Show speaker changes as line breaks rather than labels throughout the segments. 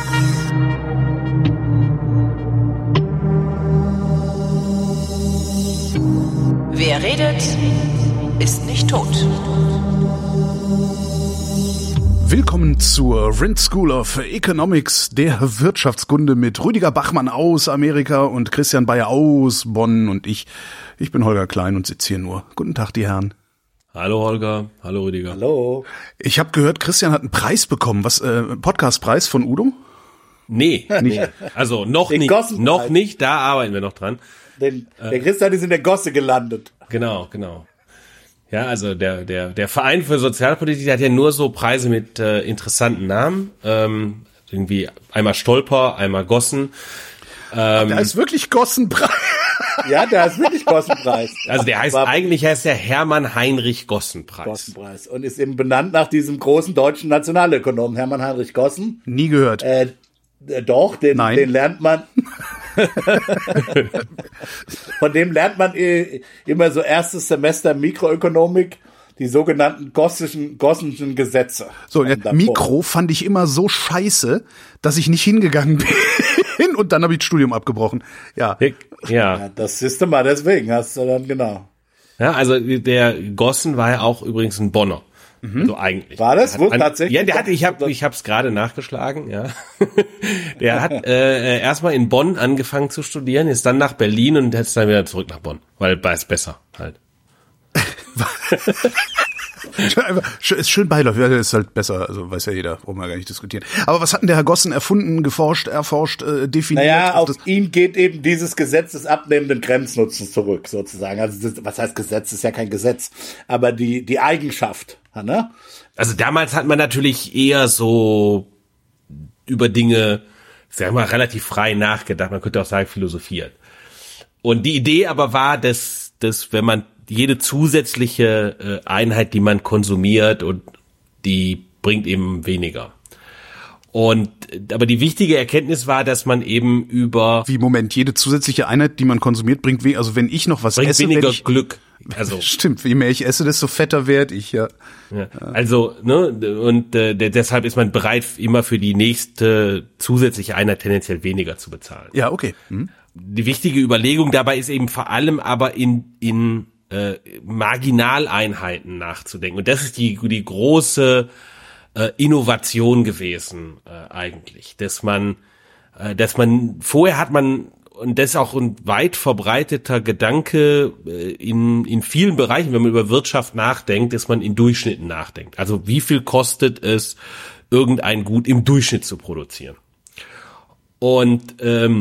Wer redet, ist nicht tot.
Willkommen zur Rind School of Economics, der Wirtschaftskunde mit Rüdiger Bachmann aus Amerika und Christian Bayer aus Bonn und ich bin Holger Klein und sitze hier nur. Guten Tag, die Herren.
Hallo Holger, hallo Rüdiger.
Hallo.
Ich habe gehört, Christian hat einen Preis bekommen, Podcastpreis von Udo?
Nee, also noch nicht, da arbeiten wir noch dran.
Der Christian ist in der Gosse gelandet.
Genau. Ja, also der Verein für Sozialpolitik, der hat ja nur so Preise mit interessanten Namen. Irgendwie einmal Stolper, einmal Gossen.
Der ist wirklich Gossenpreis.
Ja, der ist wirklich Gossenpreis.
Also eigentlich heißt der Hermann Heinrich Gossenpreis.
Gossenpreis. Und ist eben benannt nach diesem großen deutschen Nationalökonomen Hermann Heinrich Gossen.
Nie gehört.
Doch, den lernt man. Von dem lernt man immer so erstes Semester Mikroökonomik, die sogenannten Gossenschen Gesetze.
So, Mikro fand ich immer so scheiße, dass ich nicht hingegangen bin und dann habe ich das Studium abgebrochen. Ja,
das siehst du mal, deswegen hast du dann, genau.
Ja, also der Gossen war ja auch übrigens ein Bonner. Also eigentlich.
War das wohl tatsächlich?
Ja, ich hab's gerade nachgeschlagen, ja. Der hat erstmal in Bonn angefangen zu studieren, ist dann nach Berlin und jetzt dann wieder zurück nach Bonn, weil es besser halt.
Ist schön beiläufig, ja, ist halt besser, also weiß ja jeder, brauchen wir gar nicht diskutieren. Aber was hat denn der Herr Gossen erfunden, erforscht, definiert?
Naja, auf ihn geht eben dieses Gesetz des abnehmenden Grenznutzens zurück, sozusagen. Also was heißt Gesetz? Das ist ja kein Gesetz, aber die Eigenschaft, ne?
Also damals hat man natürlich eher so über Dinge, sagen wir mal, relativ frei nachgedacht, man könnte auch sagen philosophiert. Und die Idee aber war, dass wenn man jede zusätzliche Einheit, die man konsumiert, und die bringt eben weniger. Aber die wichtige Erkenntnis war, dass man eben
jede zusätzliche Einheit, die man konsumiert, bringt weniger. Also wenn ich noch was esse,
weniger Glück. Also
stimmt, je mehr ich esse, desto fetter werde ich, ja.
Also, ne, und deshalb ist man bereit, immer für die nächste zusätzliche Einheit tendenziell weniger zu bezahlen.
Ja, okay.
Die wichtige Überlegung dabei ist eben vor allem aber in Marginaleinheiten nachzudenken. Und das ist die große Innovation gewesen eigentlich, dass man vorher hat man, und das ist auch ein weit verbreiteter Gedanke in vielen Bereichen, wenn man über Wirtschaft nachdenkt, dass man in Durchschnitten nachdenkt. Also wie viel kostet es, irgendein Gut im Durchschnitt zu produzieren? Und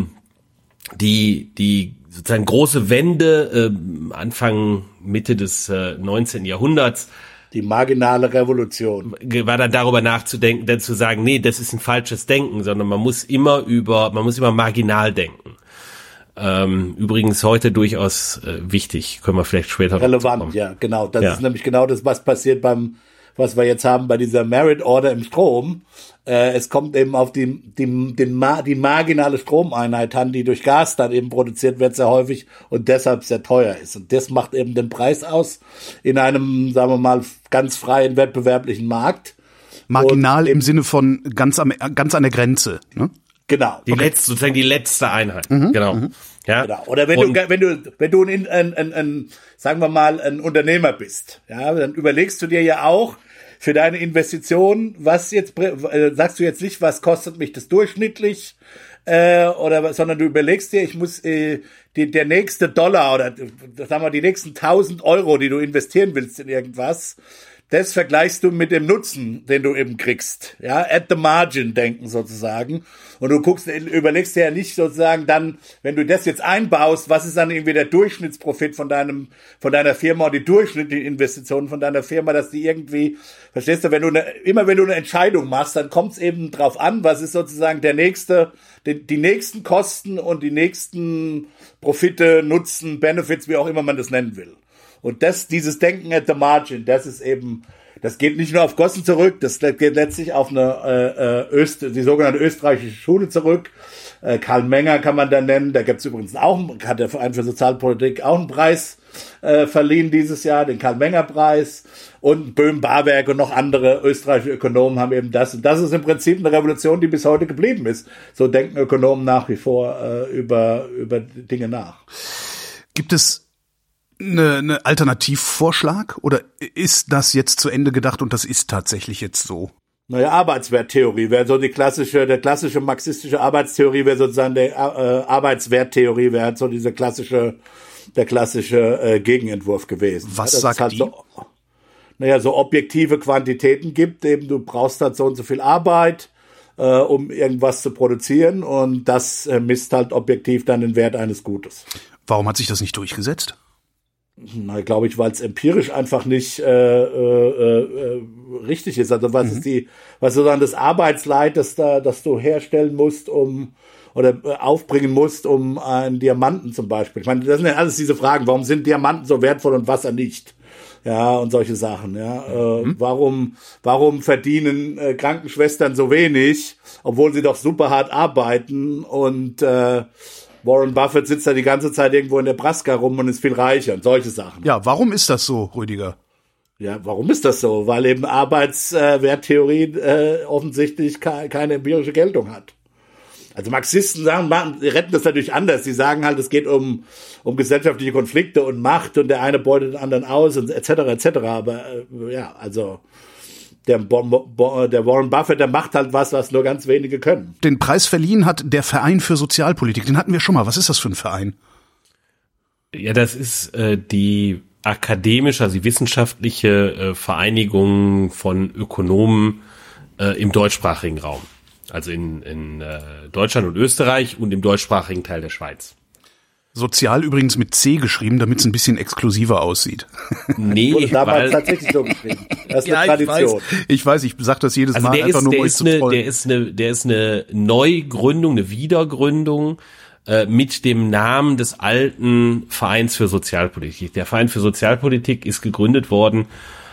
die sozusagen große Wende Mitte des 19. Jahrhunderts,
die marginale Revolution,
war dann darüber nachzudenken, dann zu sagen, nee, das ist ein falsches Denken, sondern man muss immer marginal denken. Übrigens heute durchaus wichtig, können wir vielleicht später noch
relevant, ja, genau. Das ist nämlich genau das, was passiert was wir jetzt haben bei dieser Merit Order im Strom. Es kommt eben auf die marginale Stromeinheit an, die durch Gas dann eben produziert wird, sehr häufig und deshalb sehr teuer ist. Und das macht eben den Preis aus in einem, sagen wir mal, ganz freien wettbewerblichen Markt.
Marginal im Sinne von ganz an der Grenze, ne?
Genau.
Die letzte Einheit. Genau. Ja.
Genau. Oder wenn du sagen wir mal, ein Unternehmer bist, ja, dann überlegst du dir ja auch für deine Investition, sagst du jetzt nicht, was kostet mich das durchschnittlich, sondern du überlegst dir, ich muss der nächste Dollar oder sagen wir die nächsten 1.000 Euro, die du investieren willst in irgendwas, das vergleichst du mit dem Nutzen, den du eben kriegst. Ja, at the margin denken sozusagen. Und du überlegst dir ja nicht sozusagen dann, wenn du das jetzt einbaust, was ist dann irgendwie der Durchschnittsprofit von deiner Firma und die durchschnittliche Investition von deiner Firma, dass die irgendwie, verstehst du, wenn du eine Entscheidung machst, dann kommt es eben drauf an, was ist sozusagen die nächsten Kosten und die nächsten Profite, Nutzen, Benefits, wie auch immer man das nennen will. Und dieses Denken at the margin, das ist eben Das geht nicht nur auf Gossen zurück, das geht letztlich auf eine die sogenannte österreichische Schule zurück. Karl Menger kann man da nennen. Da gibt's übrigens hat der Verein für Sozialpolitik auch einen Preis verliehen dieses Jahr, den Karl-Menger-Preis. Und Böhm-Barwerk und noch andere österreichische Ökonomen haben eben das. Und das ist im Prinzip eine Revolution, die bis heute geblieben ist. So denken Ökonomen nach wie vor über Dinge nach.
Gibt es eine Alternativvorschlag oder ist das jetzt zu Ende gedacht und das ist tatsächlich jetzt so?
Naja, Arbeitswerttheorie wäre so der klassische marxistische Arbeitstheorie wäre sozusagen der Arbeitswerttheorie wäre halt so der klassische Gegenentwurf gewesen.
Was sagt
halt
die?
So objektive Quantitäten gibt, eben du brauchst halt so und so viel Arbeit, um irgendwas zu produzieren und das misst halt objektiv dann den Wert eines Gutes.
Warum hat sich das nicht durchgesetzt?
Na, glaube ich, weil es empirisch einfach nicht richtig ist. Also was ist was sozusagen das Arbeitsleid, das du herstellen musst, oder aufbringen musst, um einen Diamanten zum Beispiel. Ich meine, das sind ja alles diese Fragen. Warum sind Diamanten so wertvoll und Wasser nicht? Ja, und solche Sachen, ja. Warum verdienen Krankenschwestern so wenig, obwohl sie doch super hart arbeiten und Warren Buffett sitzt da die ganze Zeit irgendwo in Nebraska rum und ist viel reicher und solche Sachen.
Ja, warum ist das so, Rüdiger?
Ja, warum ist das so? Weil eben Arbeitswerttheorie offensichtlich keine empirische Geltung hat. Also Marxisten retten das natürlich anders. Sie sagen halt, es geht um gesellschaftliche Konflikte und Macht und der eine beutet den anderen aus und etc. Aber ja, also der Warren Buffett, der macht halt was nur ganz wenige können.
Den Preis verliehen hat der Verein für Sozialpolitik. Den hatten wir schon mal. Was ist das für ein Verein?
Ja, das ist die akademische, also die wissenschaftliche Vereinigung von Ökonomen im deutschsprachigen Raum. Also in Deutschland und Österreich und im deutschsprachigen Teil der Schweiz.
Sozial übrigens mit C geschrieben, damit es ein bisschen exklusiver aussieht.
Nee,
wurde damals tatsächlich so geschrieben. Das ist eine Tradition.
Ich weiß, ich sag das jedes
also
Mal einfach nur, um euch zu freuen.
Der ist eine Neugründung, eine Wiedergründung mit dem Namen des alten Vereins für Sozialpolitik. Der Verein für Sozialpolitik ist gegründet worden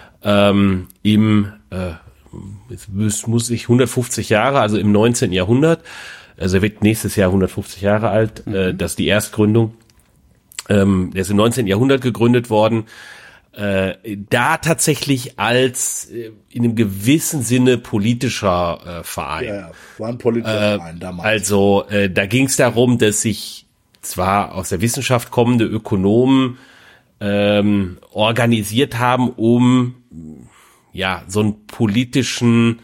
es muss ich 150 Jahre, also im 19. Jahrhundert. Also er wird nächstes Jahr 150 Jahre alt. Das ist die Erstgründung. Der ist im 19. Jahrhundert gegründet worden. Da tatsächlich als in einem gewissen Sinne politischer Verein.
Ja, war ein politischer Verein damals.
Also da ging es darum, dass sich zwar aus der Wissenschaft kommende Ökonomen organisiert haben, um ja so einen politischen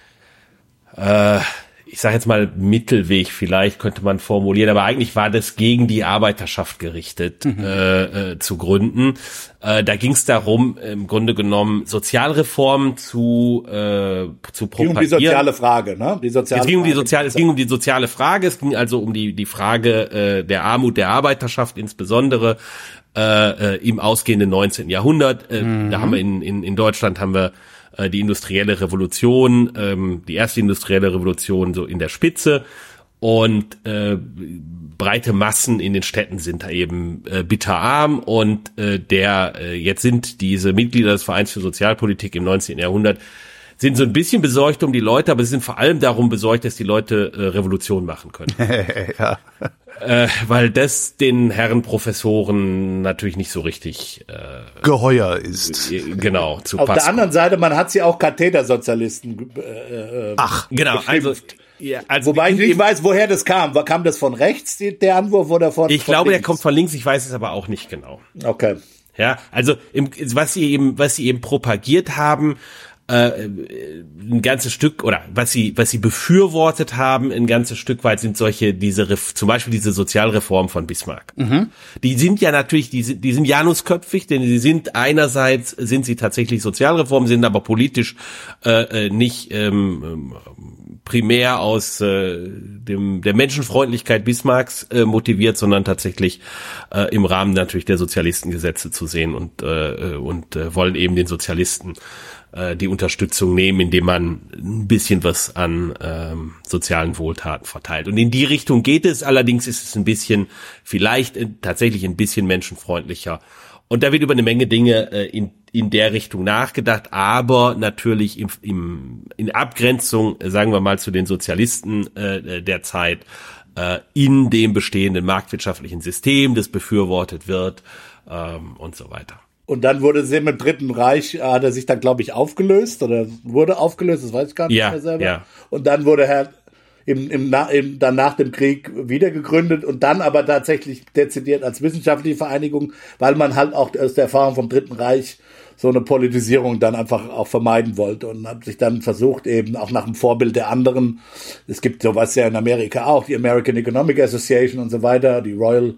ich sage jetzt mal Mittelweg vielleicht könnte man formulieren, aber eigentlich war das gegen die Arbeiterschaft gerichtet zu gründen. Da ging es darum, im Grunde genommen Sozialreformen zu propagieren.
Um die soziale Frage, ne?
Es ging um die soziale Frage. Es ging also um die Frage der Armut der Arbeiterschaft insbesondere im ausgehenden 19. Jahrhundert. Da haben wir in Deutschland haben wir die industrielle Revolution, die erste industrielle Revolution so in der Spitze und breite Massen in den Städten sind da eben bitterarm und jetzt sind diese Mitglieder des Vereins für Sozialpolitik im 19. Jahrhundert sind so ein bisschen besorgt um die Leute, aber sie sind vor allem darum besorgt, dass die Leute Revolution machen können.
Ja.
Weil das den Herren Professoren natürlich nicht so richtig
geheuer ist.
Genau, zu
Auf
passen.
der anderen Seite, man hat sie auch Kathedersozialisten
Genau, also
wobei ich nicht weiß, woher das kam. Kam das von rechts, der Anwurf, oder von
Ich glaube,
links?
der kommt von links, ich weiß es aber auch nicht genau.
Okay.
Ja, also was sie eben propagiert haben, ein ganzes Stück, oder was sie befürwortet haben, ein ganzes Stück weit sind zum Beispiel diese Sozialreform von Bismarck. Die sind ja natürlich, die sind janusköpfig, denn sie sind einerseits sind sie tatsächlich Sozialreformen, sind aber politisch nicht primär aus der Menschenfreundlichkeit Bismarcks motiviert, sondern tatsächlich im Rahmen natürlich der Sozialistengesetze zu sehen und wollen eben den Sozialisten die Unterstützung nehmen, indem man ein bisschen was an sozialen Wohltaten verteilt. Und in die Richtung geht es, allerdings ist es ein bisschen, vielleicht tatsächlich ein bisschen menschenfreundlicher. Und da wird über eine Menge Dinge in der Richtung nachgedacht, aber natürlich in Abgrenzung, sagen wir mal, zu den Sozialisten der Zeit, in dem bestehenden marktwirtschaftlichen System, das befürwortet wird und so weiter.
Und dann wurde sie im Dritten Reich, hat er sich dann, glaube ich, aufgelöst oder wurde aufgelöst, das weiß ich gar nicht mehr selber. Ja. Und dann wurde er dann nach dem Krieg wieder gegründet und dann aber tatsächlich dezidiert als wissenschaftliche Vereinigung, weil man halt auch aus der Erfahrung vom Dritten Reich so eine Politisierung dann einfach auch vermeiden wollte und hat sich dann versucht, eben auch nach dem Vorbild der anderen, es gibt sowas ja in Amerika auch, die American Economic Association und so weiter, die Royal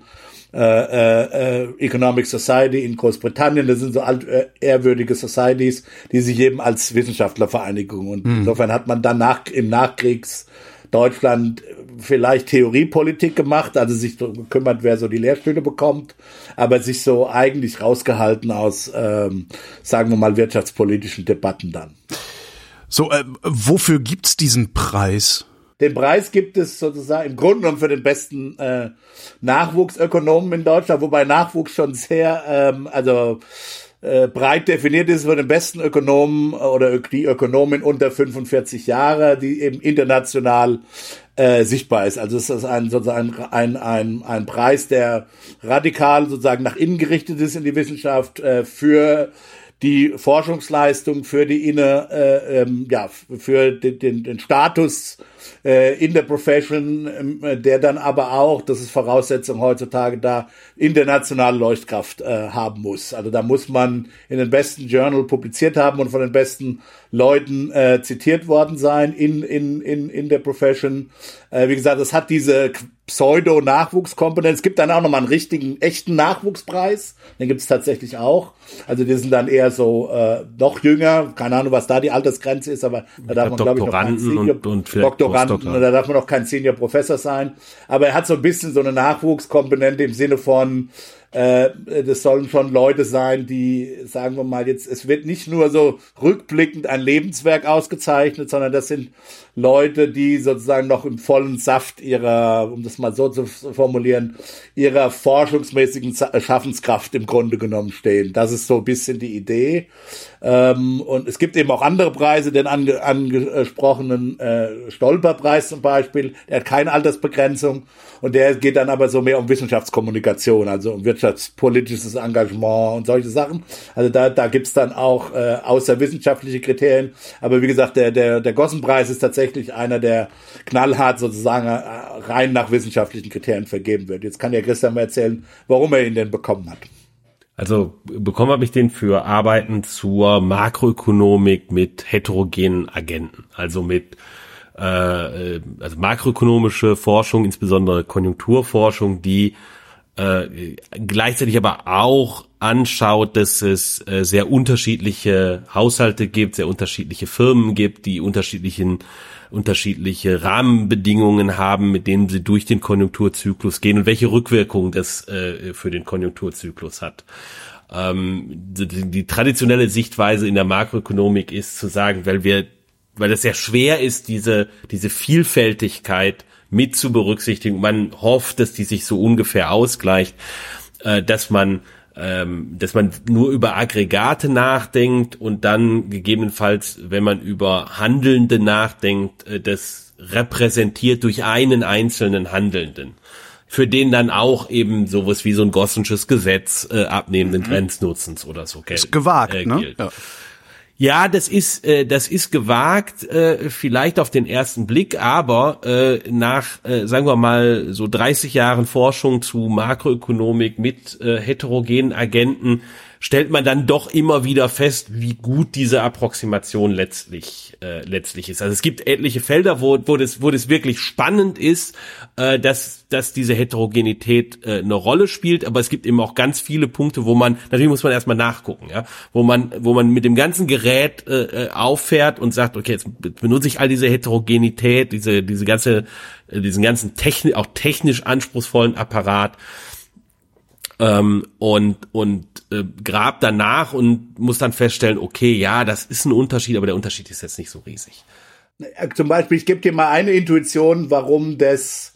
Economic Society in Großbritannien, das sind so altehrwürdige Societies, die sich eben als Wissenschaftlervereinigung und insofern hat man dann im Nachkriegs Deutschland vielleicht Theoriepolitik gemacht, also sich so gekümmert, wer so die Lehrstühle bekommt, aber sich so eigentlich rausgehalten aus, sagen wir mal, wirtschaftspolitischen Debatten dann.
So, wofür gibt's diesen Preis?
Den Preis gibt es sozusagen im Grunde genommen für den besten Nachwuchsökonomen in Deutschland, wobei Nachwuchs schon sehr, breit definiert ist für den besten Ökonomen oder die Ökonomin unter 45 Jahre, die eben international sichtbar ist. Also es ist sozusagen ein Preis, der radikal sozusagen nach innen gerichtet ist in die Wissenschaft, für die Forschungsleistung, für die für den Status in der Profession, der dann aber auch, das ist Voraussetzung heutzutage da, internationale Leuchtkraft haben muss. Also da muss man in den besten Journal publiziert haben und von den besten Leuten zitiert worden sein in der Profession. Wie gesagt, das hat diese Pseudo-Nachwuchskomponente. Es gibt dann auch nochmal einen richtigen, echten Nachwuchspreis. Den gibt es tatsächlich auch. Also die sind dann eher so noch jünger. Keine Ahnung, was da die Altersgrenze ist, aber da darf man, glaube ich, noch kein Senior Doktoranden, da darf man noch kein Senior Professor sein. Aber er hat so ein bisschen so eine Nachwuchskomponente im Sinne von, das sollen schon Leute sein, die, sagen wir mal jetzt, es wird nicht nur so rückblickend ein Lebenswerk ausgezeichnet, sondern das sind Leute, die sozusagen noch im vollen Saft ihrer, um das mal so zu formulieren, ihrer forschungsmäßigen Schaffenskraft im Grunde genommen stehen. Das ist so ein bisschen die Idee. Und es gibt eben auch andere Preise, den angesprochenen Stolper-Preis zum Beispiel, der hat keine Altersbegrenzung und der geht dann aber so mehr um Wissenschaftskommunikation, also um wirtschaftspolitisches Engagement und solche Sachen. Also da gibt's dann auch außerwissenschaftliche Kriterien, aber wie gesagt, der Gossenpreis ist tatsächlich einer, der knallhart sozusagen rein nach wissenschaftlichen Kriterien vergeben wird. Jetzt kann ja Christian mal erzählen, warum er ihn denn bekommen hat.
Also bekommen habe ich den für Arbeiten zur Makroökonomik mit heterogenen Agenten, also mit also makroökonomische Forschung, insbesondere Konjunkturforschung, die gleichzeitig aber auch anschaut, dass es sehr unterschiedliche Haushalte gibt, sehr unterschiedliche Firmen gibt, die unterschiedliche Rahmenbedingungen haben, mit denen sie durch den Konjunkturzyklus gehen und welche Rückwirkungen das für den Konjunkturzyklus hat. Die traditionelle Sichtweise in der Makroökonomik ist zu sagen, weil es sehr schwer ist, diese Vielfältigkeit mit zu berücksichtigen. Man hofft, dass die sich so ungefähr ausgleicht, dass man nur über Aggregate nachdenkt und dann gegebenenfalls, wenn man über Handelnde nachdenkt, das repräsentiert durch einen einzelnen Handelnden, für den dann auch eben sowas wie so ein Gossensches Gesetz abnehmenden Grenznutzens oder so gilt.
Ist gewagt, ne?
Ja, das ist gewagt, vielleicht auf den ersten Blick, aber nach, sagen wir mal, so 30 Jahren Forschung zu Makroökonomik mit heterogenen Agenten stellt man dann doch immer wieder fest, wie gut diese Approximation letztlich ist. Also es gibt etliche Felder, wo das wirklich spannend ist, dass diese Heterogenität eine Rolle spielt, aber es gibt eben auch ganz viele Punkte, wo man, natürlich muss man erstmal nachgucken, ja, wo man mit dem ganzen Gerät auffährt und sagt, okay, jetzt benutze ich all diese Heterogenität, diesen ganzen auch technisch anspruchsvollen Apparat, und grab danach und muss dann feststellen, okay, ja, das ist ein Unterschied, aber der Unterschied ist jetzt nicht so riesig.
Zum Beispiel, ich gebe dir mal eine Intuition, warum das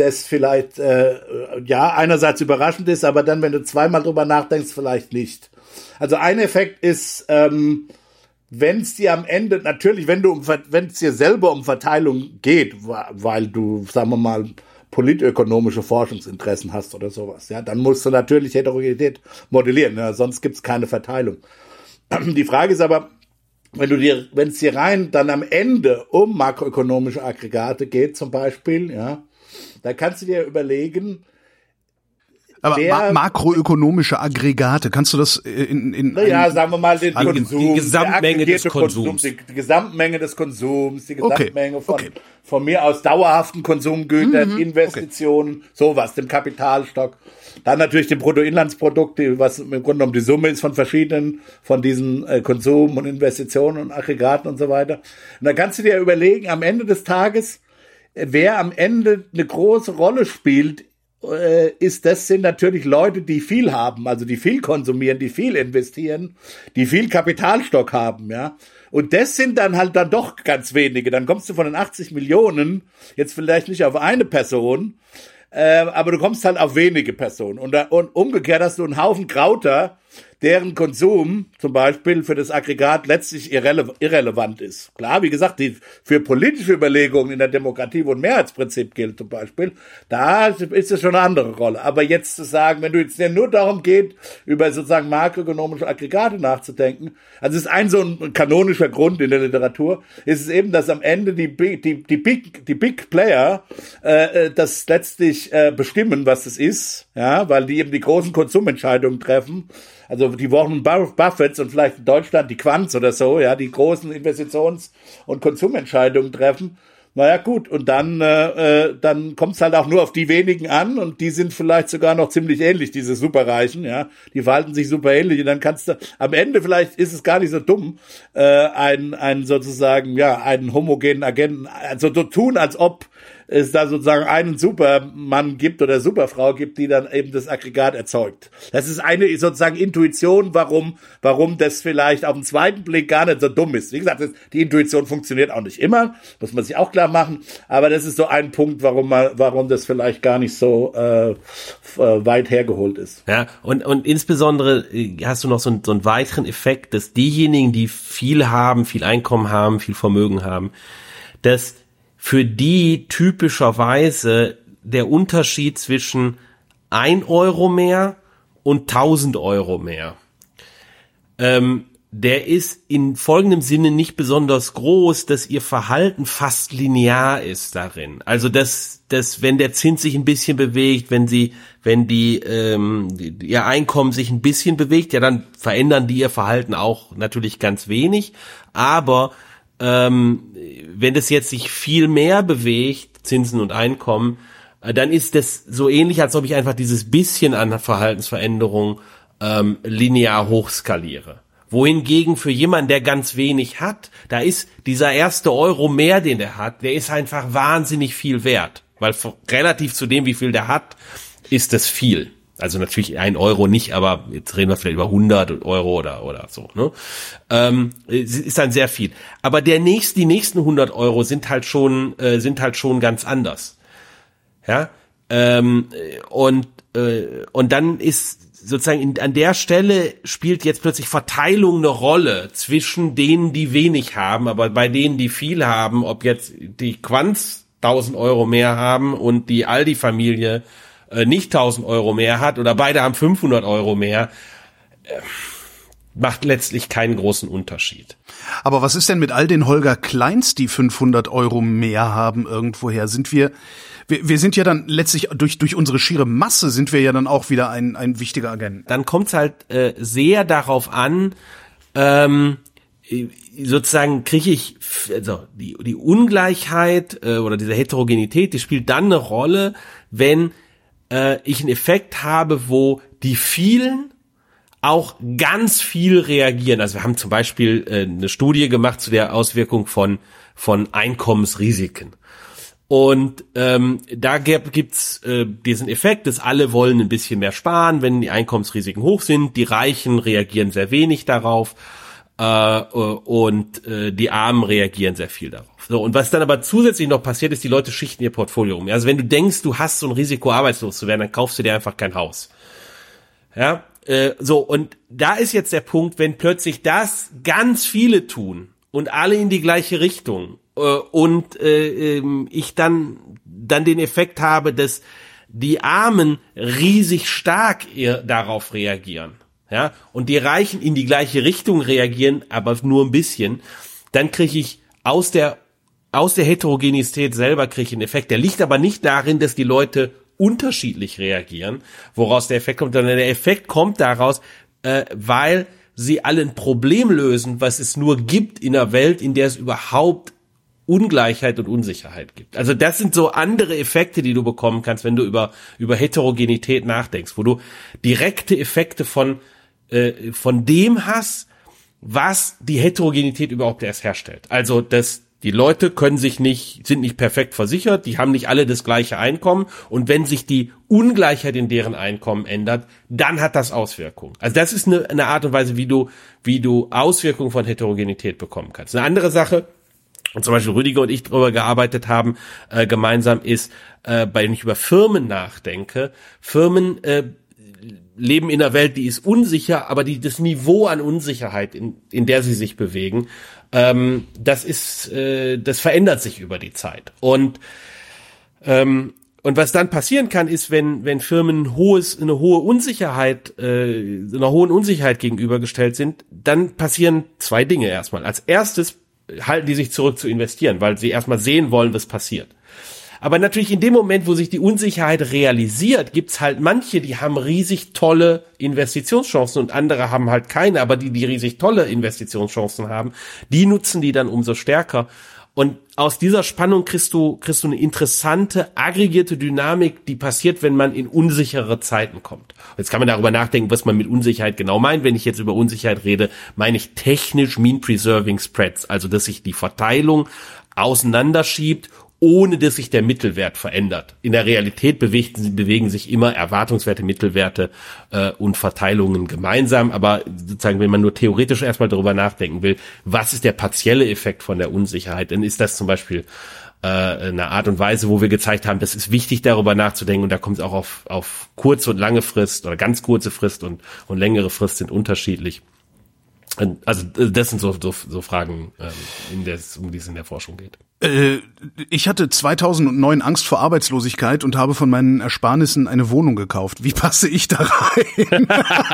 vielleicht einerseits überraschend ist, aber dann, wenn du zweimal drüber nachdenkst, vielleicht nicht. Also ein Effekt ist, wenn es dir am Ende, natürlich, wenn es dir selber um Verteilung geht, weil du, sagen wir mal, politökonomische Forschungsinteressen hast oder sowas, ja, dann musst du natürlich Heterogenität modellieren, ja, sonst gibt's keine Verteilung. Die Frage ist aber, wenn es dir rein dann am Ende um makroökonomische Aggregate geht, zum Beispiel, ja, da kannst du dir überlegen,
aber makroökonomische Aggregate, kannst du das sagen wir mal den Konsum,
die Gesamtmenge des Konsums,
die Gesamtmenge des Konsums, die Gesamtmenge von mir aus dauerhaften Konsumgütern, Investitionen, sowas, dem Kapitalstock. Dann natürlich dem Bruttoinlandsprodukt, was im Grunde genommen die Summe ist von verschiedenen, von diesen Konsum und Investitionen und Aggregaten und so weiter. Und dann kannst du dir überlegen, am Ende des Tages, wer am Ende eine große Rolle spielt, sind natürlich Leute, die viel haben, also die viel konsumieren, die viel investieren, die viel Kapitalstock haben, ja. Und das sind dann halt dann doch ganz wenige. Dann kommst du von den 80 Millionen, jetzt vielleicht nicht auf eine Person, aber du kommst halt auf wenige Personen. Und umgekehrt hast du einen Haufen Krauter, deren Konsum zum Beispiel für das Aggregat letztlich irrelevant ist. Klar, wie gesagt, für politische Überlegungen in der Demokratie, wo ein Mehrheitsprinzip gilt zum Beispiel, da ist es schon eine andere Rolle. Aber jetzt zu sagen, wenn du jetzt nur darum geht, über sozusagen makroökonomische Aggregate nachzudenken, also es ist so ein kanonischer Grund in der Literatur, ist es eben, dass am Ende die Big Player das letztlich bestimmen, was es ist, ja, weil die eben die großen Konsumentscheidungen treffen. Also die Warren Buffetts und vielleicht in Deutschland die Quants oder so, ja, die großen Investitions- und Konsumentscheidungen treffen. Naja, gut, und dann kommt es halt auch nur auf die wenigen an und die sind vielleicht sogar noch ziemlich ähnlich, diese Superreichen, ja, die verhalten sich super ähnlich und dann kannst du, am Ende vielleicht ist es gar nicht so dumm, einen sozusagen, ja, einen homogenen Agenten, also so tun, als ob es da sozusagen einen Supermann gibt oder Superfrau gibt, die dann eben das Aggregat erzeugt. Das ist eine sozusagen Intuition, warum das vielleicht auf den zweiten Blick gar nicht so dumm ist. Wie gesagt, die Intuition funktioniert auch nicht immer, muss man sich auch klar machen, aber das ist so ein Punkt, warum das vielleicht gar nicht so weit hergeholt ist.
Ja, und insbesondere hast du noch so einen weiteren Effekt, dass diejenigen, die viel haben, viel Einkommen haben, viel Vermögen haben, dass für die typischerweise der Unterschied zwischen 1 Euro mehr und 1000 Euro mehr, der ist in folgendem Sinne nicht besonders groß, dass ihr Verhalten fast linear ist darin. Also dass wenn der Zins sich ein bisschen bewegt, wenn ihr Einkommen sich ein bisschen bewegt, ja, dann verändern die ihr Verhalten auch natürlich ganz wenig, aber wenn das jetzt sich viel mehr bewegt, Zinsen und Einkommen, dann ist das so ähnlich, als ob ich einfach dieses bisschen an Verhaltensveränderung linear hochskaliere. Wohingegen für jemanden, der ganz wenig hat, da ist dieser erste Euro mehr, den der hat, der ist einfach wahnsinnig viel wert. Weil relativ zu dem, wie viel der hat, ist das viel. Also natürlich 1 Euro nicht, aber jetzt reden wir vielleicht über 100 Euro oder so, ne? Ist dann sehr viel. Aber die nächsten 100 Euro sind halt schon ganz anders. Ja? Und dann ist sozusagen an der Stelle spielt jetzt plötzlich Verteilung eine Rolle zwischen denen, die wenig haben, aber bei denen, die viel haben, ob jetzt die Quants 1000 Euro mehr haben und die Aldi-Familie nicht 1000 Euro mehr hat oder beide haben 500 Euro mehr, macht letztlich keinen großen Unterschied.
Aber was ist denn mit all den Holger Kleins, die 500 Euro mehr haben irgendwoher? Sind wir sind ja dann letztlich durch unsere schiere Masse sind wir ja dann auch wieder ein wichtiger Agent.
Dann kommt es halt sehr darauf an, sozusagen kriege ich, also die Ungleichheit oder diese Heterogenität, die spielt dann eine Rolle, wenn ich einen Effekt habe, wo die vielen auch ganz viel reagieren. Also wir haben zum Beispiel eine Studie gemacht zu der Auswirkung von Einkommensrisiken. Und da gibt's diesen Effekt, dass alle wollen ein bisschen mehr sparen, wenn die Einkommensrisiken hoch sind. Die Reichen reagieren sehr wenig darauf und die Armen reagieren sehr viel darauf. So, und was dann aber zusätzlich noch passiert, ist, die Leute schichten ihr Portfolio um. Also wenn du denkst, du hast so ein Risiko, arbeitslos zu werden, dann kaufst du dir einfach kein Haus. Ja, So, und da ist jetzt der Punkt, wenn plötzlich das ganz viele tun und alle in die gleiche Richtung und ich dann den Effekt habe, dass die Armen riesig stark darauf reagieren, ja, und die Reichen in die gleiche Richtung reagieren, aber nur ein bisschen, dann kriege ich aus der Heterogenität selber kriege ich einen Effekt. Der liegt aber nicht darin, dass die Leute unterschiedlich reagieren, woraus der Effekt kommt, sondern der Effekt kommt daraus, weil sie alle ein Problem lösen, was es nur gibt in einer Welt, in der es überhaupt Ungleichheit und Unsicherheit gibt. Also das sind so andere Effekte, die du bekommen kannst, wenn du über Heterogenität nachdenkst, wo du direkte Effekte von dem hast, was die Heterogenität überhaupt erst herstellt. Also die Leute sind nicht perfekt versichert, die haben nicht alle das gleiche Einkommen, und wenn sich die Ungleichheit in deren Einkommen ändert, dann hat das Auswirkungen. Also das ist eine Art und Weise, wie du Auswirkungen von Heterogenität bekommen kannst. Eine andere Sache, und zum Beispiel Rüdiger und ich darüber gearbeitet haben, gemeinsam ist, wenn ich über Firmen nachdenke, Firmen leben in einer Welt, die ist unsicher, aber das Niveau an Unsicherheit, in der sie sich bewegen, das verändert sich über die Zeit. Und was dann passieren kann, ist, wenn Firmen einer hohen Unsicherheit gegenübergestellt sind, dann passieren zwei Dinge erstmal. Als erstes halten die sich zurück zu investieren, weil sie erstmal sehen wollen, was passiert. Aber natürlich in dem Moment, wo sich die Unsicherheit realisiert, gibt's halt manche, die haben riesig tolle Investitionschancen und andere haben halt keine, aber die riesig tolle Investitionschancen haben, die nutzen die dann umso stärker. Und aus dieser Spannung kriegst du eine interessante, aggregierte Dynamik, die passiert, wenn man in unsichere Zeiten kommt. Jetzt kann man darüber nachdenken, was man mit Unsicherheit genau meint. Wenn ich jetzt über Unsicherheit rede, meine ich technisch Mean Preserving Spreads, also dass sich die Verteilung auseinanderschiebt, ohne dass sich der Mittelwert verändert. In der Realität bewegen sich immer Erwartungswerte, Mittelwerte und Verteilungen gemeinsam, aber sozusagen, wenn man nur theoretisch erstmal darüber nachdenken will, was ist der partielle Effekt von der Unsicherheit, dann ist das zum Beispiel eine Art und Weise, wo wir gezeigt haben, das ist wichtig, darüber nachzudenken, und da kommt es auch auf kurze und lange Frist oder ganz kurze Frist und längere Frist sind unterschiedlich. Also das sind so Fragen, um die es in der Forschung geht.
Ich hatte 2009 Angst vor Arbeitslosigkeit und habe von meinen Ersparnissen eine Wohnung gekauft. Wie passe ich da rein?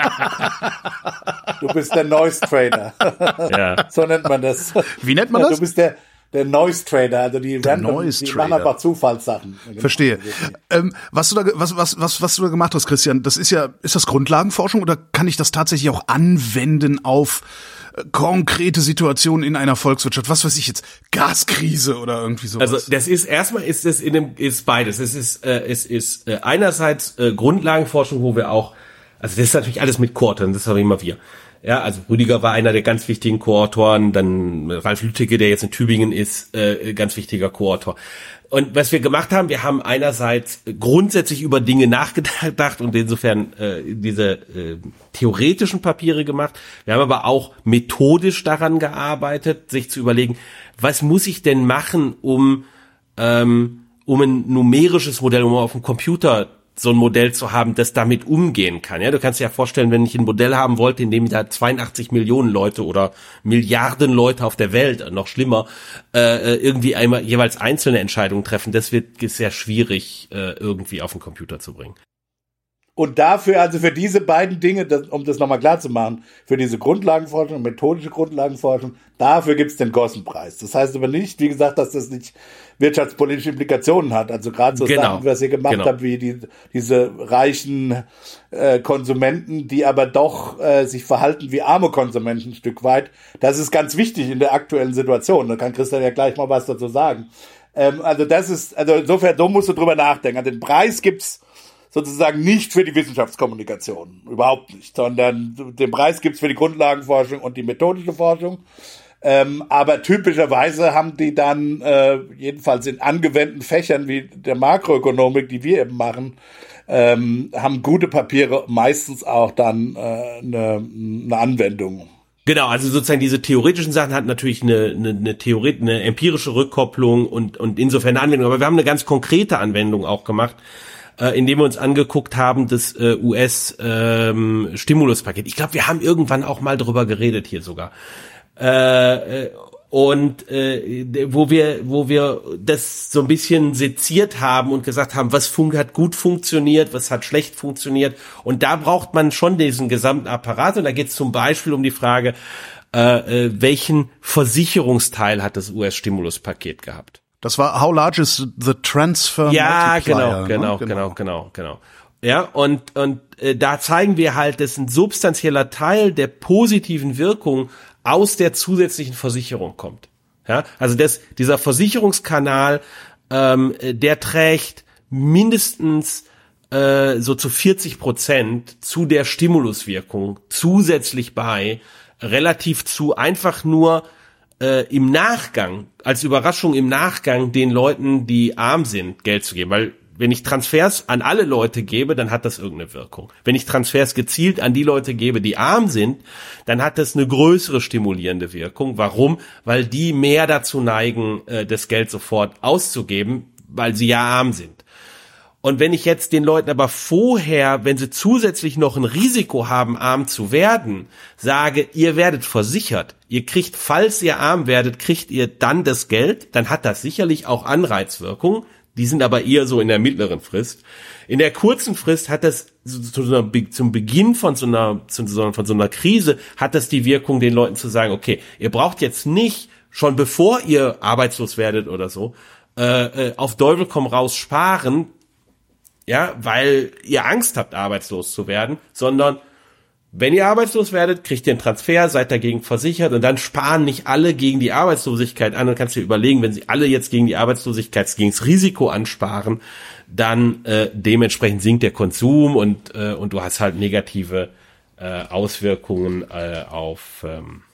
Du bist der Noise Trader.
Ja.
So nennt man das.
Wie nennt man das?
Du bist der Noise Trader, also die machen einfach Zufallssachen.
Verstehe. Was du da gemacht hast, Christian, ist das Grundlagenforschung oder kann ich das tatsächlich auch anwenden auf konkrete Situationen in einer Volkswirtschaft? Was weiß ich jetzt? Gaskrise oder irgendwie sowas?
Also das ist erstmal ist beides. Es ist einerseits Grundlagenforschung, wo wir auch, also das ist natürlich alles mit Co-Autoren, das haben immer wir. Ja, also Rüdiger war einer der ganz wichtigen Co-Autoren, dann Ralf Lütticke, der jetzt in Tübingen ist, ganz wichtiger Co-Autor. Und was wir gemacht haben, wir haben einerseits grundsätzlich über Dinge nachgedacht und insofern diese theoretischen Papiere gemacht. Wir haben aber auch methodisch daran gearbeitet, sich zu überlegen, was muss ich denn machen, um ein numerisches Modell, um auf dem Computer so ein Modell zu haben, das damit umgehen kann. Ja, du kannst dir ja vorstellen, wenn ich ein Modell haben wollte, in dem da 82 Millionen Leute oder Milliarden Leute auf der Welt, noch schlimmer, irgendwie einmal jeweils einzelne Entscheidungen treffen, ist sehr schwierig, irgendwie auf den Computer zu bringen.
Und dafür, also für diese beiden Dinge, um das nochmal klar zu machen, für diese Grundlagenforschung, methodische Grundlagenforschung, dafür gibt's den Gossenpreis. Das heißt aber nicht, wie gesagt, dass das nicht wirtschaftspolitische Implikationen hat. Also gerade so Sachen, was ihr gemacht habt, wie diese reichen Konsumenten, die aber doch sich verhalten wie arme Konsumenten ein Stück weit. Das ist ganz wichtig in der aktuellen Situation. Da kann Christian ja gleich mal was dazu sagen. Also insofern, so musst du drüber nachdenken. Also den Preis gibt's sozusagen nicht für die Wissenschaftskommunikation, überhaupt nicht, sondern den Preis gibt's für die Grundlagenforschung und die methodische Forschung. Aber typischerweise haben die dann, jedenfalls in angewandten Fächern wie der Makroökonomik, die wir eben machen, haben gute Papiere meistens auch dann eine Anwendung.
Genau, also sozusagen diese theoretischen Sachen hatten natürlich eine empirische Rückkopplung und insofern eine Anwendung. Aber wir haben eine ganz konkrete Anwendung auch gemacht. indem wir uns angeguckt haben, das US-Stimuluspaket. Ich glaube, wir haben irgendwann auch mal drüber geredet hier sogar. Wo wir das so ein bisschen seziert haben und gesagt haben, was hat gut funktioniert, was hat schlecht funktioniert. Und da braucht man schon diesen gesamten Apparat. Und da geht es zum Beispiel um die Frage, welchen Versicherungsteil hat das US-Stimuluspaket gehabt?
Das war How large is the transfer multiplier?
Genau. Ja, und da zeigen wir halt, dass ein substanzieller Teil der positiven Wirkung aus der zusätzlichen Versicherung kommt. Ja, also dieser Versicherungskanal, der trägt mindestens so zu 40% zu der Stimuluswirkung zusätzlich bei, relativ zu einfach nur im Nachgang, als Überraschung im Nachgang den Leuten, die arm sind, Geld zu geben. Weil wenn ich Transfers an alle Leute gebe, dann hat das irgendeine Wirkung. Wenn ich Transfers gezielt an die Leute gebe, die arm sind, dann hat das eine größere stimulierende Wirkung. Warum? Weil die mehr dazu neigen, das Geld sofort auszugeben, weil sie ja arm sind. Und wenn ich jetzt den Leuten aber vorher, wenn sie zusätzlich noch ein Risiko haben, arm zu werden, sage, ihr werdet versichert, ihr kriegt, falls ihr arm werdet, kriegt ihr dann das Geld, dann hat das sicherlich auch Anreizwirkungen, die sind aber eher so in der mittleren Frist. In der kurzen Frist hat das zum Beginn von so einer Krise, hat das die Wirkung, den Leuten zu sagen, okay, ihr braucht jetzt nicht, schon bevor ihr arbeitslos werdet oder so, auf Teufel komm raus sparen, ja, weil ihr Angst habt, arbeitslos zu werden, sondern wenn ihr arbeitslos werdet, kriegt ihr einen Transfer, seid dagegen versichert und dann sparen nicht alle gegen die Arbeitslosigkeit an und kannst dir überlegen, wenn sie alle jetzt gegen die Arbeitslosigkeit, gegen das Risiko ansparen, dann dementsprechend sinkt der Konsum und du hast halt negative Auswirkungen auf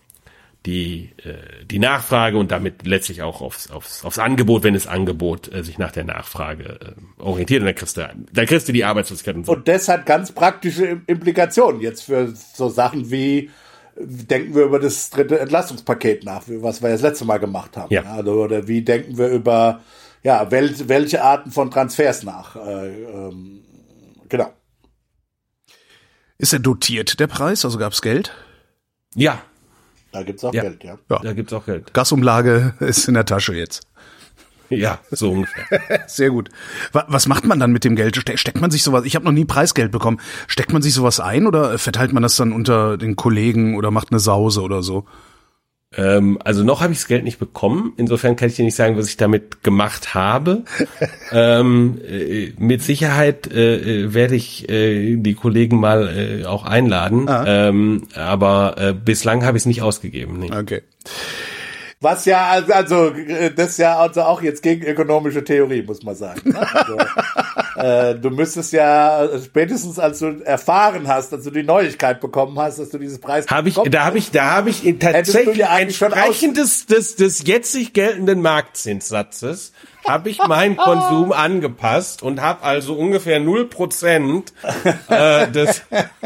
die Nachfrage und damit letztlich auch aufs Angebot, wenn das Angebot sich nach der Nachfrage orientiert, und dann kriegst du die Arbeitslosigkeit und so.
Und das hat ganz praktische Implikationen jetzt für so Sachen wie, denken wir über das dritte Entlastungspaket nach, was wir das letzte Mal gemacht haben.
Ja.
Also, oder wie denken wir über welche Arten von Transfers nach. Genau.
Ist er dotiert, der Preis? Also gab's Geld?
Ja.
Da gibt's auch Geld, ja.
Da gibt's auch Geld.
Gasumlage ist in der Tasche jetzt.
Ja, so ungefähr.
Sehr gut. Was macht man dann mit dem Geld? Steckt man sich sowas? Ich habe noch nie Preisgeld bekommen. Steckt man sich sowas ein oder verteilt man das dann unter den Kollegen oder macht eine Sause oder so?
Also noch habe ich das Geld nicht bekommen. Insofern kann ich dir nicht sagen, was ich damit gemacht habe. Mit Sicherheit werde ich die Kollegen mal auch einladen. Aber bislang habe ich es nicht ausgegeben. Nee.
Okay.
Was ja, also das ist ja also auch jetzt gegen ökonomische Theorie, muss man sagen. Also, du müsstest ja spätestens, als du erfahren hast, als du die Neuigkeit bekommen hast, dass du dieses Preis
Da habe ich tatsächlich
ja
entsprechend des jetzig geltenden Marktzinssatzes habe ich meinen Konsum angepasst und habe also ungefähr 0% des.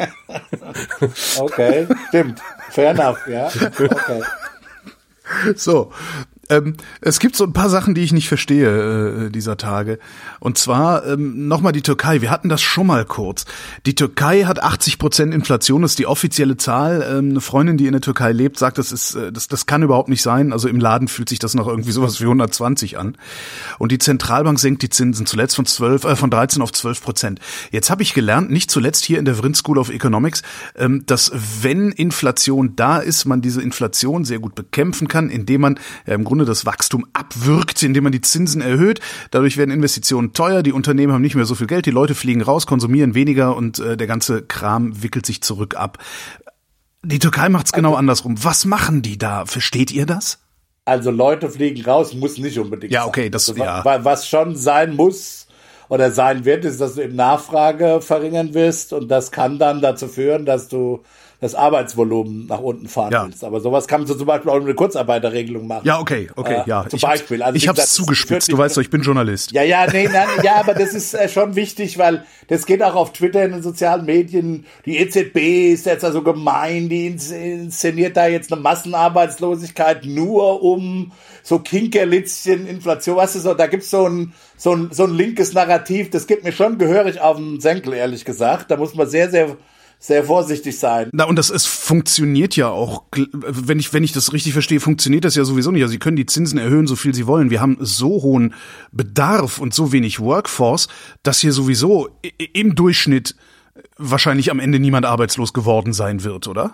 Okay, stimmt. Fair enough, ja. Okay.
So, es gibt so ein paar Sachen, die ich nicht verstehe dieser Tage. Und zwar nochmal die Türkei. Wir hatten das schon mal kurz. Die Türkei hat 80% Inflation, das ist die offizielle Zahl. Eine Freundin, die in der Türkei lebt, sagt, das kann überhaupt nicht sein. Also im Laden fühlt sich das noch irgendwie sowas wie 120 an. Und die Zentralbank senkt die Zinsen zuletzt von 13 auf 12%. Jetzt habe ich gelernt, nicht zuletzt hier in der Vrind School of Economics, dass wenn Inflation da ist, man diese Inflation sehr gut bekämpfen kann, indem man im Grunde das Wachstum abwirkt, indem man die Zinsen erhöht. Dadurch werden Investitionen teuer, die Unternehmen haben nicht mehr so viel Geld, die Leute fliegen raus, konsumieren weniger und der ganze Kram wickelt sich zurück ab. Die Türkei macht's genau andersrum. Was machen die da? Versteht ihr das?
Also Leute fliegen raus, muss nicht unbedingt
sein. Ja, okay,
Was schon sein muss oder sein wird, ist, dass du eben Nachfrage verringern wirst und das kann dann dazu führen, dass du das Arbeitsvolumen nach unten fahren willst. Aber sowas kann man so zum Beispiel auch mit einer Kurzarbeiterregelung machen.
Ja, okay, ja.
Zum Beispiel. Also
ich hab's zugespitzt, du weißt doch, ich bin Journalist.
Ja, aber das ist schon wichtig, weil das geht auch auf Twitter, in den sozialen Medien. Die EZB ist jetzt also gemein, die inszeniert da jetzt eine Massenarbeitslosigkeit nur um so Kinkerlitzchen, Inflation, weißt du, so, da gibt's so ein linkes Narrativ, das geht mir schon gehörig auf den Senkel, ehrlich gesagt. Da muss man sehr, sehr, sehr vorsichtig sein.
Na, und es funktioniert ja auch, wenn ich das richtig verstehe, funktioniert das ja sowieso nicht. Also sie können die Zinsen erhöhen, so viel sie wollen. Wir haben so hohen Bedarf und so wenig Workforce, dass hier sowieso im Durchschnitt wahrscheinlich am Ende niemand arbeitslos geworden sein wird, oder?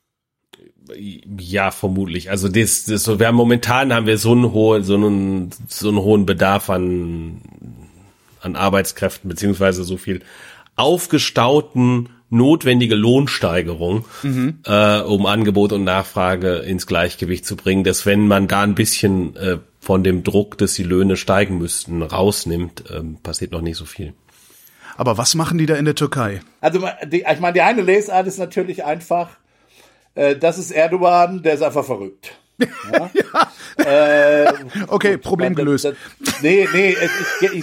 Ja, vermutlich. Also momentan haben wir so einen hohen Bedarf an Arbeitskräften, beziehungsweise so viel aufgestauten notwendige Lohnsteigerung, um Angebot und Nachfrage ins Gleichgewicht zu bringen, dass wenn man da ein bisschen von dem Druck, dass die Löhne steigen müssten, rausnimmt, passiert noch nicht so viel.
Aber was machen die da in der Türkei?
Also ich meine, die eine Lesart ist natürlich einfach, das ist Erdogan, der ist einfach verrückt. Ja?
Okay, Problem gelöst.
Ich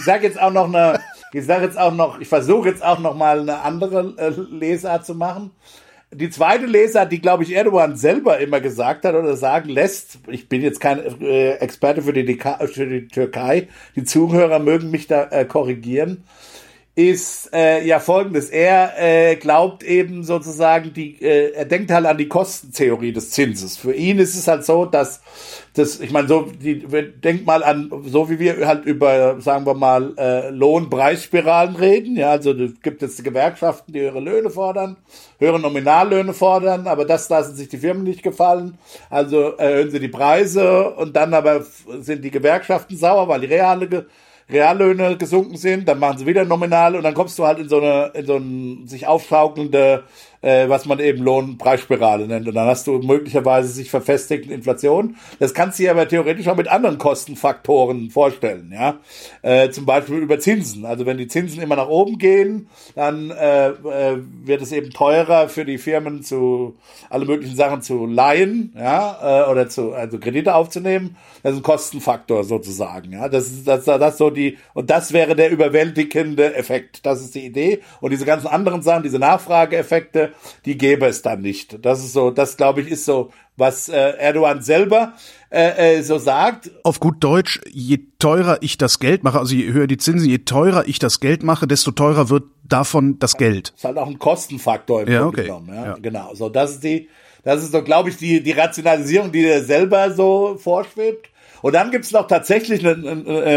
versuche jetzt auch noch mal eine andere Lesart zu machen. Die zweite Lesart, die, glaube ich, Erdogan selber immer gesagt hat oder sagen lässt, ich bin jetzt kein Experte für die Türkei, die Zuhörer mögen mich da korrigieren, ist folgendes. Er glaubt eben sozusagen, er denkt halt an die Kostentheorie des Zinses. Für ihn ist es halt so, dass ich meine, denkt mal an, so wie wir halt über, sagen wir mal, Lohnpreisspiralen reden. Ja, also gibt es Gewerkschaften, die höhere Löhne fordern, höhere Nominallöhne fordern, aber das lassen sich die Firmen nicht gefallen. Also erhöhen sie die Preise und dann aber sind die Gewerkschaften sauer, weil die Reallöhne gesunken sind, dann machen sie wieder nominal und dann kommst du halt in so eine sich aufschaukelnde, was man eben Lohnpreisspirale nennt. Und dann hast du möglicherweise sich verfestigte Inflation. Das kannst du dir aber theoretisch auch mit anderen Kostenfaktoren vorstellen, ja. Zum Beispiel über Zinsen. Also wenn die Zinsen immer nach oben gehen, dann wird es eben teurer für die Firmen alle möglichen Sachen zu leihen, ja, oder also Kredite aufzunehmen. Das ist ein Kostenfaktor sozusagen, ja. Das so und das wäre der überwältigende Effekt. Das ist die Idee. Und diese ganzen anderen Sachen, diese Nachfrageeffekte, die gäbe es dann nicht. Das glaube ich ist so, was Erdogan selber so sagt.
Auf gut Deutsch, je teurer ich das Geld mache, also je höher die Zinsen, je teurer ich das Geld mache, desto teurer wird davon das Geld.
Das ist halt auch ein Kostenfaktor im Grunde genommen. Ja, genau. So, das ist so, glaube ich, die Rationalisierung, die dir selber so vorschwebt. Und dann gibt's noch tatsächlich, also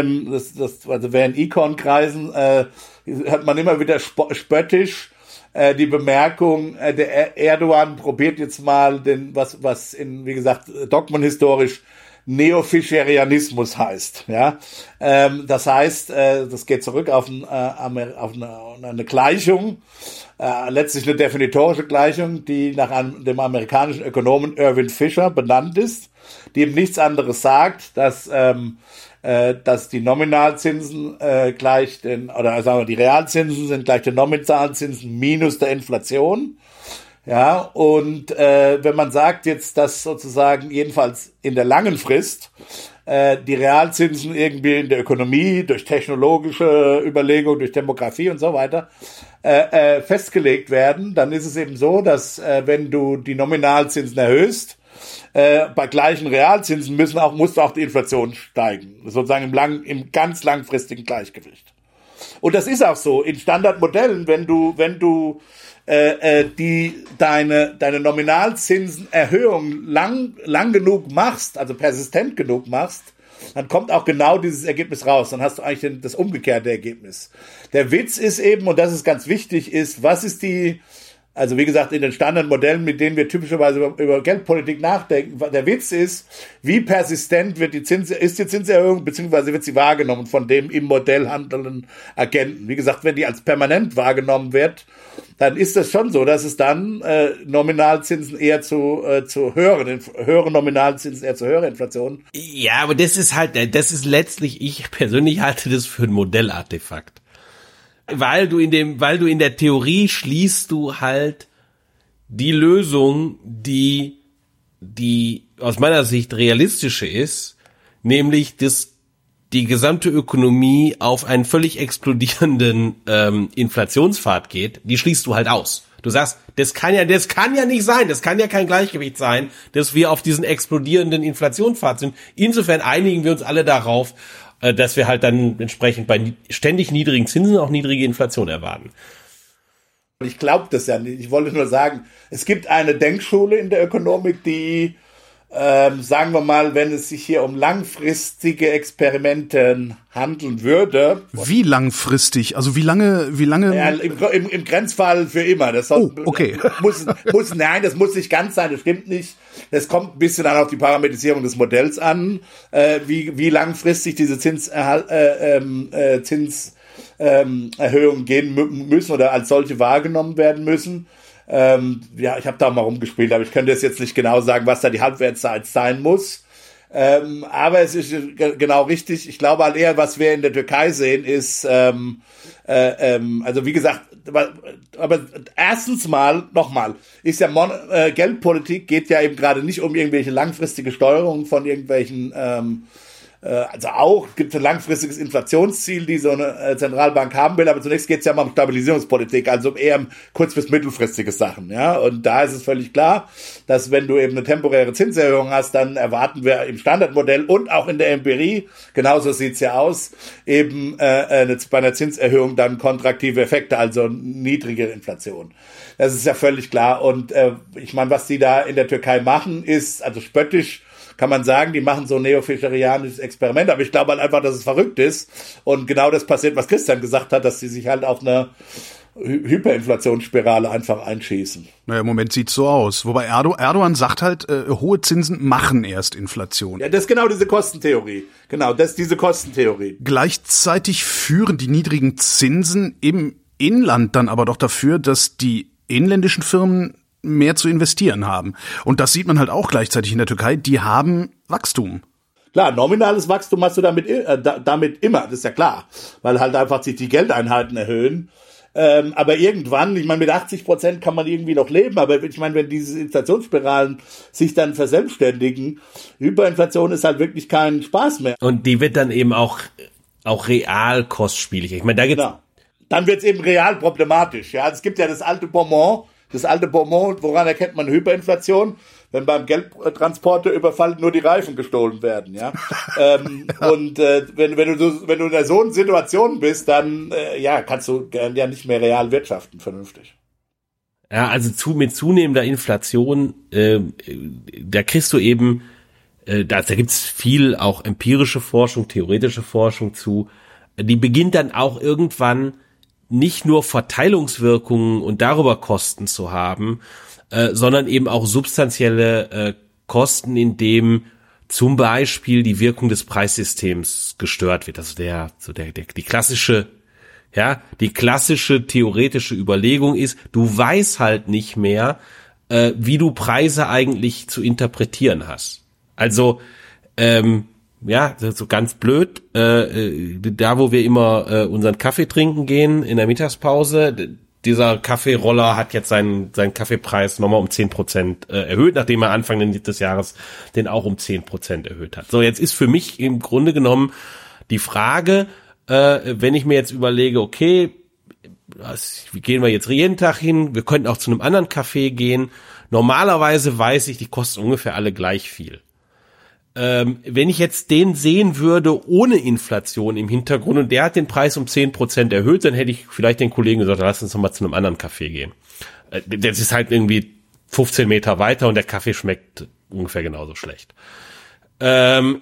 wer in Econ-Kreisen, hört man immer wieder spöttisch die Bemerkung, der Erdogan probiert jetzt mal was wie gesagt, dogmenhistorisch Neofischerianismus heißt, ja. Das heißt, das geht zurück auf eine Gleichung, letztlich eine definitorische Gleichung, die nach dem amerikanischen Ökonomen Irving Fisher benannt ist, die ihm nichts anderes sagt, dass die Nominalzinsen die Realzinsen sind gleich den Nominalzinsen minus der Inflation. Ja, und wenn man sagt jetzt, dass sozusagen jedenfalls in der langen Frist die Realzinsen irgendwie in der Ökonomie durch technologische Überlegungen, durch Demografie und so weiter festgelegt werden, dann ist es eben so, dass wenn du die Nominalzinsen erhöhst, bei gleichen Realzinsen muss auch die Inflation steigen, sozusagen im ganz langfristigen Gleichgewicht. Und das ist auch so in Standardmodellen, wenn du deine Nominalzinsenerhöhung lang genug machst, also persistent genug machst, dann kommt auch genau dieses Ergebnis raus. Dann hast du eigentlich das umgekehrte Ergebnis. Der Witz ist eben, und das ist ganz wichtig, also wie gesagt, in den Standardmodellen, mit denen wir typischerweise über Geldpolitik nachdenken, der Witz ist, wie persistent ist die Zinserhöhung, beziehungsweise wird sie wahrgenommen von dem im Modell handelnden Agenten. Wie gesagt, wenn die als permanent wahrgenommen wird, dann ist das schon so, dass es dann Nominalzinsen eher zu höheren Nominalzinsen eher zu höherer Inflation.
Ja, aber das ist letztlich, ich persönlich halte das für ein Modellartefakt. Weil du in der Theorie schließt du halt die Lösung, die aus meiner Sicht realistische ist, nämlich die gesamte Ökonomie auf einen völlig explodierenden Inflationspfad geht, die schließt du halt aus. Du sagst, das kann ja nicht sein, das kann ja kein Gleichgewicht sein, dass wir auf diesen explodierenden Inflationspfad sind. Insofern einigen wir uns alle darauf, dass wir halt dann entsprechend bei ständig niedrigen Zinsen auch niedrige Inflation erwarten.
Ich glaube das ja nicht. Ich wollte nur sagen, es gibt eine Denkschule in der Ökonomik, die sagen wir mal, wenn es sich hier um langfristige Experimente handeln würde.
Wie langfristig? Also wie lange?
Ja, im Grenzfall für immer. Das
okay.
Das muss nicht ganz sein, das stimmt nicht. Das kommt ein bisschen dann auf die Parametrisierung des Modells an, wie langfristig diese Zinserhöhungen gehen müssen oder als solche wahrgenommen werden müssen. Ich habe da mal rumgespielt, aber ich könnte jetzt nicht genau sagen, was da die Halbwertszeit sein muss. Aber es ist genau richtig. Ich glaube halt eher, was wir in der Türkei sehen, ist, also wie gesagt, aber erstens nochmal, ist ja Geldpolitik geht ja eben gerade nicht um irgendwelche langfristige Steuerung von irgendwelchen also auch gibt es ein langfristiges Inflationsziel, die so eine Zentralbank haben will, aber zunächst geht es ja mal um Stabilisierungspolitik, also eher um kurz- bis mittelfristige Sachen, ja. Und da ist es völlig klar, dass wenn du eben eine temporäre Zinserhöhung hast, dann erwarten wir im Standardmodell und auch in der Empirie, genauso sieht's ja aus, eben bei einer Zinserhöhung dann kontraktive Effekte, also niedrige Inflation. Das ist ja völlig klar. Und ich meine, was die da in der Türkei machen, ist also spöttisch. Kann man sagen, die machen so ein neofischerianisches Experiment, aber ich glaube halt einfach, dass es verrückt ist und genau das passiert, was Christian gesagt hat, dass sie sich halt auf eine Hyperinflationsspirale einfach einschießen.
Naja, im Moment sieht's so aus. Wobei Erdogan sagt halt, hohe Zinsen machen erst Inflation.
Ja, das ist genau diese Kostentheorie. Genau, das ist diese Kostentheorie.
Gleichzeitig führen die niedrigen Zinsen im Inland dann aber doch dafür, dass die inländischen Firmen mehr zu investieren haben. Und das sieht man halt auch gleichzeitig in der Türkei. Die haben Wachstum.
Klar, nominales Wachstum hast du damit immer, das ist ja klar. Weil halt einfach sich die Geldeinheiten erhöhen. Aber irgendwann, ich meine, mit 80% kann man irgendwie noch leben. Aber ich meine, wenn diese Inflationsspiralen sich dann verselbstständigen, Hyperinflation ist halt wirklich kein Spaß mehr.
Und die wird dann eben auch real kostspielig. Ich meine, da gibt's
dann wird's eben real problematisch. Ja, es gibt ja das alte Bonbon, woran erkennt man Hyperinflation? Wenn beim Geldtransporter überfallen nur die Reifen gestohlen werden, ja. Und wenn du in so einer Situation bist, dann kannst du ja nicht mehr real wirtschaften, vernünftig.
Ja, also mit zunehmender Inflation, da kriegst du eben, da gibt's viel auch empirische Forschung, theoretische Forschung zu, die beginnt dann auch irgendwann nicht nur Verteilungswirkungen und darüber Kosten zu haben, sondern eben auch substanzielle Kosten, indem zum Beispiel die Wirkung des Preissystems gestört wird. Also die klassische theoretische Überlegung ist, du weißt halt nicht mehr, wie du Preise eigentlich zu interpretieren hast. Also so ganz blöd, da wo wir immer unseren Kaffee trinken gehen in der Mittagspause, dieser Kaffeeroller hat jetzt seinen Kaffeepreis nochmal um 10% erhöht, nachdem er Anfang des Jahres den auch um 10% erhöht hat. So, jetzt ist für mich im Grunde genommen die Frage, wenn ich mir jetzt überlege, okay, gehen wir jetzt jeden Tag hin, wir könnten auch zu einem anderen Café gehen, normalerweise weiß ich, die kosten ungefähr alle gleich viel. Wenn ich jetzt den sehen würde ohne Inflation im Hintergrund und der hat den Preis um 10% erhöht, dann hätte ich vielleicht den Kollegen gesagt, lass uns noch mal zu einem anderen Café gehen. Das ist halt irgendwie 15 Meter weiter und der Kaffee schmeckt ungefähr genauso schlecht. Aber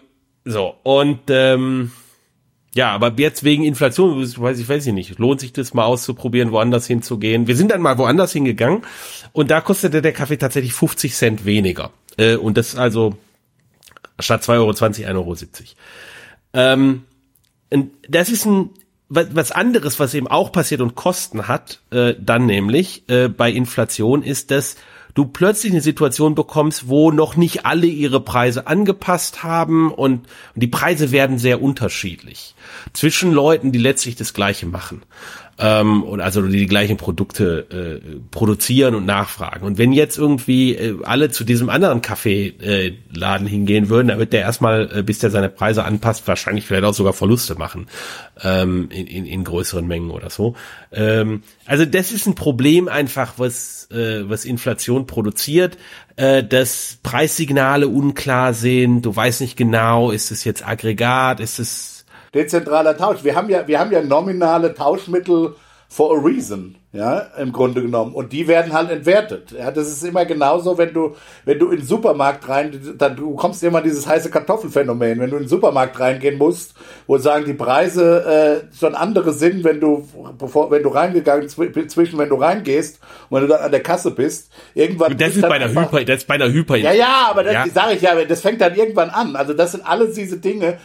jetzt wegen Inflation, weiß ich nicht, lohnt sich das mal auszuprobieren, woanders hinzugehen. Wir sind dann mal woanders hingegangen und da kostete der Kaffee tatsächlich 50 Cent weniger. Und das also statt 2,20 €, 1,70 €. Und das ist was anderes, was eben auch passiert und Kosten hat, dann nämlich bei Inflation, ist, dass du plötzlich eine Situation bekommst, wo noch nicht alle ihre Preise angepasst haben und die Preise werden sehr unterschiedlich zwischen Leuten, die letztlich das Gleiche machen. und also die gleichen Produkte produzieren und nachfragen. Und wenn jetzt irgendwie alle zu diesem anderen Kaffeeladen hingehen würden, dann wird der erstmal, bis der seine Preise anpasst, wahrscheinlich vielleicht auch sogar Verluste machen in größeren Mengen oder so. Also das ist ein Problem einfach, was Inflation produziert, dass Preissignale unklar sind. Du weißt nicht genau, ist es jetzt Aggregat, ist es
dezentraler Tausch. Wir haben ja nominale Tauschmittel for a reason, ja, im Grunde genommen. Und die werden halt entwertet. Ja, das ist immer genauso, wenn du in den Supermarkt du kommst immer in dieses heiße Kartoffelphänomen. Wenn du in den Supermarkt reingehen musst, wo sagen die Preise schon andere sind, wenn du reingehst und wenn du dann an der Kasse bist. Irgendwann.
Das ist bei einer Hyper.
Ja, aber das sage ich ja, das fängt dann irgendwann an. Also das sind alles diese Dinge,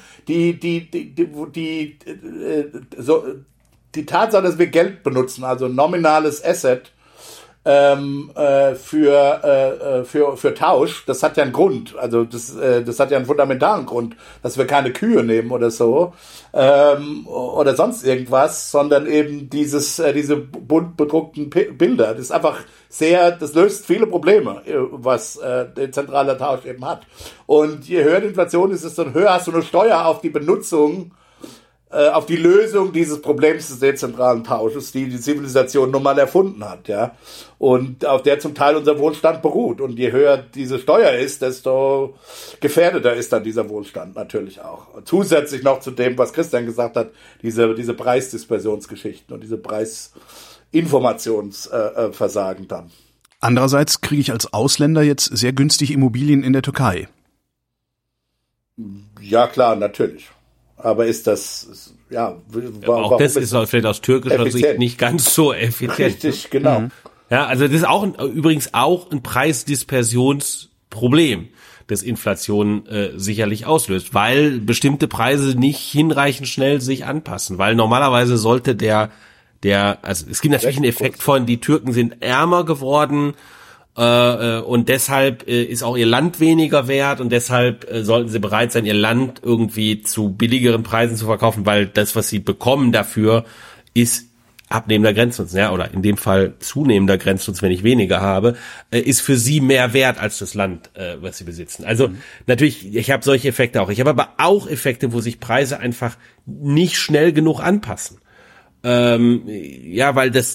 die Tatsache, dass wir Geld benutzen, also nominales Asset für Tausch, das hat ja einen Grund. Also das hat ja einen fundamentalen Grund, dass wir keine Kühe nehmen oder so oder sonst irgendwas, sondern eben diese bunt bedruckten Bilder. Das ist einfach das löst viele Probleme, was der zentrale Tausch eben hat. Und je höher die Inflation ist, desto höher hast du eine Steuer auf die Benutzung, auf die Lösung dieses Problems des dezentralen Tausches, die Zivilisation nun mal erfunden hat, ja, und auf der zum Teil unser Wohlstand beruht. Und je höher diese Steuer ist, desto gefährdeter ist dann dieser Wohlstand natürlich auch. Und zusätzlich noch zu dem, was Christian gesagt hat, diese Preisdispersionsgeschichten und diese Preisinformationsversagen dann.
Andererseits kriege ich als Ausländer jetzt sehr günstig Immobilien in der Türkei.
Ja, klar, natürlich. Aber ist das,
auch das ist vielleicht aus türkischer Sicht nicht ganz so effizient.
Richtig, genau.
Ja, also das ist übrigens auch ein Preisdispersionsproblem, das Inflation sicherlich auslöst, weil bestimmte Preise nicht hinreichend schnell sich anpassen, weil normalerweise sollte also es gibt natürlich einen Effekt von, die Türken sind ärmer geworden, und deshalb ist auch ihr Land weniger wert und deshalb sollten sie bereit sein, ihr Land irgendwie zu billigeren Preisen zu verkaufen, weil das, was sie bekommen dafür, ist abnehmender Grenznutzen, ja, oder in dem Fall zunehmender Grenznutzen, wenn ich weniger habe, ist für sie mehr wert als das Land, was sie besitzen. Also natürlich, ich habe solche Effekte auch. Ich habe aber auch Effekte, wo sich Preise einfach nicht schnell genug anpassen. Weil das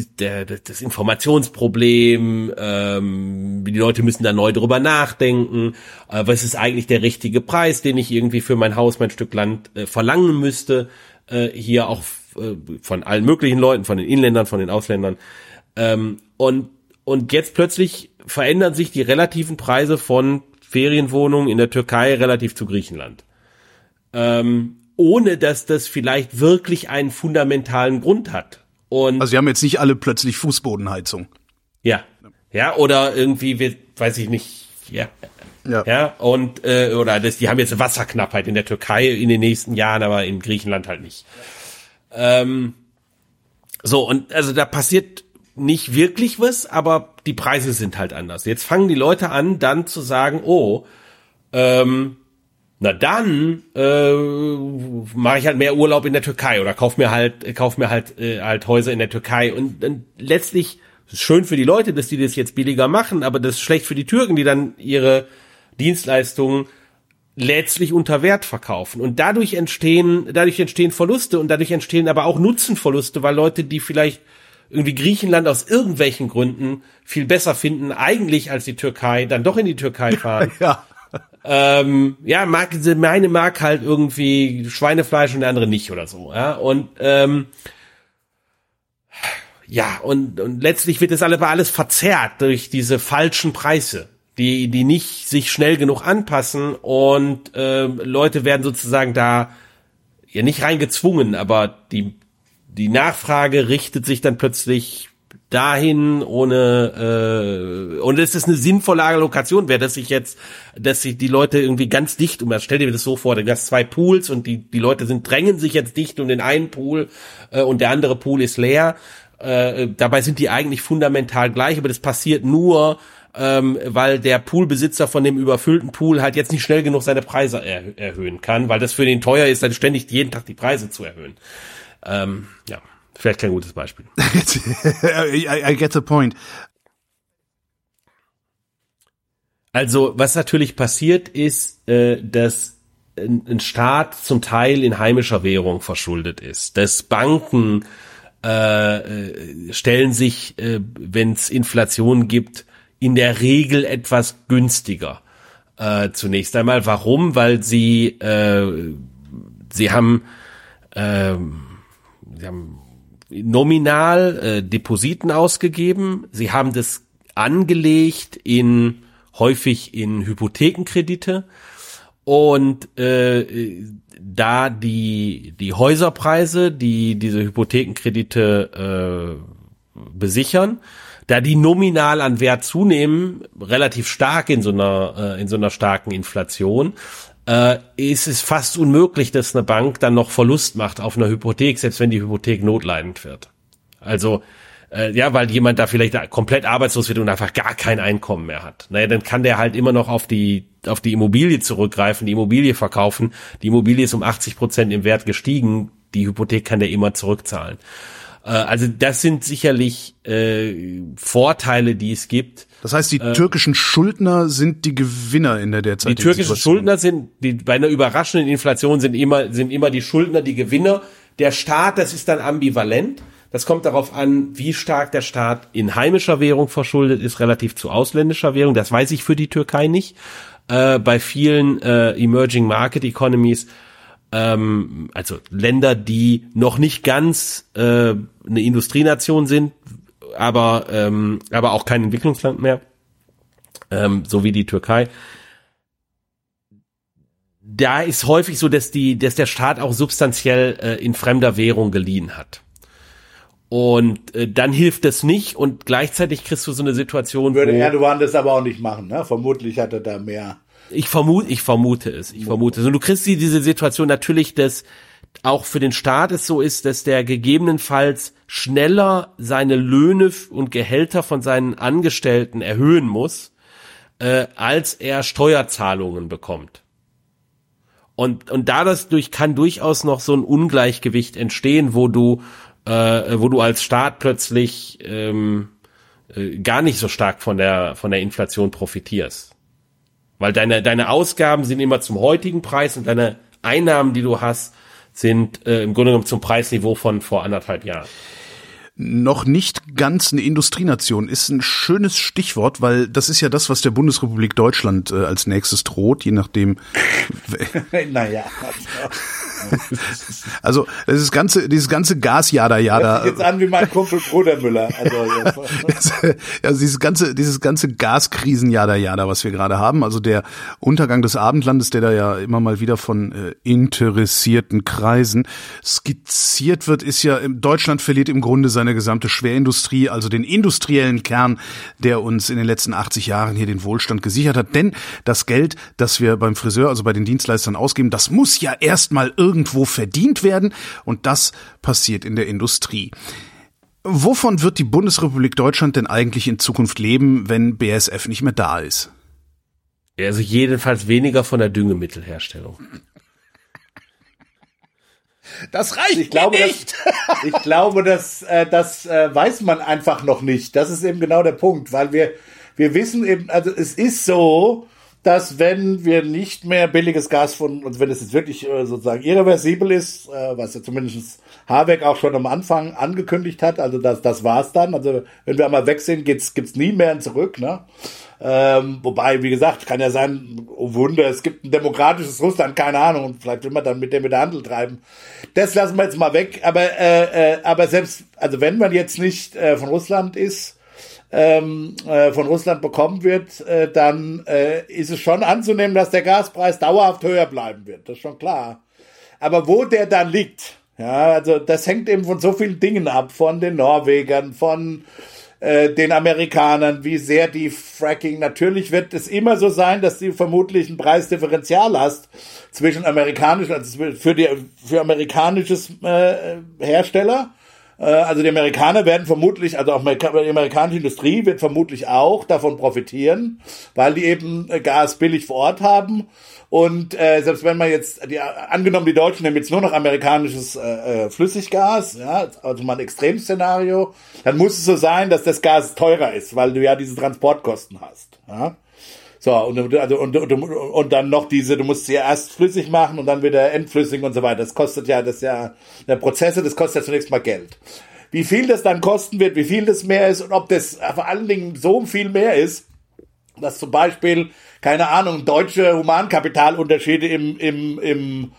Informationsproblem, die Leute müssen da neu drüber nachdenken, was ist eigentlich der richtige Preis, den ich irgendwie für mein Haus, mein Stück Land verlangen müsste, hier auch von allen möglichen Leuten, von den Inländern, von den Ausländern. Und jetzt plötzlich verändern sich die relativen Preise von Ferienwohnungen in der Türkei relativ zu Griechenland. Ohne dass das vielleicht wirklich einen fundamentalen Grund hat. Und
also sie haben jetzt nicht alle plötzlich Fußbodenheizung.
Ja, oder irgendwie, weiß ich nicht, und die haben jetzt Wasserknappheit in der Türkei in den nächsten Jahren, aber in Griechenland halt nicht. Und also da passiert nicht wirklich was, aber die Preise sind halt anders. Jetzt fangen die Leute an, dann zu sagen, na dann mache ich halt mehr Urlaub in der Türkei oder kauf mir halt Häuser in der Türkei. Und dann letztlich ist es schön für die Leute, dass die das jetzt billiger machen, aber das ist schlecht für die Türken, die dann ihre Dienstleistungen letztlich unter Wert verkaufen. Und dadurch entstehen Verluste und dadurch entstehen aber auch Nutzenverluste, weil Leute, die vielleicht irgendwie Griechenland aus irgendwelchen Gründen viel besser finden, eigentlich als die Türkei, dann doch in die Türkei fahren.
Ja.
Meine mag halt irgendwie Schweinefleisch und der andere nicht oder so, ja, und letztlich wird das alles verzerrt durch diese falschen Preise, die nicht sich schnell genug anpassen und Leute werden sozusagen da ja nicht reingezwungen, aber die Nachfrage richtet sich dann plötzlich dahin und es ist eine sinnvolle Allokation wäre, dass sich die Leute irgendwie ganz dicht stell dir das so vor, du hast 2 Pools und die Leute drängen sich jetzt dicht um den einen Pool und der andere Pool ist leer. Dabei sind die eigentlich fundamental gleich, aber das passiert nur, weil der Poolbesitzer von dem überfüllten Pool halt jetzt nicht schnell genug seine Preise erhöhen kann, weil das für den teuer ist, dann ständig jeden Tag die Preise zu erhöhen. Vielleicht kein gutes Beispiel.
I get the point.
Also, was natürlich passiert ist, dass ein Staat zum Teil in heimischer Währung verschuldet ist. Dass Banken stellen sich, wenn es Inflation gibt, in der Regel etwas günstiger. Zunächst einmal. Warum? Weil sie haben nominal Depositen ausgegeben. Sie haben das angelegt häufig in Hypothekenkredite. Und da die Häuserpreise, die diese Hypothekenkredite besichern, da die nominal an Wert zunehmen, relativ stark in so einer starken Inflation, ist es fast unmöglich, dass eine Bank dann noch Verlust macht auf einer Hypothek, selbst wenn die Hypothek notleidend wird. Also weil jemand da vielleicht komplett arbeitslos wird und einfach gar kein Einkommen mehr hat. Naja, dann kann der halt immer noch auf die Immobilie zurückgreifen, die Immobilie verkaufen. Die Immobilie ist um 80% im Wert gestiegen. Die Hypothek kann der immer zurückzahlen. Also das sind sicherlich Vorteile, die es gibt.
Das heißt, die türkischen Schuldner sind die Gewinner in der derzeitigen
Die türkischen
Situation.
Schuldner bei einer überraschenden Inflation sind immer die Schuldner die Gewinner. Der Staat, das ist dann ambivalent. Das kommt darauf an, wie stark der Staat in heimischer Währung verschuldet ist, relativ zu ausländischer Währung. Das weiß ich für die Türkei nicht. Bei vielen Emerging Market Economies, also Länder, die noch nicht ganz eine Industrienation sind, aber auch kein Entwicklungsland mehr, so wie die Türkei. Da ist häufig so, dass der Staat auch substanziell in fremder Währung geliehen hat. Und dann hilft das nicht und gleichzeitig kriegst du so eine Situation,
würde Erdogan das aber auch nicht machen, ne? Vermutlich hat er da mehr.
Ich vermute es. Und du kriegst diese Situation natürlich, dass auch für den Staat es so ist, dass der gegebenenfalls schneller seine Löhne und Gehälter von seinen Angestellten erhöhen muss, als er Steuerzahlungen bekommt. Und dadurch kann durchaus noch so ein Ungleichgewicht entstehen, wo du als Staat plötzlich gar nicht so stark von der Inflation profitierst. Weil deine Ausgaben sind immer zum heutigen Preis und deine Einnahmen, die du hast, sind im Grunde genommen zum Preisniveau von vor 1,5 Jahren.
Noch nicht ganz eine Industrienation ist ein schönes Stichwort, weil das ist ja das, was der Bundesrepublik Deutschland als nächstes droht, je nachdem.
Naja.
Also dieses ganze Gas-Jada.
Hört sich jetzt an wie mein Kumpel Brudermüller.
Also dieses ganze Gaskrisen-Jada, was wir gerade haben, also der Untergang des Abendlandes, der da ja immer mal wieder von interessierten Kreisen skizziert wird, ist ja, Deutschland verliert im Grunde seine gesamte Schwerindustrie, also den industriellen Kern, der uns in den letzten 80 Jahren hier den Wohlstand gesichert hat. Denn das Geld, das wir beim Friseur, also bei den Dienstleistern ausgeben, das muss ja erstmal irgendwo verdient werden und das passiert in der Industrie. Wovon wird die Bundesrepublik Deutschland denn eigentlich in Zukunft leben, wenn BASF nicht mehr da ist?
Also jedenfalls weniger von der Düngemittelherstellung.
Das reicht nicht. Ich glaube, das weiß man einfach noch nicht. Das ist eben genau der Punkt, weil wir wissen eben, also es ist so, dass wenn wir nicht mehr billiges Gas also wenn es jetzt wirklich sozusagen irreversibel ist, was ja zumindest Habeck auch schon am Anfang angekündigt hat, also das war's dann. Also wenn wir einmal weg sind, gibt's nie mehr ein Zurück, ne? Wobei, wie gesagt, kann ja sein, oh Wunder, es gibt ein demokratisches Russland, keine Ahnung, und vielleicht will man dann mit dem wieder Handel treiben. Das lassen wir jetzt mal weg, aber selbst, also wenn man jetzt nicht von Russland bekommen wird, dann ist es schon anzunehmen, dass der Gaspreis dauerhaft höher bleiben wird, das ist schon klar. Aber wo der dann liegt, ja, also das hängt eben von so vielen Dingen ab, von den Norwegern, von den Amerikanern, wie sehr die Fracking, natürlich wird es immer so sein, dass du vermutlich ein Preisdifferenzial hast zwischen amerikanischen, also für amerikanisches Hersteller, Also die Amerikaner werden vermutlich, also auch die amerikanische Industrie wird vermutlich auch davon profitieren, weil die eben Gas billig vor Ort haben. Und selbst wenn man jetzt, angenommen die Deutschen nehmen jetzt nur noch amerikanisches Flüssiggas, ja, also mal ein Extremszenario, dann muss es so sein, dass das Gas teurer ist, weil du ja diese Transportkosten hast. Ja. So, und dann noch du musst sie ja erst flüssig machen und dann wieder entflüssigen und so weiter. Das kostet ja, der Prozesse, das kostet ja zunächst mal Geld. Wie viel das dann kosten wird, wie viel das mehr ist und ob das vor allen Dingen so viel mehr ist, dass zum Beispiel, keine Ahnung, deutsche Humankapitalunterschiede im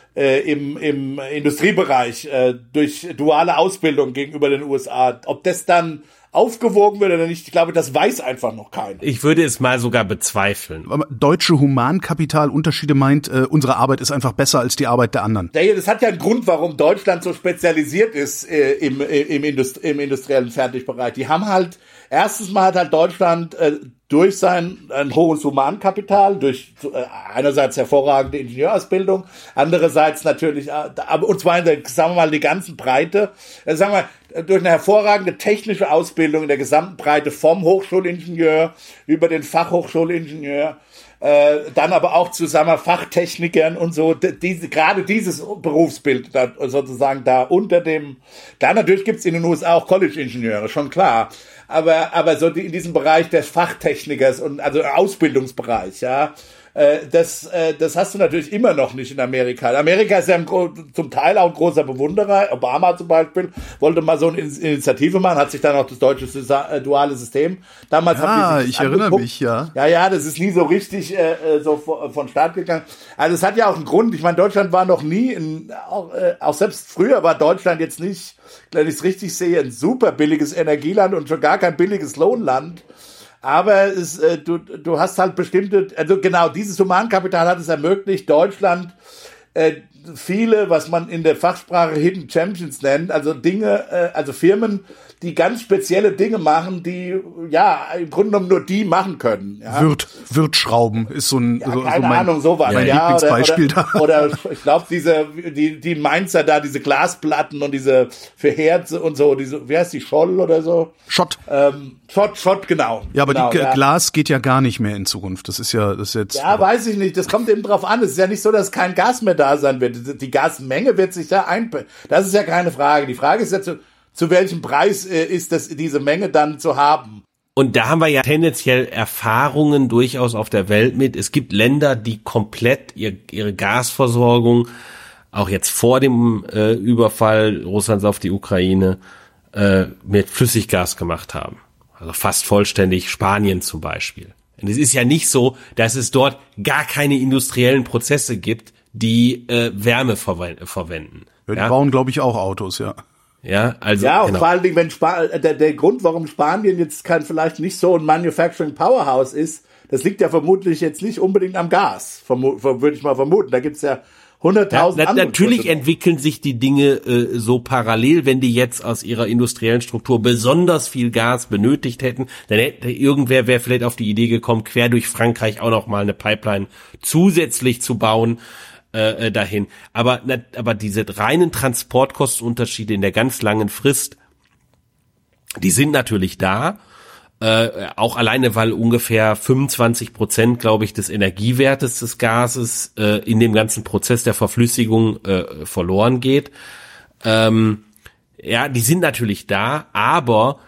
Industriebereich durch duale Ausbildung gegenüber den USA, ob das dann aufgewogen wird oder nicht, ich glaube, das weiß einfach noch keiner.
Ich würde es mal sogar bezweifeln.
Deutsche Humankapitalunterschiede meint, unsere Arbeit ist einfach besser als die Arbeit der anderen.
Das hat ja einen Grund, warum Deutschland so spezialisiert ist im industriellen Fertigbereich. Die haben halt, erstens mal hat halt Deutschland durch ein hohes Humankapital, durch einerseits hervorragende Ingenieurausbildung, andererseits natürlich, und zwar sagen wir mal die ganzen Breite, sagen wir durch eine hervorragende technische Ausbildung in der gesamten Breite vom Hochschulingenieur über den Fachhochschulingenieur, dann aber auch zusammen Fachtechnikern und so, gerade dieses Berufsbild da, sozusagen da natürlich gibt's in den USA auch College-Ingenieure, schon klar, aber so in diesem Bereich des Fachtechnikers und also Ausbildungsbereich, ja, das hast du natürlich immer noch nicht in Amerika. Amerika ist ja zum Teil auch ein großer Bewunderer. Obama zum Beispiel wollte mal so eine Initiative machen, hat sich dann auch das deutsche duale System damals.
Ich erinnere mich, ja.
Ja, das ist nie so richtig so von Start gegangen. Also es hat ja auch einen Grund. Ich meine, Deutschland war noch nie, auch selbst früher war Deutschland jetzt nicht, wenn ich es richtig sehe, ein super billiges Energieland und schon gar kein billiges Lohnland. Aber du hast halt bestimmte, also genau, dieses Humankapital hat es ermöglicht, Deutschland viele, was man in der Fachsprache Hidden Champions nennt, also Dinge, also Firmen, die ganz spezielle Dinge machen, die ja im Grunde genommen nur die machen können. Ja.
Wirtschrauben ist so ein
keine Ahnung, sowas.
Mein Lieblingsbeispiel da.
Oder ich glaube, die Mainzer da, diese Glasplatten und diese für Herze und so, diese, wie heißt die, Scholl oder so?
Schott.
Schott, genau.
Ja, aber
genau,
Glas geht ja gar nicht mehr in Zukunft. Das ist jetzt.
Ja, weiß ich nicht. Das kommt eben drauf an. Es ist ja nicht so, dass kein Gas mehr da sein wird. Die Gasmenge wird sich da einpendeln. Das ist ja keine Frage. Die Frage ist ja, zu welchem Preis ist diese Menge dann zu haben?
Und da haben wir ja tendenziell Erfahrungen durchaus auf der Welt mit. Es gibt Länder, die komplett ihre Gasversorgung, auch jetzt vor dem Überfall Russlands auf die Ukraine, mit Flüssiggas gemacht haben. Also fast vollständig, Spanien zum Beispiel. Und es ist ja nicht so, dass es dort gar keine industriellen Prozesse gibt, die Wärme verwenden.
Die bauen, glaube ich, auch Autos, ja.
Ja, also.
Ja, und vor allen Dingen, wenn der Grund, warum Spanien jetzt vielleicht nicht so ein Manufacturing Powerhouse ist, das liegt ja vermutlich jetzt nicht unbedingt am Gas, würde ich mal vermuten. Da gibt's ja 100.000 andere.
Natürlich entwickeln sich die Dinge so parallel, wenn die jetzt aus ihrer industriellen Struktur besonders viel Gas benötigt hätten, dann wäre vielleicht auf die Idee gekommen, quer durch Frankreich auch noch mal eine Pipeline zusätzlich zu bauen dahin. Aber diese reinen Transportkostenunterschiede in der ganz langen Frist, die sind natürlich da. Auch alleine, weil ungefähr 25%, glaube ich, des Energiewertes des Gases in dem ganzen Prozess der Verflüssigung verloren geht. Die sind natürlich da, aber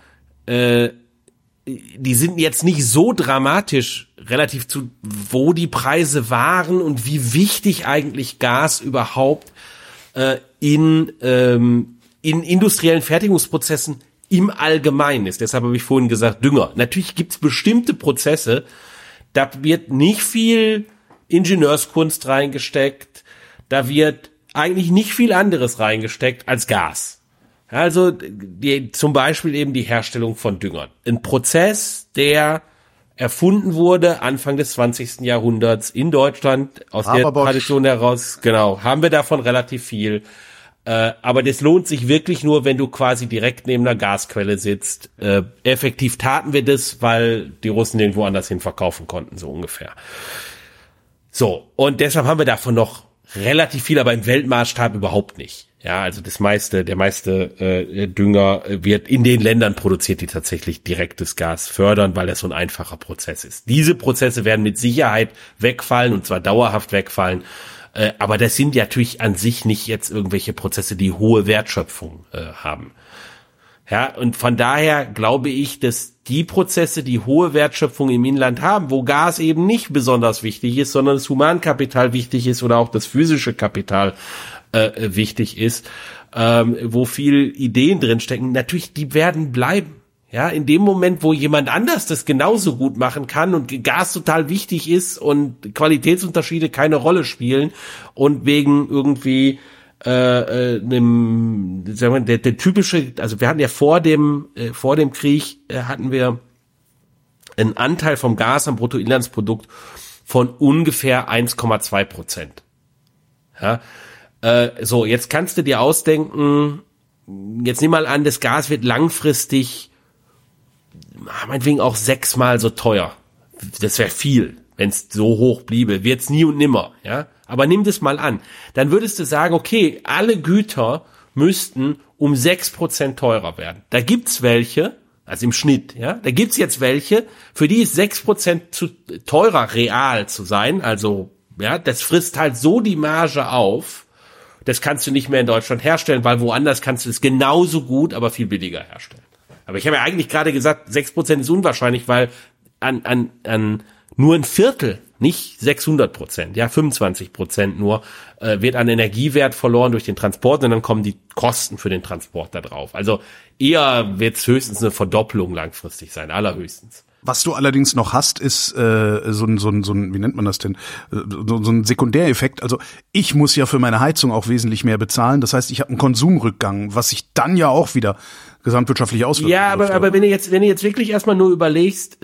die sind jetzt nicht so dramatisch relativ zu, wo die Preise waren und wie wichtig eigentlich Gas überhaupt in industriellen Fertigungsprozessen im Allgemeinen ist. Deshalb habe ich vorhin gesagt, Dünger. Natürlich gibt es bestimmte Prozesse, da wird nicht viel Ingenieurskunst reingesteckt, da wird eigentlich nicht viel anderes reingesteckt als Gas. Also zum Beispiel eben die Herstellung von Düngern. Ein Prozess, der erfunden wurde Anfang des 20. Jahrhunderts in Deutschland, aus der Tradition heraus, genau, haben wir davon relativ viel. Aber das lohnt sich wirklich nur, wenn du quasi direkt neben einer Gasquelle sitzt. Effektiv taten wir das, weil die Russen irgendwo anders hin verkaufen konnten, so ungefähr. So, und deshalb haben wir davon noch relativ viel, aber im Weltmaßstab überhaupt nicht. Ja, also der meiste Dünger wird in den Ländern produziert, die tatsächlich direktes Gas fördern, weil das so ein einfacher Prozess ist. Diese Prozesse werden mit Sicherheit wegfallen, und zwar dauerhaft wegfallen. Aber das sind ja natürlich an sich nicht jetzt irgendwelche Prozesse, die hohe Wertschöpfung haben. Ja, und von daher glaube ich, dass die Prozesse, die hohe Wertschöpfung im Inland haben, wo Gas eben nicht besonders wichtig ist, sondern das Humankapital wichtig ist oder auch das physische Kapital wichtig ist, wo viel Ideen drinstecken, natürlich, die werden bleiben. Ja, in dem Moment, wo jemand anders das genauso gut machen kann und Gas total wichtig ist und Qualitätsunterschiede keine Rolle spielen und wegen irgendwie sagen wir, der typische, also wir hatten ja vor dem Krieg hatten wir einen Anteil vom Gas am Bruttoinlandsprodukt von ungefähr 1,2%. Ja, so, jetzt kannst du dir ausdenken, jetzt nimm mal an, das Gas wird langfristig meinetwegen auch 6-mal so teuer. Das wäre viel, wenn es so hoch bliebe. Wird's nie und nimmer, ja. Aber nimm das mal an. Dann würdest du sagen, okay, alle Güter müssten um 6% teurer werden. Da gibt's welche, also im Schnitt, ja. Da gibt's jetzt welche, für die ist 6% zu teurer real zu sein. Also, ja, das frisst halt so die Marge auf. Das kannst du nicht mehr in Deutschland herstellen, weil woanders kannst du es genauso gut, aber viel billiger herstellen. Aber ich habe ja eigentlich gerade gesagt, 6% ist unwahrscheinlich, weil an nur ein Viertel, nicht 600%, ja 25% nur, wird an Energiewert verloren durch den Transport, und dann kommen die Kosten für den Transport da drauf. Also eher wird es höchstens eine Verdoppelung langfristig sein, allerhöchstens.
Was du allerdings noch hast, ist so ein, wie nennt man das denn, so ein Sekundäreffekt. Also ich muss ja für meine Heizung auch wesentlich mehr bezahlen. Das heißt, ich habe einen Konsumrückgang, was sich dann ja auch wieder gesamtwirtschaftlich auswirkt. Ja,
aber wenn du jetzt wirklich erstmal nur überlegst,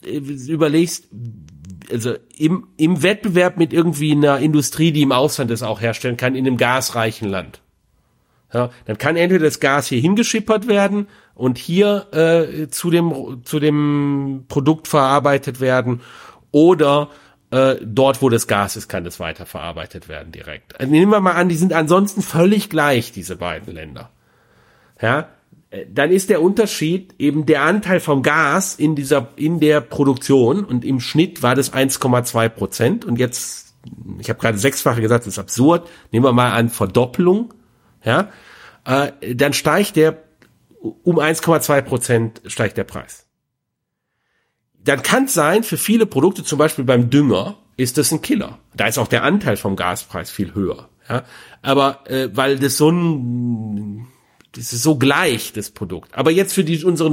also im Wettbewerb mit irgendwie einer Industrie, die im Ausland das auch herstellen kann, in einem gasreichen Land. Ja, dann kann entweder das Gas hier hingeschippert werden und hier zu dem Produkt verarbeitet werden, oder dort, wo das Gas ist, kann das weiterverarbeitet werden direkt. Also nehmen wir mal an, die sind ansonsten völlig gleich, diese beiden Länder. Ja, dann ist der Unterschied eben der Anteil vom Gas in der Produktion, und im Schnitt war das 1,2%, und jetzt, ich habe gerade 6-fache gesagt, das ist absurd, nehmen wir mal an Verdoppelung, ja, dann steigt der um 1,2% steigt der Preis. Dann kann es sein, für viele Produkte, zum Beispiel beim Dünger, ist das ein Killer. Da ist auch der Anteil vom Gaspreis viel höher. Ja? Aber weil das das ist so gleich, das Produkt. Aber jetzt für unsere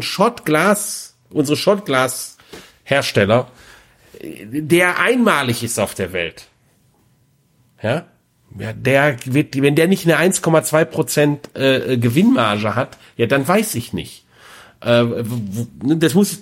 Schottglashersteller, der einmalig ist auf der Welt, ja, der wird, wenn der nicht eine 1,2% Gewinnmarge hat, ja, dann weiß ich nicht. Das muss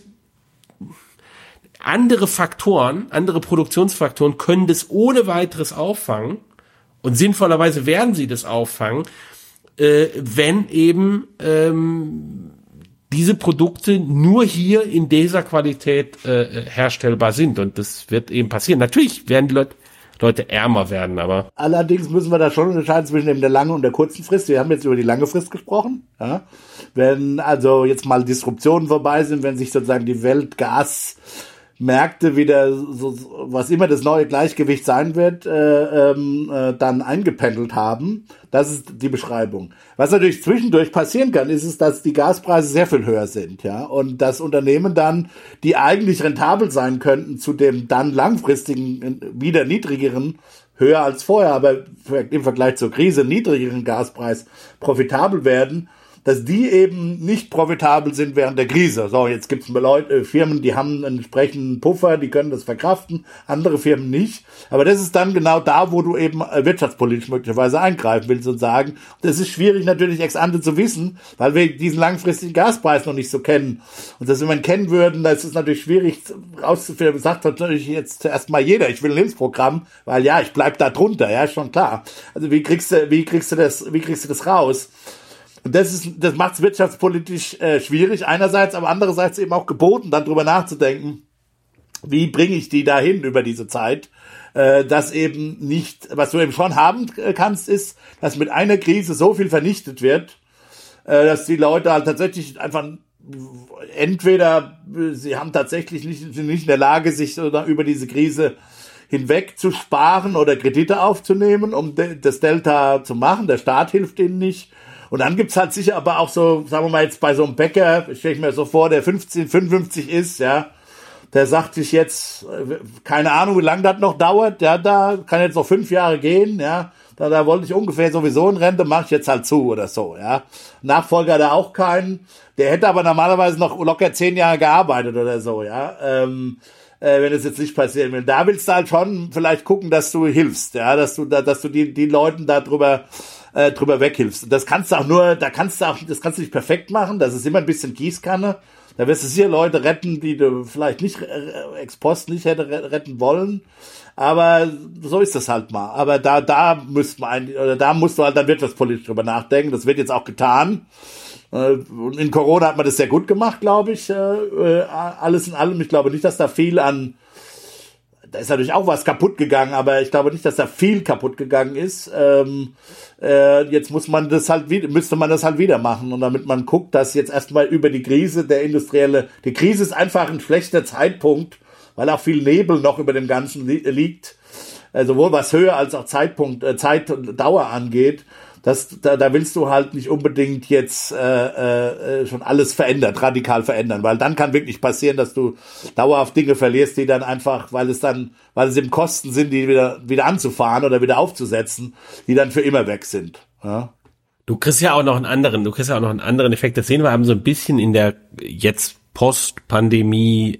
andere Produktionsfaktoren können das ohne weiteres auffangen, und sinnvollerweise werden sie das auffangen, wenn eben diese Produkte nur hier in dieser Qualität herstellbar sind, und das wird eben passieren. Natürlich werden die Leute ärmer werden, aber...
Allerdings müssen wir da schon unterscheiden zwischen eben der langen und der kurzen Frist. Wir haben jetzt über die lange Frist gesprochen. Ja? Wenn also jetzt mal Disruptionen vorbei sind, wenn sich sozusagen die Weltgasmärkte wieder, so, was immer das neue Gleichgewicht sein wird, dann eingependelt haben. Das ist die Beschreibung. Was natürlich zwischendurch passieren kann, ist es, dass die Gaspreise sehr viel höher sind, ja, und dass Unternehmen dann, die eigentlich rentabel sein könnten, zu dem dann langfristigen, wieder niedrigeren, höher als vorher, aber im Vergleich zur Krise niedrigeren Gaspreis profitabel werden, dass die eben nicht profitabel sind während der Krise. So, jetzt gibt es Firmen, die haben einen entsprechenden Puffer, die können das verkraften, andere Firmen nicht. Aber das ist dann genau da, wo du eben wirtschaftspolitisch möglicherweise eingreifen willst und sagen, das ist schwierig natürlich ex ante zu wissen, weil wir diesen langfristigen Gaspreis noch nicht so kennen. Und das, wenn wir ihn kennen würden, das ist natürlich schwierig rauszufinden. Sagt natürlich jetzt zuerst mal jeder, ich will ein Hilfsprogramm, weil ja, ich bleib da drunter, ja, ist schon klar. Also wie kriegst du das raus? Und das macht es wirtschaftspolitisch schwierig einerseits, aber andererseits eben auch geboten, dann drüber nachzudenken, wie bringe ich die dahin über diese Zeit, dass eben nicht, was du eben schon haben kannst, ist, dass mit einer Krise so viel vernichtet wird, dass die Leute halt tatsächlich einfach entweder sie haben tatsächlich nicht in der Lage, sich über diese Krise hinweg zu sparen oder Kredite aufzunehmen, um das Delta zu machen. Der Staat hilft ihnen nicht. Und dann gibt's halt sicher aber auch so, sagen wir mal jetzt bei so einem Bäcker, stelle ich mir so vor, der 55 ist, ja, der sagt sich jetzt, keine Ahnung, wie lange das noch dauert, ja, da kann jetzt noch 5 Jahre gehen, ja, da wollte ich ungefähr sowieso in Rente, mache ich jetzt halt zu oder so, ja. Nachfolger da auch keinen, der hätte aber normalerweise noch locker 10 Jahre gearbeitet oder so, ja, wenn es jetzt nicht passieren will. Da willst du halt schon vielleicht gucken, dass du hilfst, ja, dass du die Leuten da drüber weghilfst. Und das kannst du auch nur, das kannst du nicht perfekt machen, das ist immer ein bisschen Gießkanne. Da wirst du sicher Leute retten, die du vielleicht nicht ex post nicht hätte retten wollen. Aber so ist das halt mal. Aber da musst du halt dann wirtschaftspolitisch drüber nachdenken. Das wird jetzt auch getan. Und in Corona hat man das sehr gut gemacht, glaube ich. Alles in allem. Ich glaube nicht, dass da viel da ist natürlich auch was kaputt gegangen, aber ich glaube nicht, dass da viel kaputt gegangen ist. Jetzt müsste man das halt wieder machen. Und damit man guckt, dass jetzt erstmal über die Krise die Krise ist einfach ein schlechter Zeitpunkt, weil auch viel Nebel noch über dem Ganzen liegt. Sowohl was Höhe als auch Zeit und Dauer angeht. Da willst du halt nicht unbedingt jetzt schon alles radikal verändern, weil dann kann wirklich passieren, dass du dauerhaft Dinge verlierst, die dann einfach, weil es eben Kosten sind, die wieder anzufahren oder wieder aufzusetzen, die dann für immer weg sind. Ja?
Du kriegst ja auch noch einen anderen Effekt. Das sehen wir haben so ein bisschen in der jetzt Post-Pandemie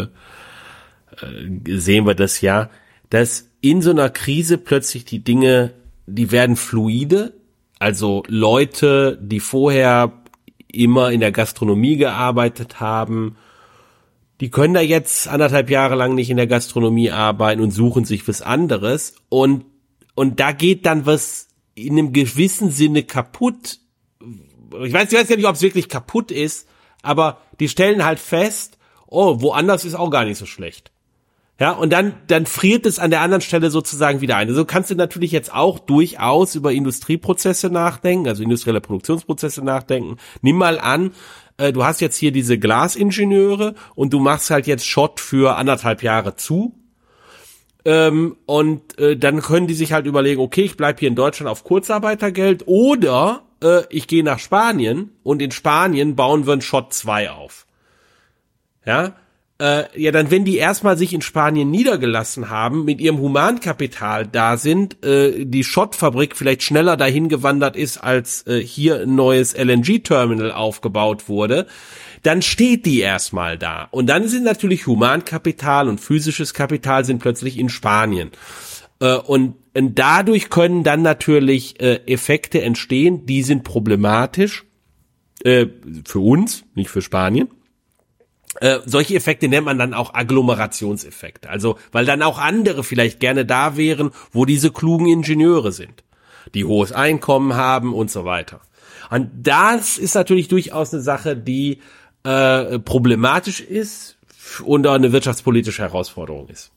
sehen wir das ja, dass in so einer Krise plötzlich die Dinge, die werden fluide. Also Leute, die vorher immer in der Gastronomie gearbeitet haben, die können da jetzt 1,5 Jahre lang nicht in der Gastronomie arbeiten und suchen sich was anderes. Und da geht dann was in einem gewissen Sinne kaputt. Ich weiß ja nicht, ob es wirklich kaputt ist, aber die stellen halt fest, woanders ist auch gar nicht so schlecht. Ja, und dann friert es an der anderen Stelle sozusagen wieder ein. Also kannst du natürlich jetzt auch durchaus über Industrieprozesse nachdenken, also industrielle Produktionsprozesse nachdenken. Nimm mal an, du hast jetzt hier diese Glasingenieure und du machst halt jetzt Schott für 1,5 Jahre zu. Und dann können die sich halt überlegen, okay, ich bleib hier in Deutschland auf Kurzarbeitergeld oder ich gehe nach Spanien und in Spanien bauen wir einen Schott 2 auf. Ja, dann wenn die erstmal sich in Spanien niedergelassen haben, mit ihrem Humankapital da sind, die Schottfabrik vielleicht schneller dahin gewandert ist, als hier ein neues LNG-Terminal aufgebaut wurde, dann steht die erstmal da. Und dann sind natürlich Humankapital und physisches Kapital sind plötzlich in Spanien. Und dadurch können dann natürlich Effekte entstehen, die sind problematisch für uns, nicht für Spanien. Solche Effekte nennt man dann auch Agglomerationseffekte. Also, weil dann auch andere vielleicht gerne da wären, wo diese klugen Ingenieure sind, die hohes Einkommen haben und so weiter. Und das ist natürlich durchaus eine Sache, die problematisch ist und eine wirtschaftspolitische Herausforderung ist.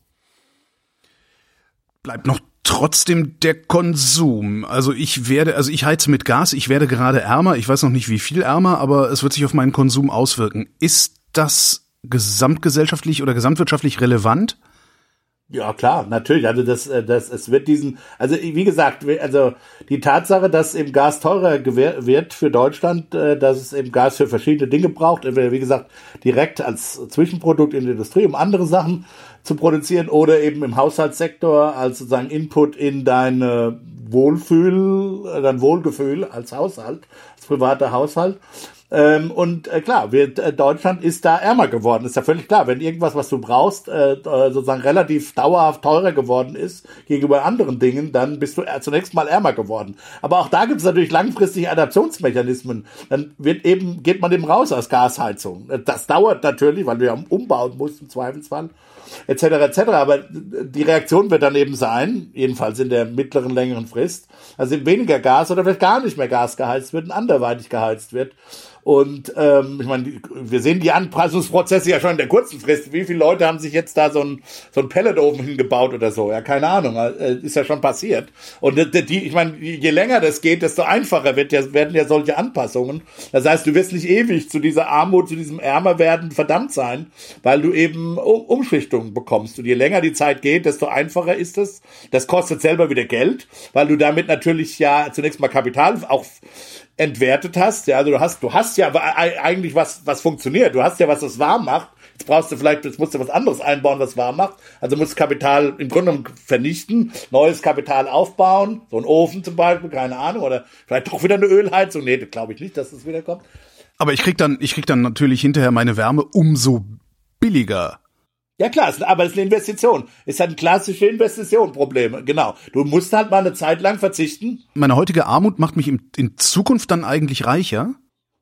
Bleibt noch trotzdem der Konsum. Also ich heize mit Gas, ich werde gerade ärmer, ich weiß noch nicht wie viel ärmer, aber es wird sich auf meinen Konsum auswirken. Ist das gesamtgesellschaftlich oder gesamtwirtschaftlich relevant?
Ja, klar, natürlich. Also es wird also wie gesagt, also die Tatsache, dass eben Gas teurer wird für Deutschland, dass es eben Gas für verschiedene Dinge braucht, entweder wie gesagt direkt als Zwischenprodukt in der Industrie, um andere Sachen zu produzieren, oder eben im Haushaltssektor als sozusagen Input in dein Wohlgefühl als Haushalt, als privater Haushalt. Klar, Deutschland ist da ärmer geworden. Ist ja völlig klar, wenn irgendwas, was du brauchst, sozusagen relativ dauerhaft teurer geworden ist gegenüber anderen Dingen, dann bist du zunächst mal ärmer geworden. Aber auch da gibt es natürlich langfristige Adaptionsmechanismen. Dann geht man eben raus aus Gasheizung. Das dauert natürlich, weil du ja umbauen musst im Zweifelsfall, etc. Aber die Reaktion wird dann eben sein, jedenfalls in der mittleren, längeren Frist, also weniger Gas oder vielleicht gar nicht mehr Gas geheizt wird und anderweitig geheizt wird. Und ich meine, wir sehen die Anpassungsprozesse ja schon in der kurzen Frist. Wie viele Leute haben sich jetzt da so ein Pelletofen hingebaut oder so? Ja, keine Ahnung. Ist ja schon passiert. Und ich meine, je länger das geht, desto einfacher werden ja solche Anpassungen. Das heißt, du wirst nicht ewig zu dieser Armut, zu diesem Ärmerwerden verdammt sein, weil du eben Umschichtungen bekommst. Und je länger die Zeit geht, desto einfacher ist es. Das kostet selber wieder Geld, weil du damit natürlich ja zunächst mal Kapital auch entwertet hast. Ja, also du hast ja eigentlich was funktioniert. Du hast ja was das warm macht. Jetzt musst du was anderes einbauen, was warm macht. Also musst Kapital im Grunde vernichten, neues Kapital aufbauen, so ein Ofen zum Beispiel, keine Ahnung, oder vielleicht doch wieder eine Ölheizung. Nee, glaube ich nicht, dass das wiederkommt.
Aber ich krieg dann natürlich hinterher meine Wärme umso billiger.
Ja klar, aber es ist eine Investition. Es hat ein klassische Investitionproblem. Genau. Du musst halt mal eine Zeit lang verzichten.
Meine heutige Armut macht mich in Zukunft dann eigentlich reicher?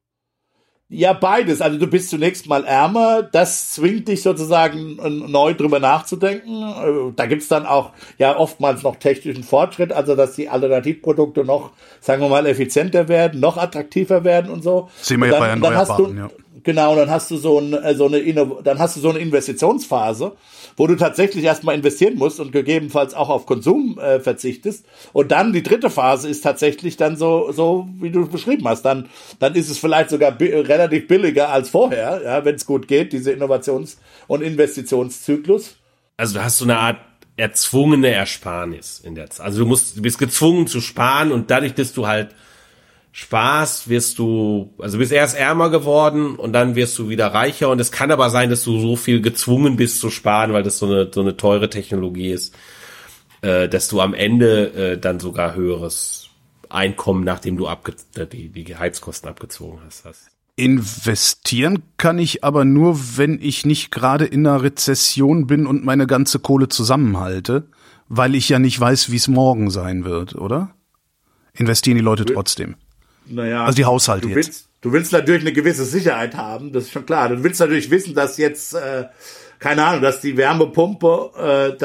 Ja, beides. Also du bist zunächst mal ärmer. Das zwingt dich sozusagen neu drüber nachzudenken. Da gibt's dann auch ja oftmals noch technischen Fortschritt, also dass die Alternativprodukte noch, sagen wir mal, effizienter werden, noch attraktiver werden und so.
Sehen wir ja bei Erneuerbaren, ja.
Genau, dann hast du so eine Investitionsphase, wo du tatsächlich erstmal investieren musst und gegebenenfalls auch auf Konsum verzichtest. Und dann die dritte Phase ist tatsächlich dann so wie du beschrieben hast. Dann ist es vielleicht sogar relativ billiger als vorher, ja, wenn es gut geht, diese Innovations- und Investitionszyklus.
Also du hast so eine Art erzwungene Ersparnis in der Zeit. Also du bist gezwungen zu sparen und dadurch, dass du halt sparst, bist erst ärmer geworden und dann wirst du wieder reicher und es kann aber sein, dass du so viel gezwungen bist zu sparen, weil das so eine teure Technologie ist, dass du am Ende dann sogar höheres Einkommen, nachdem du die Heizkosten abgezogen hast.
Investieren kann ich aber nur, wenn ich nicht gerade in einer Rezession bin und meine ganze Kohle zusammenhalte, weil ich ja nicht weiß, wie es morgen sein wird, oder? Investieren die Leute trotzdem?
Naja,
also die Haushalte jetzt.
Du willst natürlich eine gewisse Sicherheit haben, das ist schon klar. Du willst natürlich wissen, dass jetzt, keine Ahnung, dass die Wärmepumpe,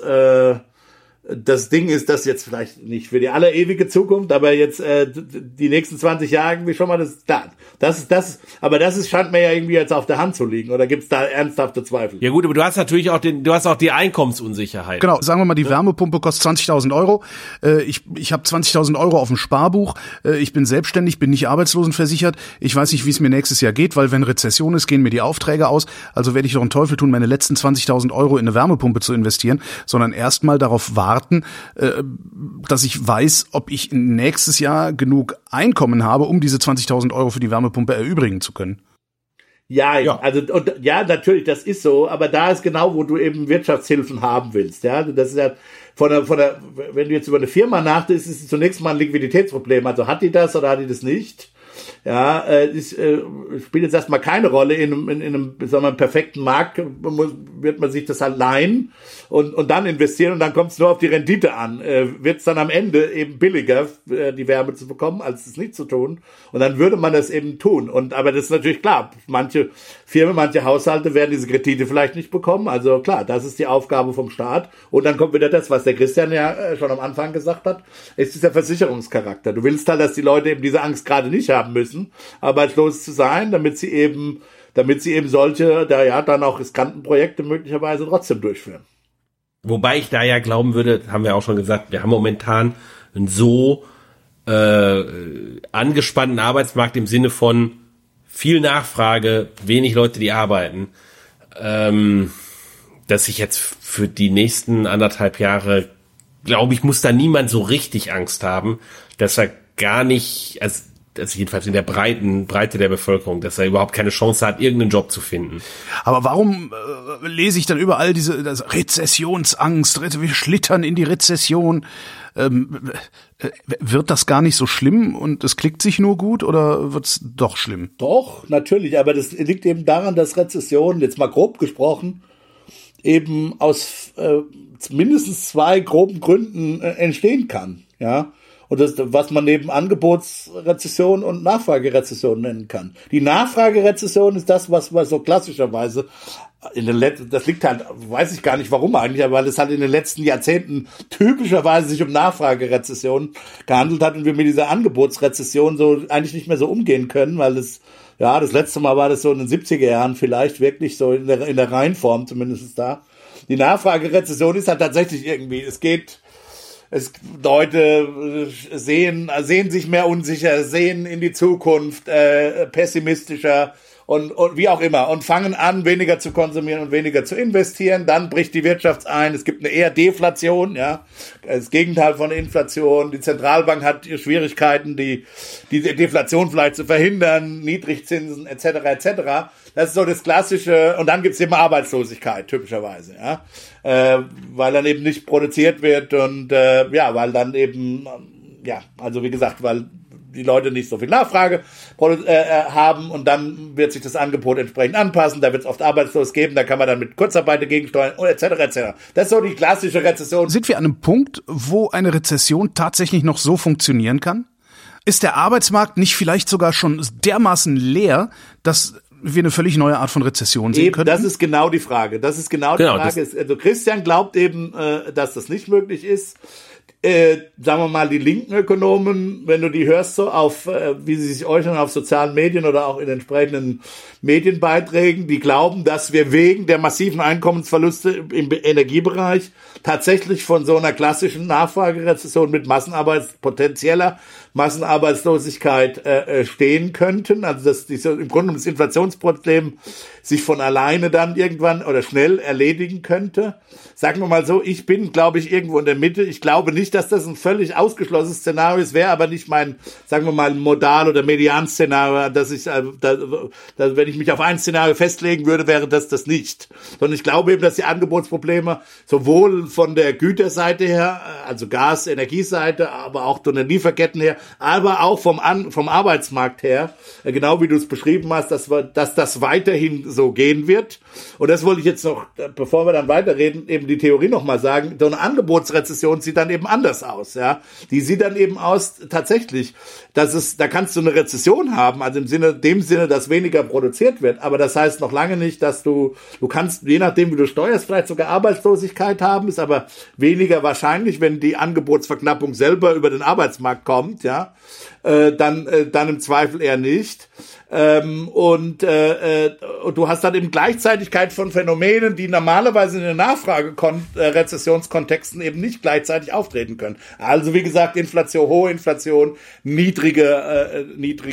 das Ding ist, das jetzt vielleicht nicht für die aller ewige Zukunft, aber jetzt die nächsten 20 Jahre irgendwie schon mal aber das scheint mir ja irgendwie jetzt auf der Hand zu liegen, oder gibt's da ernsthafte Zweifel?
Ja gut, aber du hast natürlich auch die Einkommensunsicherheit.
Genau, sagen wir mal, die Wärmepumpe kostet 20.000 Euro. Ich habe 20.000 Euro auf dem Sparbuch. Ich bin selbstständig, bin nicht arbeitslosenversichert. Ich weiß nicht, wie es mir nächstes Jahr geht, weil wenn Rezession ist, gehen mir die Aufträge aus. Also werde ich doch einen Teufel tun, meine letzten 20.000 Euro in eine Wärmepumpe zu investieren, sondern erstmal darauf warten, dass ich weiß, ob ich nächstes Jahr genug Einkommen habe, um diese 20.000 Euro für die Wärmepumpe erübrigen zu können.
Ja, also natürlich, das ist so, aber da ist genau, wo du eben Wirtschaftshilfen haben willst, ja, das ist ja wenn du jetzt über eine Firma nachdenkst, ist es zunächst mal ein Liquiditätsproblem, also hat die das oder hat die das nicht? Ja, spielt jetzt erstmal keine Rolle in einem sagen wir, perfekten Markt, wird man sich das halt leihen und dann investieren und dann kommt es nur auf die Rendite an. Wird es dann am Ende eben billiger, die Wärme zu bekommen, als es nicht zu tun. Und dann würde man das eben tun. Aber das ist natürlich klar, manche Firmen, manche Haushalte werden diese Kredite vielleicht nicht bekommen. Also klar, das ist die Aufgabe vom Staat. Und dann kommt wieder das, was der Christian ja schon am Anfang gesagt hat. Es ist der Versicherungscharakter. Du willst halt, dass die Leute eben diese Angst gerade nicht haben müssen, arbeitslos zu sein, damit sie eben solche, dann auch riskanten Projekte möglicherweise trotzdem durchführen.
Wobei ich da ja glauben würde, haben wir auch schon gesagt, wir haben momentan einen so angespannten Arbeitsmarkt im Sinne von viel Nachfrage, wenig Leute, die arbeiten, dass ich jetzt für die nächsten 1,5 Jahre, glaube ich, muss da niemand so richtig Angst haben, dass er gar nicht, also jedenfalls in der Breite der Bevölkerung, dass er überhaupt keine Chance hat, irgendeinen Job zu finden.
Aber warum lese ich dann überall diese Rezessionsangst, wir schlittern in die Rezession? Wird das gar nicht so schlimm und es klickt sich nur gut oder wird's doch schlimm?
Doch, natürlich, aber das liegt eben daran, dass Rezession, jetzt mal grob gesprochen, eben aus mindestens 2 groben Gründen entstehen kann, ja. Und das, was man neben Angebotsrezession und Nachfragerezession nennen kann. Die Nachfragerezession ist das, was man so klassischerweise das liegt halt, weiß ich gar nicht warum eigentlich, aber weil es halt in den letzten Jahrzehnten typischerweise sich um Nachfragerezession gehandelt hat und wir mit dieser Angebotsrezession so eigentlich nicht mehr so umgehen können, weil das letzte Mal war das so in den 70er Jahren vielleicht wirklich so in der Reihenform zumindest da. Die Nachfragerezession ist halt tatsächlich irgendwie, Leute sehen sich mehr unsicher, sehen in die Zukunft, pessimistischer, und wie auch immer, und fangen an, weniger zu konsumieren und weniger zu investieren. Dann bricht die Wirtschaft ein. Es gibt eine eher Deflation, ja, das Gegenteil von Inflation. Die Zentralbank hat Schwierigkeiten, die Deflation vielleicht zu verhindern, Niedrigzinsen etc. etc. Das ist so das Klassische. Und dann gibt's eben Arbeitslosigkeit typischerweise, ja, weil dann eben nicht produziert wird und weil dann eben also wie gesagt, weil die Leute nicht so viel Nachfrage haben und dann wird sich das Angebot entsprechend anpassen, da wird es oft arbeitslos geben, da kann man dann mit Kurzarbeit dagegen steuern, etc. etc. Das ist so die klassische Rezession.
Sind wir an einem Punkt, wo eine Rezession tatsächlich noch so funktionieren kann? Ist der Arbeitsmarkt nicht vielleicht sogar schon dermaßen leer, dass wir eine völlig neue Art von Rezession sehen können?
Das ist genau die Frage. Also Christian glaubt eben, dass das nicht möglich ist. Sagen wir mal, die linken Ökonomen, wenn du die hörst, so auf, wie sie sich äußern auf sozialen Medien oder auch in entsprechenden Medienbeiträgen, die glauben, dass wir wegen der massiven Einkommensverluste im Energiebereich tatsächlich von so einer klassischen Nachfragerezession mit potenzieller Massenarbeitslosigkeit stehen könnten. Also dass im Grunde das Inflationsproblem sich von alleine dann irgendwann oder schnell erledigen könnte. Sagen wir mal so, ich bin, glaube ich, irgendwo in der Mitte. Ich glaube nicht, dass das ein völlig ausgeschlossenes Szenario ist, wäre aber nicht mein, sagen wir mal, Modal- oder Median-Szenario, dass ich, wenn ich mich auf ein Szenario festlegen würde, wäre das nicht. Sondern ich glaube eben, dass die Angebotsprobleme sowohl von der Güterseite her, also Gas-, Energieseite, aber auch von den Lieferketten her, aber auch vom Arbeitsmarkt her, genau wie du es beschrieben hast, dass das weiterhin so gehen wird. Und das wollte ich jetzt noch, bevor wir dann weiterreden, eben die Theorie nochmal sagen. So eine Angebotsrezession sieht dann eben anders aus, ja. Die sieht dann eben aus, tatsächlich, da kannst du eine Rezession haben, also dem Sinne, dass weniger produziert wird. Aber das heißt noch lange nicht, dass du kannst, je nachdem, wie du steuerst, vielleicht sogar Arbeitslosigkeit haben, ist aber weniger wahrscheinlich, wenn die Angebotsverknappung selber über den Arbeitsmarkt kommt, ja. Dann im Zweifel eher nicht. Und du hast dann eben Gleichzeitigkeit von Phänomenen, die normalerweise in den Nachfrage-Rezessionskontexten eben nicht gleichzeitig auftreten können. Also wie gesagt, Inflation, hohe Inflation, niedrige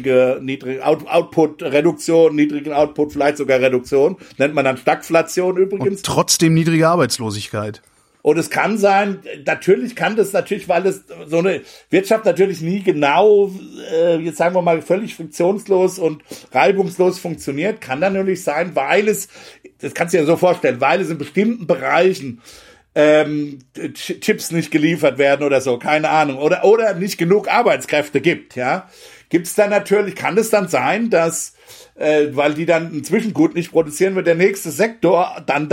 Output-Reduktion, niedrigen Output, vielleicht sogar Reduktion, nennt man dann Stagflation übrigens.
Und trotzdem niedrige Arbeitslosigkeit.
Und es kann sein, weil es so eine Wirtschaft natürlich nie genau, jetzt sagen wir mal, völlig friktionslos und reibungslos funktioniert, kann dann natürlich sein, das kannst du dir so vorstellen, weil es in bestimmten Bereichen Chips nicht geliefert werden oder so, keine Ahnung, oder nicht genug Arbeitskräfte gibt, ja, kann es dann sein, dass weil die dann ein Zwischengut nicht produzieren, wird der nächste Sektor dann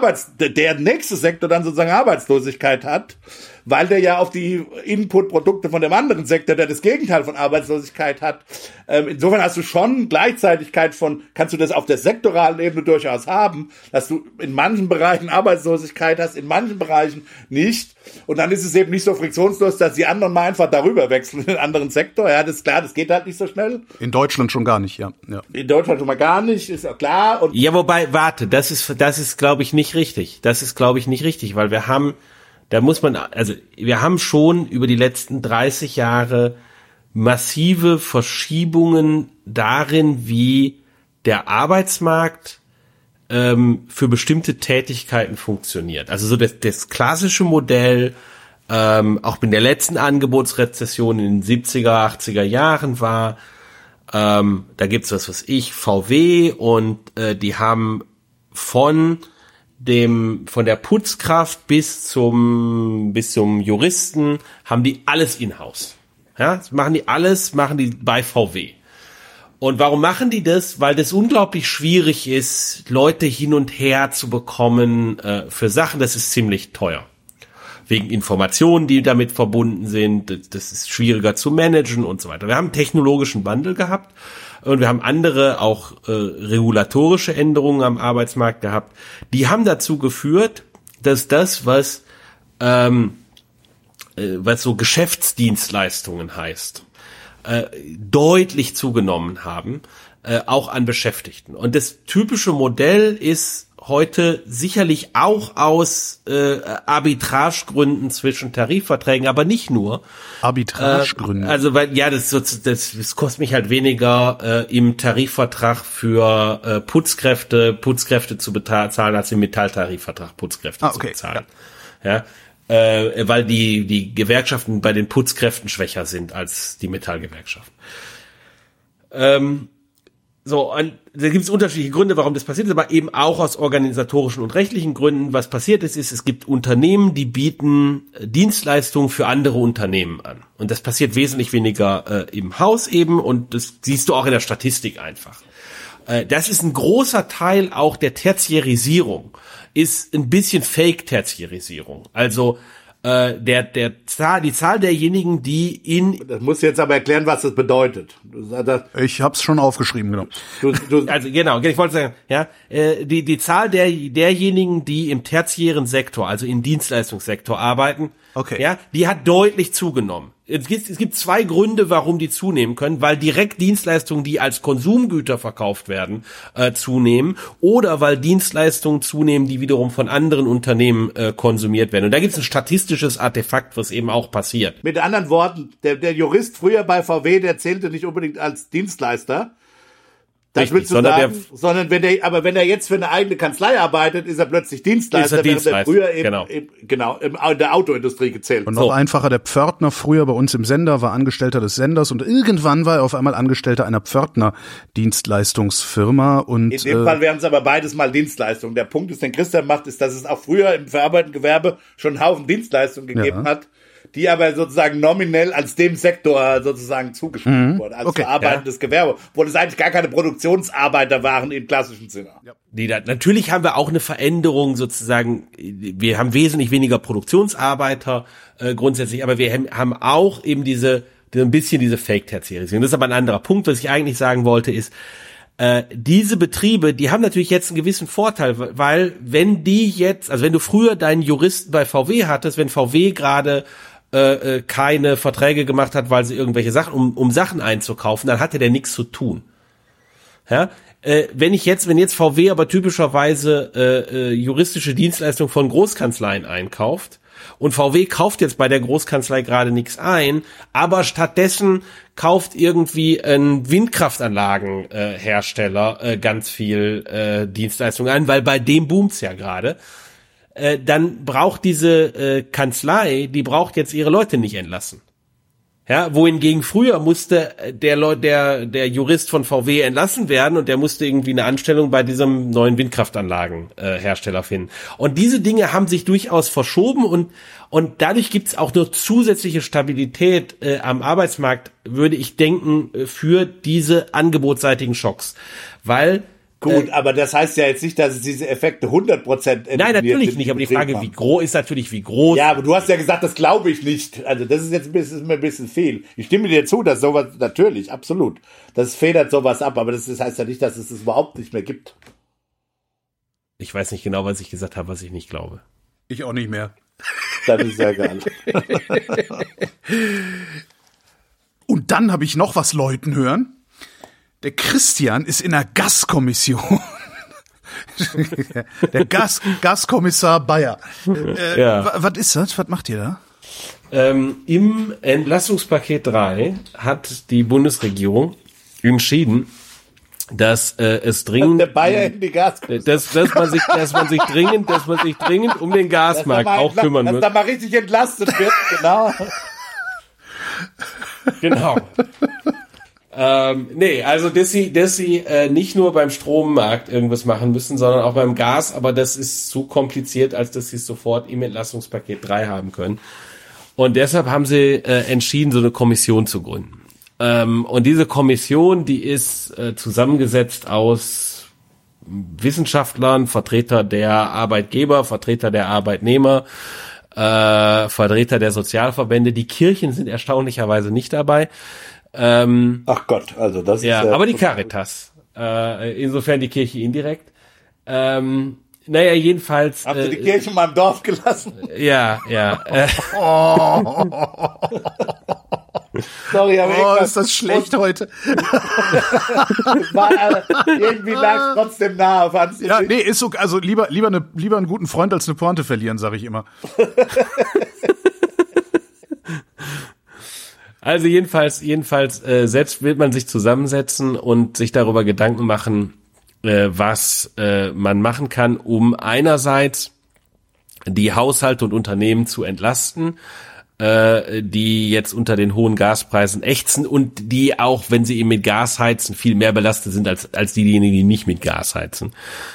sozusagen Arbeitslosigkeit hat, weil der ja auf die Inputprodukte von dem anderen Sektor, der das Gegenteil von Arbeitslosigkeit hat. Insofern hast du schon Gleichzeitigkeit kannst du das auf der sektoralen Ebene durchaus haben, dass du in manchen Bereichen Arbeitslosigkeit hast, in manchen Bereichen nicht. Und dann ist es eben nicht so friktionslos, dass die anderen mal einfach darüber wechseln in einen anderen Sektor. Ja, das ist klar, das geht halt nicht so schnell.
In Deutschland schon gar nicht, ja.
In Deutschland schon mal gar nicht, ist ja klar. Und
ja, wobei, warte, das ist glaube ich nicht richtig. Weil wir haben schon über die letzten 30 Jahre massive Verschiebungen darin, wie der Arbeitsmarkt für bestimmte Tätigkeiten funktioniert. Also so das klassische Modell, auch in der letzten Angebotsrezession in den 70er, 80er Jahren war, da gibt's VW und die haben von der Putzkraft bis zum Juristen haben die alles in-house. Ja, machen die bei VW. Und warum machen die das? Weil das unglaublich schwierig ist, Leute hin und her zu bekommen für Sachen. Das ist ziemlich teuer. wegen Informationen, die damit verbunden sind. Das ist schwieriger zu managen und so weiter. Wir haben einen technologischen Wandel gehabt und wir haben andere auch regulatorische Änderungen am Arbeitsmarkt gehabt. Die haben dazu geführt, dass das, was so Geschäftsdienstleistungen heißt, deutlich zugenommen haben, auch an Beschäftigten. Und das typische Modell ist heute sicherlich auch aus Arbitragegründen zwischen Tarifverträgen, aber nicht nur.
Arbitragegründe.
Also weil das kostet mich halt weniger im Tarifvertrag für Putzkräfte zu bezahlen, als im Metalltarifvertrag Putzkräfte zu bezahlen. Ja. Weil die Gewerkschaften bei den Putzkräften schwächer sind als die Metallgewerkschaften. Und da gibt es unterschiedliche Gründe, warum das passiert ist, aber eben auch aus organisatorischen und rechtlichen Gründen. Was passiert ist, es gibt Unternehmen, die bieten Dienstleistungen für andere Unternehmen an. Und das passiert wesentlich weniger im Haus eben, und das siehst du auch in der Statistik einfach. Das ist ein großer Teil auch der Tertiarisierung, ist ein bisschen Fake-Tertiarisierung. Also die Zahl derjenigen, die
Das musst du jetzt aber erklären, was das bedeutet.
Ich hab's schon aufgeschrieben, genau.
Also genau, ich wollte sagen, ja, die Zahl derjenigen, die im tertiären Sektor, also im Dienstleistungssektor arbeiten,
okay,
ja, die hat deutlich zugenommen. Es gibt zwei Gründe, warum die zunehmen können, weil direkt Dienstleistungen, die als Konsumgüter verkauft werden, zunehmen, oder weil Dienstleistungen zunehmen, die wiederum von anderen Unternehmen konsumiert werden. Und da gibt es ein statistisches Artefakt, was eben auch passiert.
Mit anderen Worten, der Jurist früher bei VW, der zählte nicht unbedingt als Dienstleister. Das willst du sagen, sondern wenn er jetzt für eine eigene Kanzlei arbeitet, ist er plötzlich Dienstleister, während er früher in der Autoindustrie gezählt.
Und noch einfacher, der Pförtner früher bei uns im Sender war Angestellter des Senders und irgendwann war er auf einmal Angestellter einer Pförtner-Dienstleistungsfirma. Und
in dem Fall wären es aber beides mal Dienstleistungen. Der Punkt ist, den Christian macht, ist, dass es auch früher im verarbeitenden Gewerbe schon einen Haufen Dienstleistungen gegeben hat, die aber sozusagen nominell als dem Sektor sozusagen zugeschrieben wurde, als verarbeitendes Gewerbe, wo das eigentlich gar keine Produktionsarbeiter waren im klassischen Sinne. Ja.
Natürlich haben wir auch eine Veränderung sozusagen, wir haben wesentlich weniger Produktionsarbeiter grundsätzlich, aber wir haben auch eben ein bisschen diese Fake-Tertiarisierung. Das ist aber ein anderer Punkt. Was ich eigentlich sagen wollte ist, diese Betriebe, die haben natürlich jetzt einen gewissen Vorteil, weil wenn du früher deinen Juristen bei VW hattest, wenn VW gerade keine Verträge gemacht hat, weil sie irgendwelche Sachen, um Sachen einzukaufen, dann hatte der nichts zu tun. Ja? Wenn jetzt VW aber typischerweise juristische Dienstleistungen von Großkanzleien einkauft, und VW kauft jetzt bei der Großkanzlei gerade nichts ein, aber stattdessen kauft irgendwie ein Windkraftanlagenhersteller ganz viel Dienstleistungen ein, weil bei dem boomt's ja gerade. Dann braucht diese Kanzlei, die braucht jetzt ihre Leute nicht entlassen. Ja, wohingegen früher musste der Jurist von VW entlassen werden und der musste irgendwie eine Anstellung bei diesem neuen Windkraftanlagenhersteller finden. Und diese Dinge haben sich durchaus verschoben und dadurch gibt's auch noch zusätzliche Stabilität am Arbeitsmarkt, würde ich denken, für diese angebotsseitigen Schocks. Weil
gut, aber das heißt ja jetzt nicht, dass es diese Effekte 100%
Nein, natürlich nicht, aber die Frage, wie groß.
Ja, aber du hast ja gesagt, das glaube ich nicht. Also das ist jetzt mir ein bisschen viel. Ich stimme dir zu, dass sowas, natürlich, absolut. Das federt sowas ab, aber das heißt ja nicht, dass es das überhaupt nicht mehr gibt.
Ich weiß nicht genau, was ich gesagt habe, was ich nicht glaube.
Ich auch nicht mehr.
Das ist sehr geil.
Und dann habe ich noch was Leuten hören. Der Christian ist in einer Gaskommission. Der Gaskommissar Bayer. Was ist das? Was macht ihr da?
Im Entlastungspaket 3 hat die Bundesregierung entschieden, dass es dringend,
der Bayer in die
dass man sich dringend um den Gasmarkt auch kümmern muss.
Dass da mal richtig entlastet wird, genau.
Genau. Also dass sie nicht nur beim Strommarkt irgendwas machen müssen, sondern auch beim Gas, aber das ist zu kompliziert, als dass sie es sofort im Entlastungspaket 3 haben können. Und deshalb haben sie entschieden, so eine Kommission zu gründen. Und diese Kommission, die ist zusammengesetzt aus Wissenschaftlern, Vertreter der Arbeitgeber, Vertreter der Arbeitnehmer, Vertreter der Sozialverbände. Die Kirchen sind erstaunlicherweise nicht dabei.
Ach Gott, also das ist
ja, aber die Caritas. Insofern die Kirche indirekt. Naja, jedenfalls.
Habt ihr die Kirche mal im Dorf gelassen?
Ja.
Sorry, aber
ist das schlecht heute.
Irgendwie lag es trotzdem nahe.
Ja, nee, ist so, also lieber einen guten Freund als eine Pointe verlieren, sage ich immer.
Also jedenfalls, selbst wird man sich zusammensetzen und sich darüber Gedanken machen, was man machen kann, um einerseits die Haushalte und Unternehmen zu entlasten, die jetzt unter den hohen Gaspreisen ächzen und die auch, wenn sie eben mit Gas heizen, viel mehr belastet sind als diejenigen, die nicht mit Gas heizen.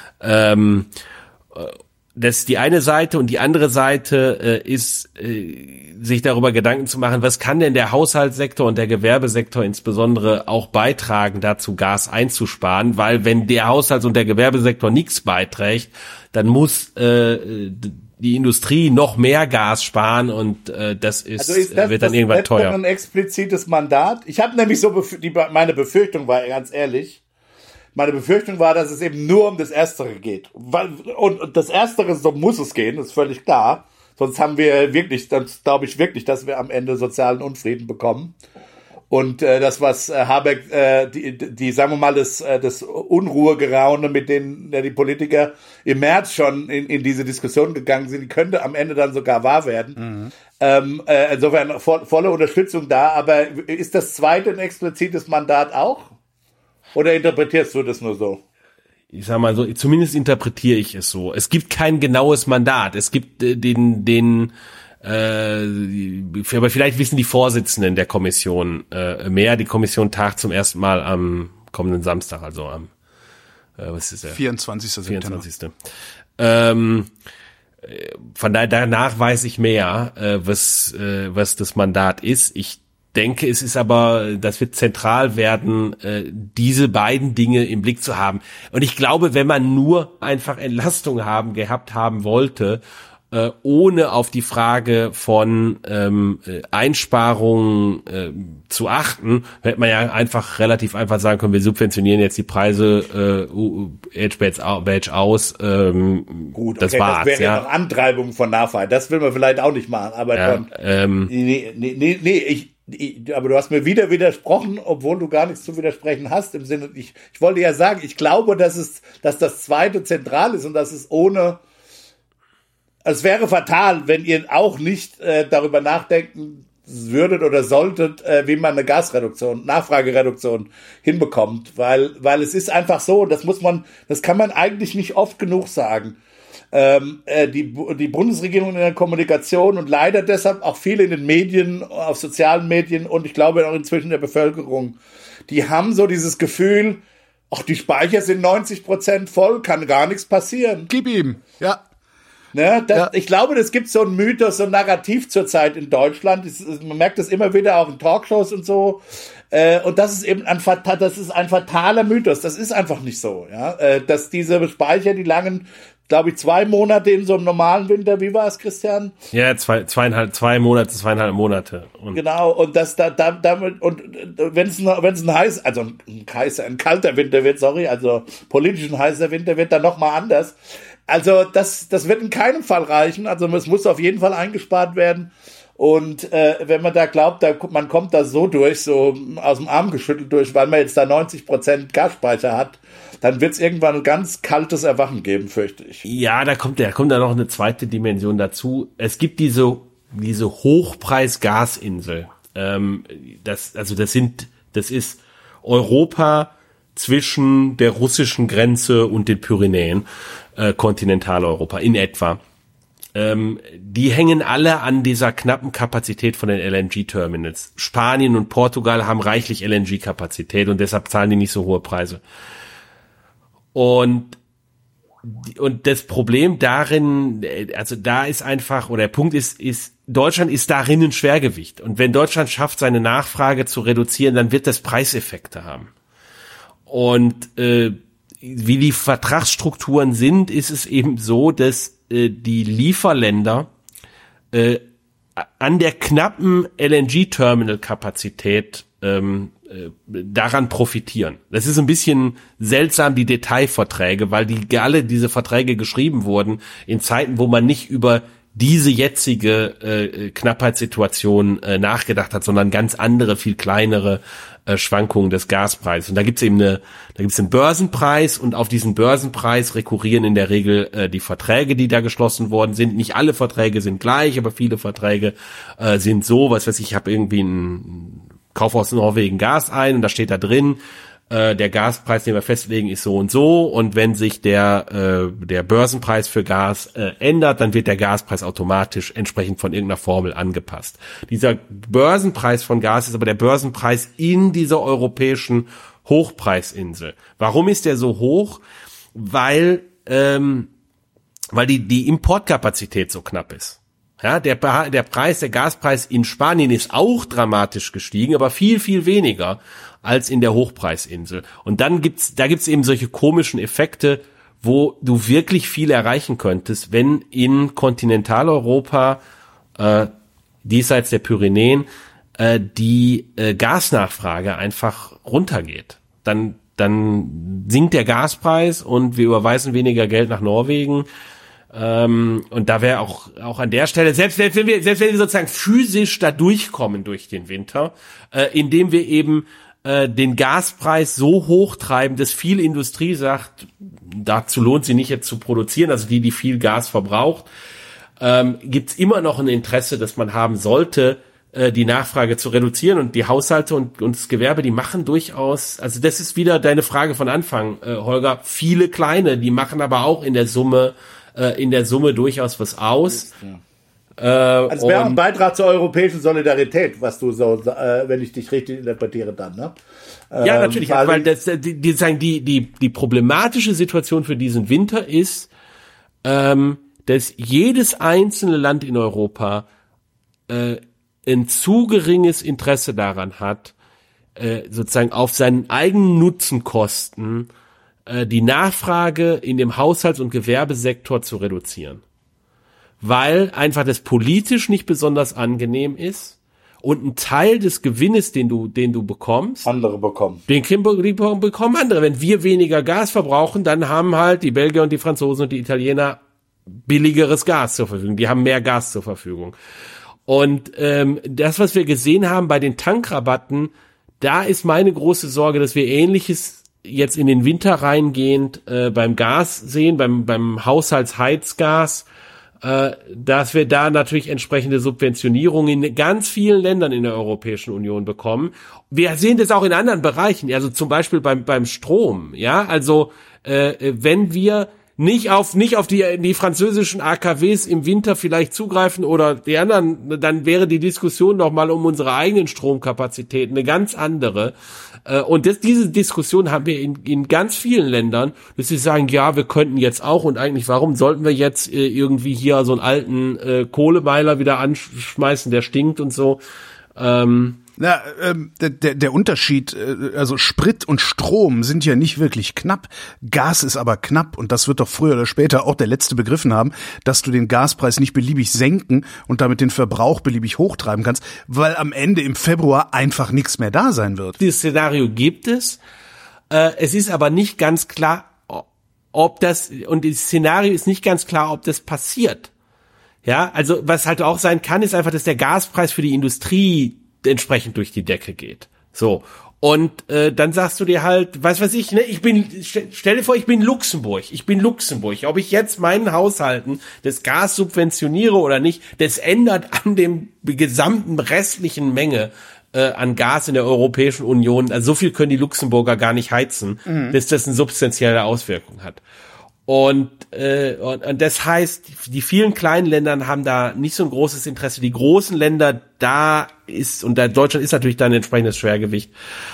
Das ist die eine Seite, und die andere Seite ist, sich darüber Gedanken zu machen, was kann denn der Haushaltssektor und der Gewerbesektor insbesondere auch beitragen, dazu Gas einzusparen, weil wenn der Haushalts- und der Gewerbesektor nichts beiträgt, dann muss die Industrie noch mehr Gas sparen, und das wird dann irgendwann teuer.
Das ist ein explizites Mandat. Ich habe nämlich meine Befürchtung war, ganz ehrlich, dass es eben nur um das Erstere geht. Und das Erstere, so muss es gehen, ist völlig klar. Sonst glaube ich wirklich, dass wir am Ende sozialen Unfrieden bekommen. Und das, was Habeck, sagen wir mal, das Unruhegeraune, mit denen die Politiker im März schon in diese Diskussion gegangen sind, die könnte am Ende dann sogar wahr werden. Insofern volle Unterstützung da. Aber ist das zweite ein explizites Mandat auch? Oder interpretierst du das nur so?
Ich sag mal so, zumindest interpretiere ich es so. Es gibt kein genaues Mandat. Es gibt aber vielleicht wissen die Vorsitzenden der Kommission mehr. Die Kommission tagt zum ersten Mal am kommenden Samstag, also am was ist der?
24. September.
24. Von daher, danach weiß ich mehr, was das Mandat ist. Ich denke, es ist aber, das wird zentral werden, diese beiden Dinge im Blick zu haben. Und ich glaube, wenn man nur einfach Entlastung gehabt haben wollte, ohne auf die Frage von Einsparungen zu achten, hätte man ja relativ einfach sagen können, wir subventionieren jetzt die Preise Age-Badge aus.
Gut, das war's. Das wäre ja noch Antreibung von Nachfrage. Das will man vielleicht auch nicht machen. Aber
ja,
aber du hast mir wieder widersprochen, obwohl du gar nichts zu widersprechen hast. Im Sinne, ich wollte ja sagen, ich glaube, dass das zweite zentral ist und dass es es wäre fatal, wenn ihr auch nicht darüber nachdenken würdet oder solltet, wie man eine Nachfragereduktion hinbekommt, weil es ist einfach so, das kann man eigentlich nicht oft genug sagen. Die Bundesregierung in der Kommunikation und leider deshalb auch viele in den Medien, auf sozialen Medien und ich glaube auch inzwischen in der Bevölkerung, die haben so dieses Gefühl, ach, die Speicher sind 90% voll, kann gar nichts passieren.
Gib ihm, ja.
Ne, ich glaube, das gibt so einen Mythos, so ein Narrativ zurzeit in Deutschland. Man merkt das immer wieder auch in Talkshows und so. Und das ist eben ein fataler Mythos. Das ist einfach nicht so, ja. Dass diese Speicher, die langen, glaube ich, 2 Monate in so einem normalen Winter, wie war es, Christian?
Ja, 2,5 Monate. Und
genau, und das damit, und wenn es ein kalter Winter wird, also politisch ein heißer Winter wird, dann nochmal anders. Also das wird in keinem Fall reichen. Also es muss auf jeden Fall eingespart werden. Und wenn man da glaubt, man kommt da so durch, so aus dem Arm geschüttelt durch, weil man jetzt da 90% Gasspeicher hat, dann wird es irgendwann ein ganz kaltes Erwachen geben, fürchte ich.
Ja, da kommt da noch eine zweite Dimension dazu. Es gibt diese Hochpreis-Gasinsel. Das ist Europa zwischen der russischen Grenze und den Pyrenäen, Kontinentaleuropa in etwa. Die hängen alle an dieser knappen Kapazität von den LNG-Terminals. Spanien und Portugal haben reichlich LNG-Kapazität und deshalb zahlen die nicht so hohe Preise. Und das Problem darin, also da ist einfach, oder der Punkt ist, Deutschland ist darin ein Schwergewicht. Und wenn Deutschland schafft, seine Nachfrage zu reduzieren, dann wird das Preiseffekte haben. Und wie die Vertragsstrukturen sind, ist es eben so, dass die Lieferländer an der knappen LNG-Terminal-Kapazität daran profitieren. Das ist ein bisschen seltsam, die Detailverträge, weil alle diese Verträge geschrieben wurden in Zeiten, wo man nicht über diese jetzige Knappheitssituation nachgedacht hat, sondern ganz andere, viel kleinere Schwankungen des Gaspreises. Und da gibt's einen Börsenpreis, und auf diesen Börsenpreis rekurrieren in der Regel die Verträge, die da geschlossen worden sind. Nicht alle Verträge sind gleich, aber viele Verträge sind so, ich habe irgendwie einen Kauf aus Norwegen Gas ein, und da steht da drin, der Gaspreis, den wir festlegen, ist so und so, und wenn sich der Börsenpreis für Gas ändert, dann wird der Gaspreis automatisch entsprechend von irgendeiner Formel angepasst. Dieser Börsenpreis von Gas ist aber der Börsenpreis in dieser europäischen Hochpreisinsel. Warum ist der so hoch? Weil die Importkapazität so knapp ist. Ja, der Gaspreis in Spanien ist auch dramatisch gestiegen, aber viel, viel weniger als in der Hochpreisinsel. Und da gibt's eben solche komischen Effekte, wo du wirklich viel erreichen könntest, wenn in Kontinentaleuropa, diesseits der Pyrenäen, die Gasnachfrage einfach runtergeht. Dann sinkt der Gaspreis und wir überweisen weniger Geld nach Norwegen. Und da wäre auch an der Stelle, selbst wenn wir sozusagen physisch da durchkommen durch den Winter, indem wir eben den Gaspreis so hoch treiben, dass viel Industrie sagt, dazu lohnt sie nicht jetzt zu produzieren, also die viel Gas verbraucht, gibt's immer noch ein Interesse, das man haben sollte, die Nachfrage zu reduzieren, und die Haushalte und das Gewerbe, die machen durchaus, also das ist wieder deine Frage von Anfang, Holger, viele kleine, die machen aber auch in der Summe durchaus was aus.
Ja. Also es wäre auch ein Beitrag zur europäischen Solidarität, was du so, wenn ich dich richtig interpretiere, dann, ne?
Ja, natürlich, weil die problematische Situation für diesen Winter ist, dass jedes einzelne Land in Europa ein zu geringes Interesse daran hat, sozusagen auf seinen eigenen Nutzenkosten die Nachfrage in dem Haushalts- und Gewerbesektor zu reduzieren. Weil einfach das politisch nicht besonders angenehm ist und ein Teil des Gewinnes, den du bekommst,
andere bekommen.
Den bekommen andere. Wenn wir weniger Gas verbrauchen, dann haben halt die Belgier und die Franzosen und die Italiener billigeres Gas zur Verfügung. Die haben mehr Gas zur Verfügung. Und das, was wir gesehen haben bei den Tankrabatten, da ist meine große Sorge, dass wir Ähnliches jetzt in den Winter reingehend beim Gas sehen, beim Haushaltsheizgas, dass wir da natürlich entsprechende Subventionierungen in ganz vielen Ländern in der Europäischen Union bekommen. Wir sehen das auch in anderen Bereichen, also zum Beispiel beim Strom, ja, also wenn wir nicht auf die französischen AKWs im Winter vielleicht zugreifen oder die anderen, dann wäre die Diskussion noch mal um unsere eigenen Stromkapazitäten eine ganz andere. Und diese Diskussion haben wir in ganz vielen Ländern, dass sie sagen, ja, wir könnten jetzt auch, und eigentlich, warum sollten wir jetzt irgendwie hier so einen alten Kohlemeiler wieder anschmeißen, der stinkt und so.
Der Unterschied, also Sprit und Strom sind ja nicht wirklich knapp. Gas ist aber knapp, und das wird doch früher oder später auch der Letzte begriffen haben, dass du den Gaspreis nicht beliebig senken und damit den Verbrauch beliebig hochtreiben kannst, weil am Ende im Februar einfach nichts mehr da sein wird.
Dieses Szenario gibt es. Es ist aber nicht ganz klar, ob das Szenario ist nicht ganz klar, ob das passiert. Ja, also was halt auch sein kann, ist einfach, dass der Gaspreis für die Industrie entsprechend durch die Decke geht. So. Und dann sagst du dir halt, weiß ich, ne, stell dir vor, ich bin Luxemburg. Ob ich jetzt meinen Haushalten das Gas subventioniere oder nicht, das ändert an dem gesamten restlichen Menge an Gas in der Europäischen Union. Also so viel können die Luxemburger gar nicht heizen, dass das eine substanzielle Auswirkung hat. Und das heißt, die vielen kleinen Länder haben da nicht so ein großes Interesse. Die großen Länder, Deutschland ist natürlich da ein entsprechendes Schwergewicht.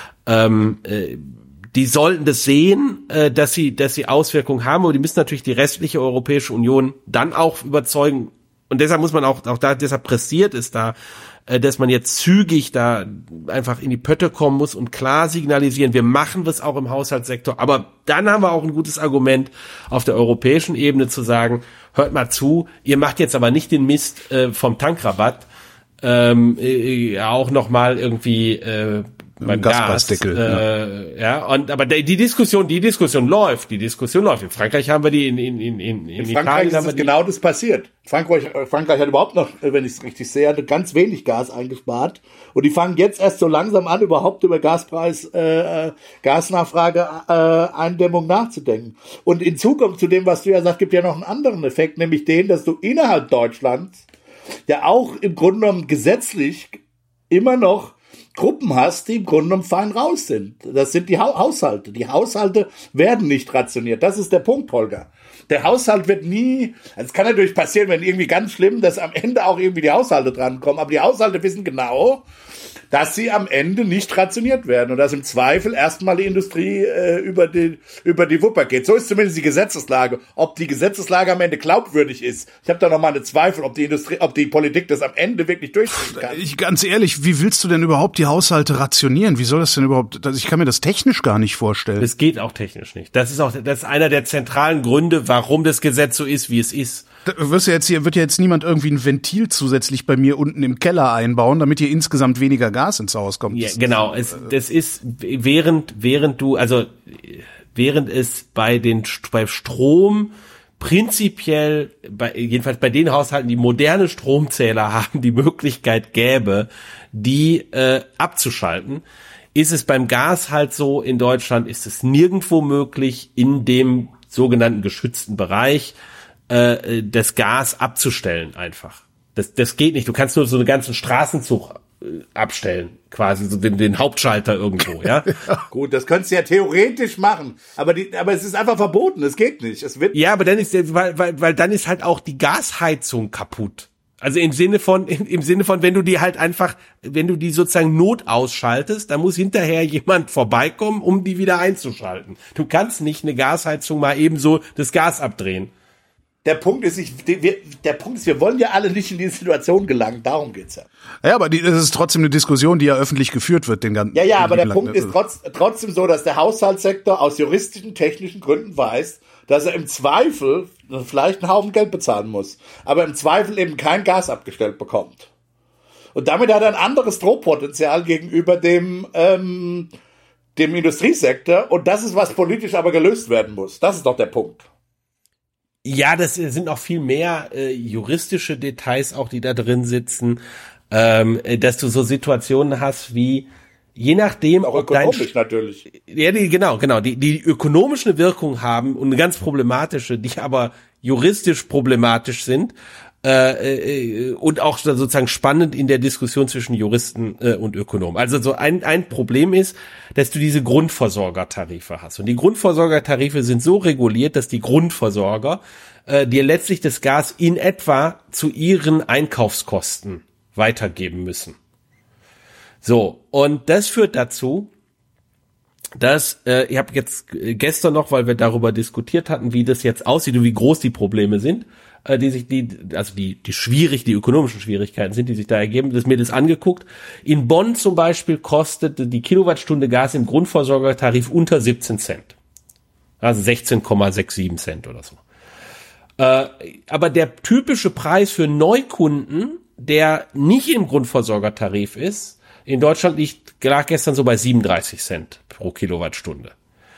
Die sollten das sehen, dass sie Auswirkungen haben, aber die müssen natürlich die restliche Europäische Union dann auch überzeugen. Und deshalb muss man deshalb pressiert es da dass man jetzt zügig da einfach in die Pötte kommen muss und klar signalisieren, wir machen das auch im Haushaltssektor. Aber dann haben wir auch ein gutes Argument auf der europäischen Ebene zu sagen, hört mal zu, ihr macht jetzt aber nicht den Mist vom Tankrabatt, auch nochmal irgendwie beim
Gaspreisdeckel.
Ja, und aber die Diskussion läuft. In Frankreich haben wir die, in
Frankreich
Italien
ist
haben wir
es genau das passiert. Frankreich hat überhaupt noch, wenn ich es richtig sehe, hatte ganz wenig Gas eingespart. Und die fangen jetzt erst so langsam an, überhaupt über Gasnachfrage-Eindämmung nachzudenken. Und in Zukunft zu dem, was du ja sagst, gibt ja noch einen anderen Effekt, nämlich den, dass du innerhalb Deutschlands ja auch im Grunde genommen gesetzlich immer noch Gruppen hast, die im Grunde genommen fein raus sind. Das sind die Haushalte. Die Haushalte werden nicht rationiert. Das ist der Punkt, Holger. Der Haushalt wird nie, also es kann natürlich passieren, wenn irgendwie ganz schlimm, dass am Ende auch irgendwie die Haushalte drankommen, aber die Haushalte wissen genau, dass sie am Ende nicht rationiert werden und dass im Zweifel erstmal die Industrie über die Wupper geht. So ist zumindest die Gesetzeslage. Ob die Gesetzeslage am Ende glaubwürdig ist, ich habe da noch mal eine Zweifel, ob die Politik das am Ende wirklich durchziehen kann.
Ganz ehrlich, wie willst du denn überhaupt die Haushalte rationieren? Wie soll das denn überhaupt? Ich kann mir das technisch gar nicht vorstellen.
Das geht auch technisch nicht. Das ist einer der zentralen Gründe, warum das Gesetz so ist, wie es ist.
Wird ja jetzt niemand irgendwie ein Ventil zusätzlich bei mir unten im Keller einbauen, damit hier insgesamt weniger Gas ins Haus kommt.
Ja, genau. Das ist während es bei Strom prinzipiell jedenfalls bei den Haushalten, die moderne Stromzähler haben, die Möglichkeit gäbe, die abzuschalten, ist es beim Gas halt so, in Deutschland ist es nirgendwo möglich, in dem sogenannten geschützten Bereich das Gas abzustellen einfach. Das geht nicht. Du kannst nur so einen ganzen Straßenzug abstellen, quasi so den Hauptschalter irgendwo, ja.
Gut, das könntest du ja theoretisch machen, aber es ist einfach verboten, es geht nicht.
Ja, aber dann ist weil dann ist halt auch die Gasheizung kaputt. Also im Sinne von, wenn du die sozusagen Not ausschaltest, dann muss hinterher jemand vorbeikommen, um die wieder einzuschalten. Du kannst nicht eine Gasheizung mal eben so das Gas abdrehen.
Der Punkt ist, wir wollen ja alle nicht in diese Situation gelangen, darum geht's ja.
Ja, aber das ist trotzdem eine Diskussion, die ja öffentlich geführt wird, den ganzen.
Ja, aber der Punkt ist trotzdem so, dass der Haushaltssektor aus juristischen, technischen Gründen weiß, dass er im Zweifel vielleicht einen Haufen Geld bezahlen muss, aber im Zweifel eben kein Gas abgestellt bekommt. Und damit hat er ein anderes Drohpotenzial gegenüber dem Industriesektor, und das ist, was politisch aber gelöst werden muss. Das ist doch der Punkt.
Ja, das sind noch viel mehr juristische Details auch, die da drin sitzen, dass du so Situationen hast wie, je nachdem,
auch ökonomisch natürlich.
Ja, die ökonomisch eine Wirkung haben und eine ganz problematische, die aber juristisch problematisch sind und auch sozusagen spannend in der Diskussion zwischen Juristen und Ökonomen. Also so ein Problem ist, dass du diese Grundversorgertarife hast. Und die Grundversorgertarife sind so reguliert, dass die Grundversorger dir letztlich das Gas in etwa zu ihren Einkaufskosten weitergeben müssen. So, und das führt dazu, dass ich habe jetzt gestern noch, weil wir darüber diskutiert hatten, wie das jetzt aussieht und wie groß die Probleme sind, die ökonomischen Schwierigkeiten sind, die sich da ergeben, mir das angeguckt. In Bonn zum Beispiel kostet die Kilowattstunde Gas im Grundversorgertarif unter 17 Cent. Also 16,67 Cent oder so. Aber der typische Preis für Neukunden, der nicht im Grundversorgertarif ist, in Deutschland lag gestern so bei 37 Cent pro Kilowattstunde.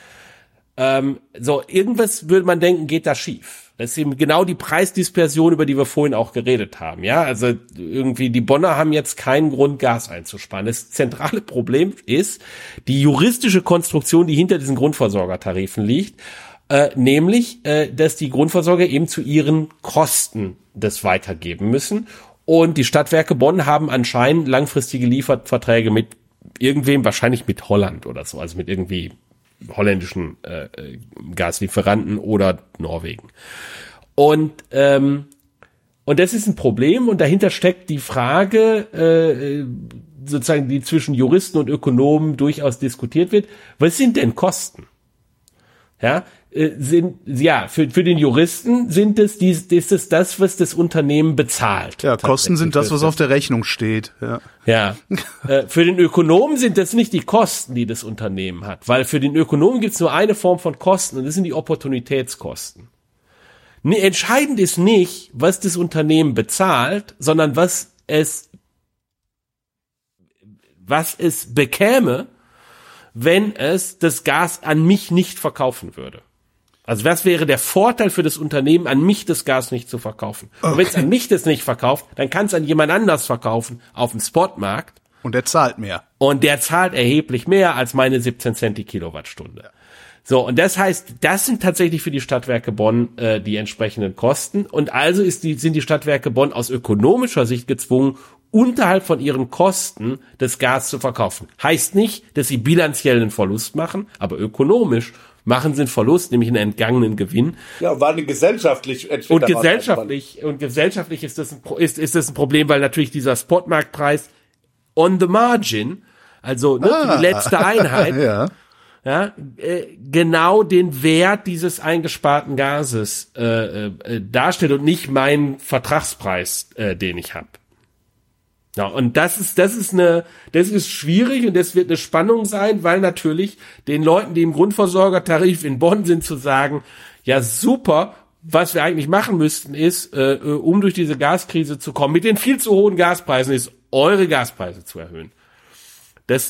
Irgendwas würde man denken, geht da schief. Das ist eben genau die Preisdispersion, über die wir vorhin auch geredet haben. Ja, also irgendwie die Bonner haben jetzt keinen Grund, Gas einzusparen. Das zentrale Problem ist die juristische Konstruktion, die hinter diesen Grundversorgertarifen liegt, nämlich, dass die Grundversorger eben zu ihren Kosten das weitergeben müssen. Und die Stadtwerke Bonn haben anscheinend langfristige Lieferverträge mit irgendwem, wahrscheinlich mit Holland oder so, also mit irgendwie holländischen Gaslieferanten oder Norwegen. Und das ist ein Problem, und dahinter steckt die Frage, sozusagen, die zwischen Juristen und Ökonomen durchaus diskutiert wird. Was sind denn Kosten? ja, für den Juristen ist es das, was das Unternehmen bezahlt.
Ja, Kosten sind das, was auf der Rechnung steht.
Ja. Für den Ökonomen sind das nicht die Kosten, die das Unternehmen hat, weil für den Ökonomen gibt es nur eine Form von Kosten und das sind die Opportunitätskosten. Entscheidend ist nicht, was das Unternehmen bezahlt, sondern was es bekäme, wenn es das Gas an mich nicht verkaufen würde. Also was wäre der Vorteil für das Unternehmen, an mich das Gas nicht zu verkaufen? Okay. Und wenn es an mich das nicht verkauft, dann kann es an jemand anders verkaufen auf dem Spotmarkt.
Und der zahlt mehr.
Und der zahlt erheblich mehr als meine 17 Cent die Kilowattstunde. Ja. So, und das heißt, das sind tatsächlich für die Stadtwerke Bonn die entsprechenden Kosten. Und also sind die Stadtwerke Bonn aus ökonomischer Sicht gezwungen, unterhalb von ihren Kosten das Gas zu verkaufen. Heißt nicht, dass sie bilanziell einen Verlust machen, aber ökonomisch machen sie einen Verlust, nämlich einen entgangenen Gewinn.
Ja, war gesellschaftlich.
Und gesellschaftlich ist das ein Problem, weil natürlich dieser Spotmarktpreis on the margin, also die letzte Einheit, genau den Wert dieses eingesparten Gases darstellt und nicht meinen Vertragspreis, den ich habe. Ja, und das ist schwierig und das wird eine Spannung sein, weil natürlich den Leuten, die im Grundversorgertarif in Bonn sind, zu sagen, ja super, was wir eigentlich machen müssten ist, um durch diese Gaskrise zu kommen, mit den viel zu hohen Gaspreisen, ist eure Gaspreise zu erhöhen. Das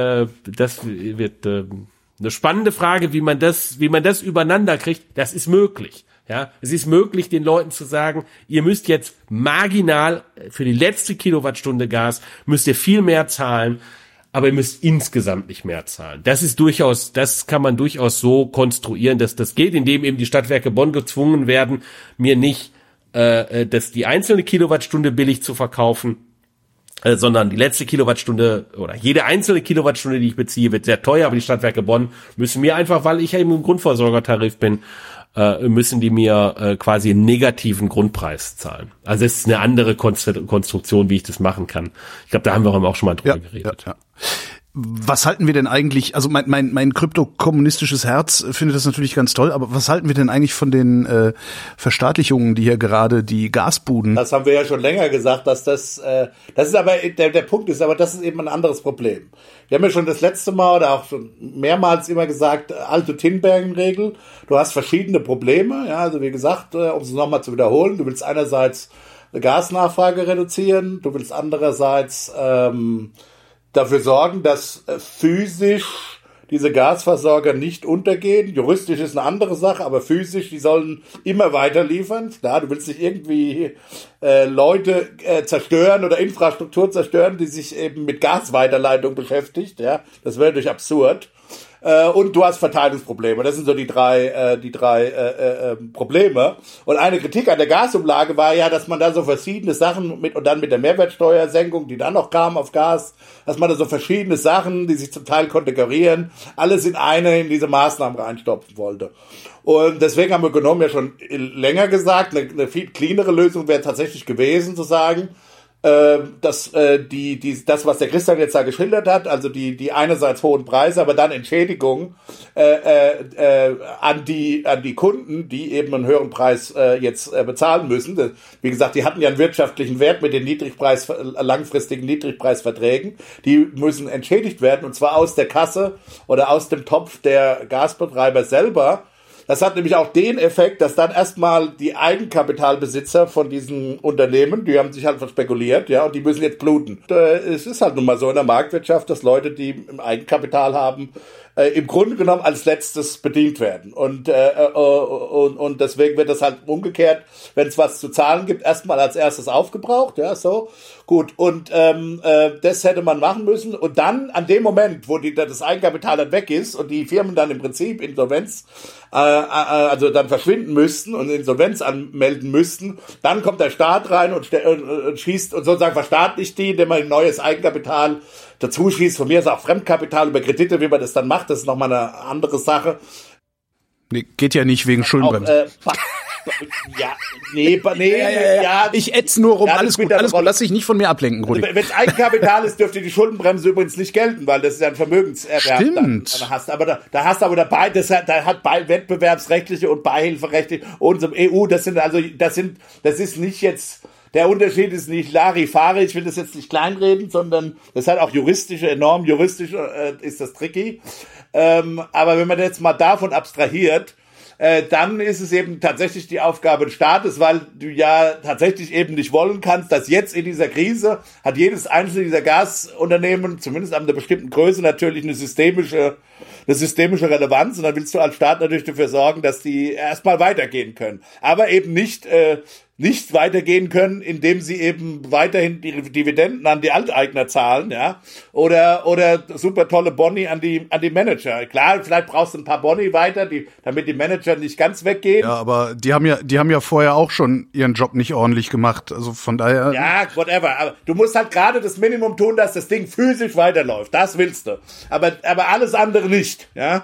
wird eine spannende Frage, wie man das übereinander kriegt. Das ist möglich. Ja, es ist möglich, den Leuten zu sagen, ihr müsst jetzt marginal für die letzte Kilowattstunde Gas müsst ihr viel mehr zahlen, aber ihr müsst insgesamt nicht mehr zahlen. Das kann man durchaus so konstruieren, dass das geht, indem eben die Stadtwerke Bonn gezwungen werden, mir nicht die einzelne Kilowattstunde billig zu verkaufen, sondern die letzte Kilowattstunde oder jede einzelne Kilowattstunde, die ich beziehe, wird sehr teuer, aber die Stadtwerke Bonn müssen mir einfach, weil ich ja eben im Grundversorgertarif bin, müssen die mir quasi einen negativen Grundpreis zahlen. Also es ist eine andere Konstruktion, wie ich das machen kann. Ich glaube, da haben wir auch schon mal drüber geredet.
Ja. Was halten wir denn eigentlich, also mein kryptokommunistisches Herz findet das natürlich ganz toll, aber was halten wir denn eigentlich von den Verstaatlichungen, die hier gerade die Gasbuden...
Das haben wir ja schon länger gesagt, dass das ist aber, der Punkt ist, aber das ist eben ein anderes Problem. Wir haben ja schon das letzte Mal oder auch schon mehrmals immer gesagt, alte Tinbergen-Regel, du hast verschiedene Probleme, ja, also wie gesagt, um es nochmal zu wiederholen, du willst einerseits eine Gasnachfrage reduzieren, du willst andererseits dafür sorgen, dass physisch diese Gasversorger nicht untergehen. Juristisch ist eine andere Sache, aber physisch, die sollen immer weiter liefern. Klar, du willst nicht irgendwie Leute zerstören oder Infrastruktur zerstören, die sich eben mit Gasweiterleitung beschäftigt. Ja, das wäre natürlich absurd. Und du hast Verteilungsprobleme. Das sind so die drei Probleme. Und eine Kritik an der Gasumlage war ja, dass man da so verschiedene Sachen und dann mit der Mehrwertsteuersenkung, die dann noch kam auf Gas, dass man da so verschiedene Sachen, die sich zum Teil konterkarieren, alles in diese Maßnahmen reinstopfen wollte. Und deswegen haben wir genommen ja schon länger gesagt, eine viel cleanere Lösung wäre tatsächlich gewesen, zu sagen, dass das, was der Christian jetzt da geschildert hat, also die einerseits hohen Preise, aber dann Entschädigung an die Kunden, die eben einen höheren Preis jetzt bezahlen müssen. Wie gesagt, die hatten ja einen wirtschaftlichen Wert mit den langfristigen Niedrigpreisverträgen. Die müssen entschädigt werden, und zwar aus der Kasse oder aus dem Topf der Gasbetreiber selber. Das hat nämlich auch den Effekt, dass dann erstmal die Eigenkapitalbesitzer von diesen Unternehmen, die haben sich halt verspekuliert, ja, und die müssen jetzt bluten. Es ist halt nun mal so in der Marktwirtschaft, dass Leute, die im Eigenkapital haben, im Grunde genommen als letztes bedient werden. Und deswegen wird das halt umgekehrt, wenn es was zu zahlen gibt, erstmal als erstes aufgebraucht, ja, so. Gut, und das hätte man machen müssen. Und dann, an dem Moment, wo das Eigenkapital dann weg ist und die Firmen dann im Prinzip Insolvenz, also dann verschwinden müssten und Insolvenz anmelden müssten, dann kommt der Staat rein und schießt und sozusagen verstaatlicht die, indem man ein neues Eigenkapital dazu schießt. Von mir ist auch Fremdkapital über Kredite, wie man das dann macht, das ist nochmal eine andere Sache.
Nee, geht ja nicht wegen Schuldenbremse.
Ja, ja.
Ich ätz nur rum,
Ja,
alles gut, lass dich nicht von mir ablenken, Rudi.
Wenn es Eigenkapital ist, dürfte die Schuldenbremse übrigens nicht gelten, weil das ist ja ein Vermögenserwerb.
Stimmt.
Dann hast. Aber da hast aber dabei, da hat wettbewerbsrechtliche und beihilferechtliche und so EU, das ist nicht jetzt, der Unterschied ist nicht Larifari, ich will das jetzt nicht kleinreden, sondern das hat auch enorm juristisch ist das tricky. Aber wenn man jetzt mal davon abstrahiert, dann ist es eben tatsächlich die Aufgabe des Staates, weil du ja tatsächlich eben nicht wollen kannst, dass jetzt in dieser Krise hat jedes einzelne dieser Gasunternehmen, zumindest ab einer bestimmten Größe, natürlich eine systemische Relevanz, und dann willst du als Staat natürlich dafür sorgen, dass die erstmal weitergehen können. Aber eben nicht weitergehen können, indem sie eben weiterhin die Dividenden an die Alteigner zahlen, ja, oder super tolle Boni an die Manager. Klar, vielleicht brauchst du ein paar Boni weiter, damit die Manager nicht ganz weggehen.
Ja, aber die haben ja vorher auch schon ihren Job nicht ordentlich gemacht, also von daher.
Ja, whatever. Aber du musst halt gerade das Minimum tun, dass das Ding physisch weiterläuft. Das willst du. Aber alles andere nicht, ja.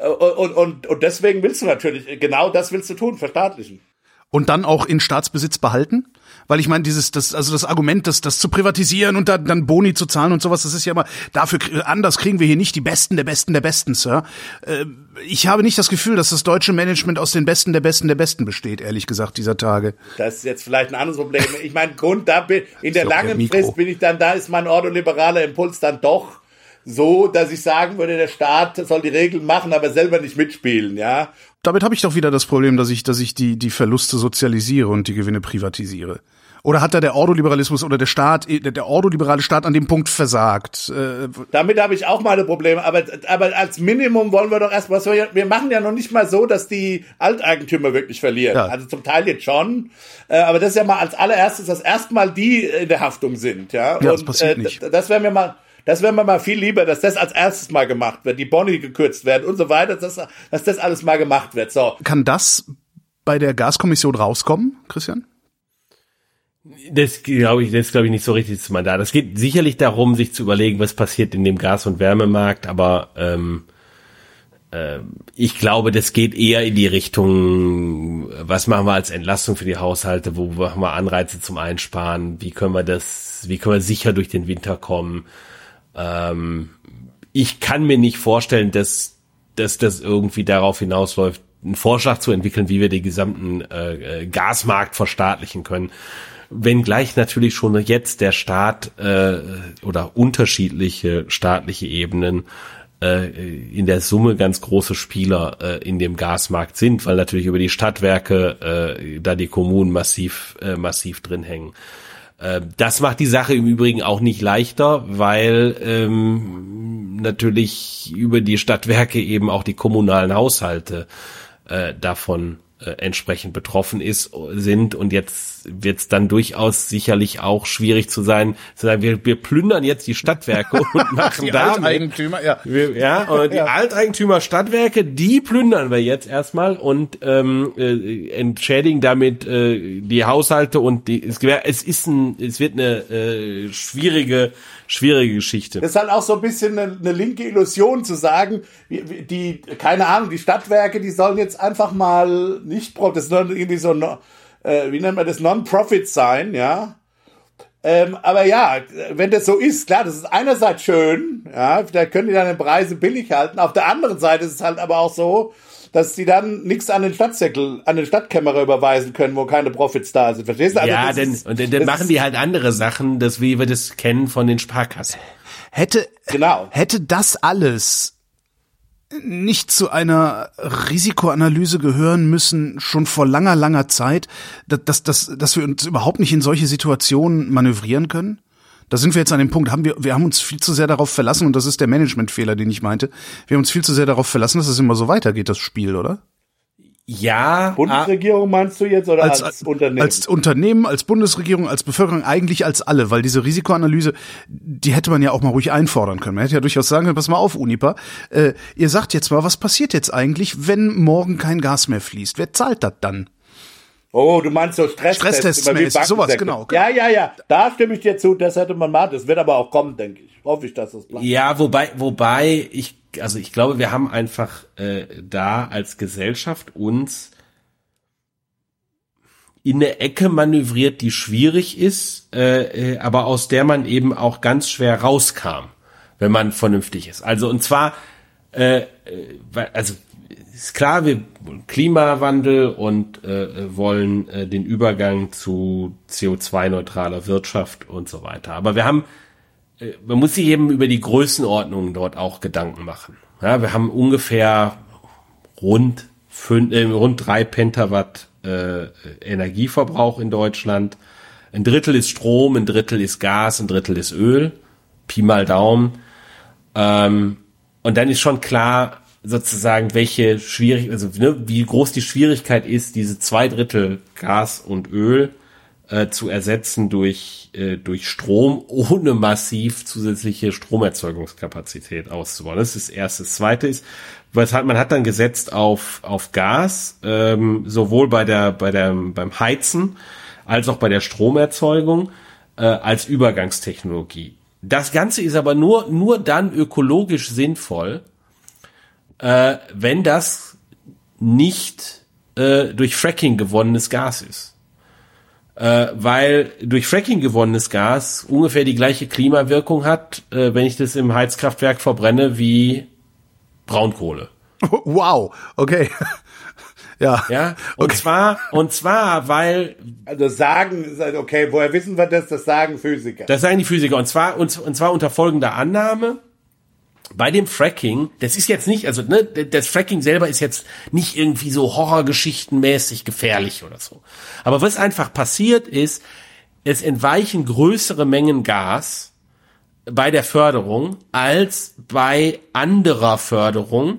Und deswegen willst du natürlich, genau das willst du tun, verstaatlichen.
Und dann auch in Staatsbesitz behalten? Weil ich meine, das Argument, das zu privatisieren und dann Boni zu zahlen und sowas, das ist ja immer, anders kriegen wir hier nicht die Besten der Besten der Besten, Sir. Ich habe nicht das Gefühl, dass das deutsche Management aus den Besten der Besten der Besten besteht, ehrlich gesagt, dieser Tage.
Das ist jetzt vielleicht ein anderes Problem. Ich meine, in der langen Frist da ist mein ordoliberaler Impuls dann doch so, dass ich sagen würde, der Staat soll die Regeln machen, aber selber nicht mitspielen, ja.
Damit habe ich doch wieder das Problem, dass ich die Verluste sozialisiere und die Gewinne privatisiere. Oder hat da der Ordoliberalismus oder der ordoliberale Staat an dem Punkt versagt?
Damit habe ich auch meine Probleme, aber als Minimum wollen wir doch erstmal so, wir machen ja noch nicht mal so, dass die Alteigentümer wirklich verlieren. Ja. Also zum Teil jetzt schon, aber das ist ja mal als allererstes, dass erstmal die in der Haftung sind, ja.
Ja, das passiert nicht.
Das wäre mir mal viel lieber, dass das als erstes mal gemacht wird, die Boni gekürzt werden und so weiter, dass das alles mal gemacht wird. So.
Kann das bei der Gaskommission rauskommen, Christian?
Das glaube ich nicht so richtig das Mandat. Es geht sicherlich darum, sich zu überlegen, was passiert in dem Gas- und Wärmemarkt, aber ich glaube, das geht eher in die Richtung, was machen wir als Entlastung für die Haushalte, wo machen wir Anreize zum Einsparen, wie können wir sicher durch den Winter kommen. Ich kann mir nicht vorstellen, dass das irgendwie darauf hinausläuft, einen Vorschlag zu entwickeln, wie wir den gesamten Gasmarkt verstaatlichen können. Wenngleich natürlich schon jetzt der Staat oder unterschiedliche staatliche Ebenen in der Summe ganz große Spieler in dem Gasmarkt sind, weil natürlich über die Stadtwerke da die Kommunen massiv drin hängen. Das macht die Sache im Übrigen auch nicht leichter, weil natürlich über die Stadtwerke eben auch die kommunalen Haushalte davon entsprechend betroffen sind, und jetzt wird es dann durchaus sicherlich auch schwierig zu sagen, wir plündern jetzt die Stadtwerke und machen
die
damit
Alteigentümer, ja.
Die Alteigentümer Stadtwerke, die plündern wir jetzt erstmal und entschädigen damit die Haushalte, und es wird eine schwierige Geschichte.
Das ist halt auch so ein bisschen eine linke Illusion zu sagen, keine Ahnung, die Stadtwerke, die sollen jetzt einfach mal nicht, das ist irgendwie so, wie nennt man das, Non-Profit sein, ja. Aber ja, wenn das so ist, klar, das ist einerseits schön, ja, da können die dann die Preise billig halten. Auf der anderen Seite ist es halt aber auch so, dass die dann nichts an den Stadtkämmerer überweisen können, wo keine Profits da sind. Verstehst du? Also
dann machen die halt andere Sachen, wie wir das kennen von den Sparkassen.
Hätte das alles nicht zu einer Risikoanalyse gehören müssen, schon vor langer, langer Zeit, dass wir uns überhaupt nicht in solche Situationen manövrieren können? Da sind wir jetzt an dem Punkt, wir haben uns viel zu sehr darauf verlassen, und das ist der Managementfehler, den ich meinte, wir haben uns viel zu sehr darauf verlassen, dass es immer so weitergeht, das Spiel, oder?
Ja.
Bundesregierung meinst du jetzt, oder als Unternehmen? Als Unternehmen,
als Bundesregierung, als Bevölkerung, eigentlich als alle, weil diese Risikoanalyse, die hätte man ja auch mal ruhig einfordern können. Man hätte ja durchaus sagen können, pass mal auf, Uniper, ihr sagt jetzt mal, was passiert jetzt eigentlich, wenn morgen kein Gas mehr fließt? Wer zahlt das dann?
Oh, du meinst so Stresstests,
sowas, genau.
Ja, da stimme ich dir zu, das hätte man mal, das wird aber auch kommen, denke ich. Hoffe ich, dass das bleibt.
Ja, wobei ich glaube, wir haben einfach da als Gesellschaft uns in eine Ecke manövriert, die schwierig ist, aber aus der man eben auch ganz schwer rauskam, wenn man vernünftig ist. Also und zwar, also ist klar, wir Klimawandel und wollen den Übergang zu CO2-neutraler Wirtschaft und so weiter. Aber wir haben, man muss sich eben über die Größenordnungen dort auch Gedanken machen. Ja, wir haben ungefähr rund 3 Pentawatt Energieverbrauch in Deutschland. Ein Drittel ist Strom, ein Drittel ist Gas, ein Drittel ist Öl. Pi mal Daumen. Und dann ist schon klar, sozusagen, wie groß die Schwierigkeit ist, diese 2 Drittel Gas und Öl zu ersetzen durch Strom, ohne massiv zusätzliche Stromerzeugungskapazität auszubauen. Das ist das Erste. Das Zweite ist, man hat dann gesetzt auf Gas, sowohl beim Heizen als auch bei der Stromerzeugung als Übergangstechnologie. Das Ganze ist aber nur dann ökologisch sinnvoll, wenn das nicht durch Fracking gewonnenes Gas ist. Weil durch Fracking gewonnenes Gas ungefähr die gleiche Klimawirkung hat, wenn ich das im Heizkraftwerk verbrenne wie Braunkohle.
Wow, okay. Ja.
Ja, und zwar, weil.
Also sagen, okay, woher wissen wir das? Das sagen Physiker.
Das sagen die Physiker. Und zwar unter folgender Annahme. Bei dem Fracking, das ist jetzt nicht, also das Fracking selber ist jetzt nicht irgendwie so horrorgeschichtenmäßig gefährlich oder so. Aber was einfach passiert ist, es entweichen größere Mengen Gas bei der Förderung als bei anderer Förderung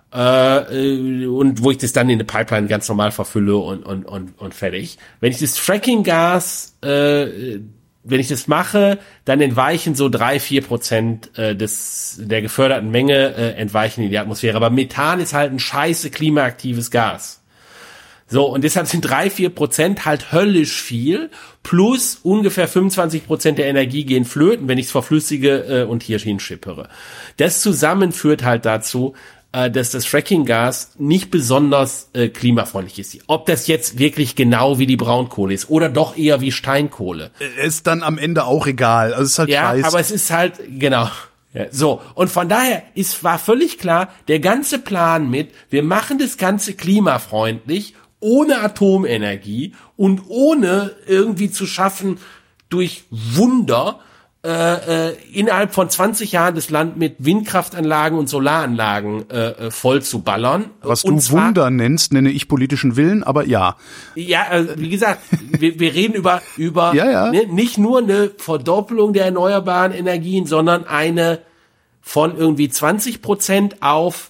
und wo ich das dann in eine Pipeline ganz normal verfülle und fertig. Wenn ich das Fracking-Gas wenn ich das mache, dann entweichen so 3-4% der geförderten Menge entweichen in die Atmosphäre. Aber Methan ist halt ein scheiße klimaaktives Gas. So, und deshalb sind 3-4% halt höllisch viel, plus ungefähr 25% der Energie gehen flöten, wenn ich es verflüssige und hier hinschippere. Das zusammen führt halt dazu, dass das Fracking-Gas nicht besonders klimafreundlich ist. Ob das jetzt wirklich genau wie die Braunkohle ist oder doch eher wie Steinkohle.
Ist dann am Ende auch egal. Also es ist halt
ja,
scheiße.
Aber es ist halt, genau. Ja, so, und von daher war völlig klar, der ganze Plan mit, wir machen das Ganze klimafreundlich, ohne Atomenergie und ohne irgendwie zu schaffen, durch Wunder innerhalb von 20 Jahren das Land mit Windkraftanlagen und Solaranlagen voll zu ballern.
Was du Wunder nennst, nenne ich politischen Willen, aber ja.
Ja, wie gesagt, wir reden über
ja.
Ne, nicht nur eine Verdoppelung der erneuerbaren Energien, sondern eine von irgendwie 20% auf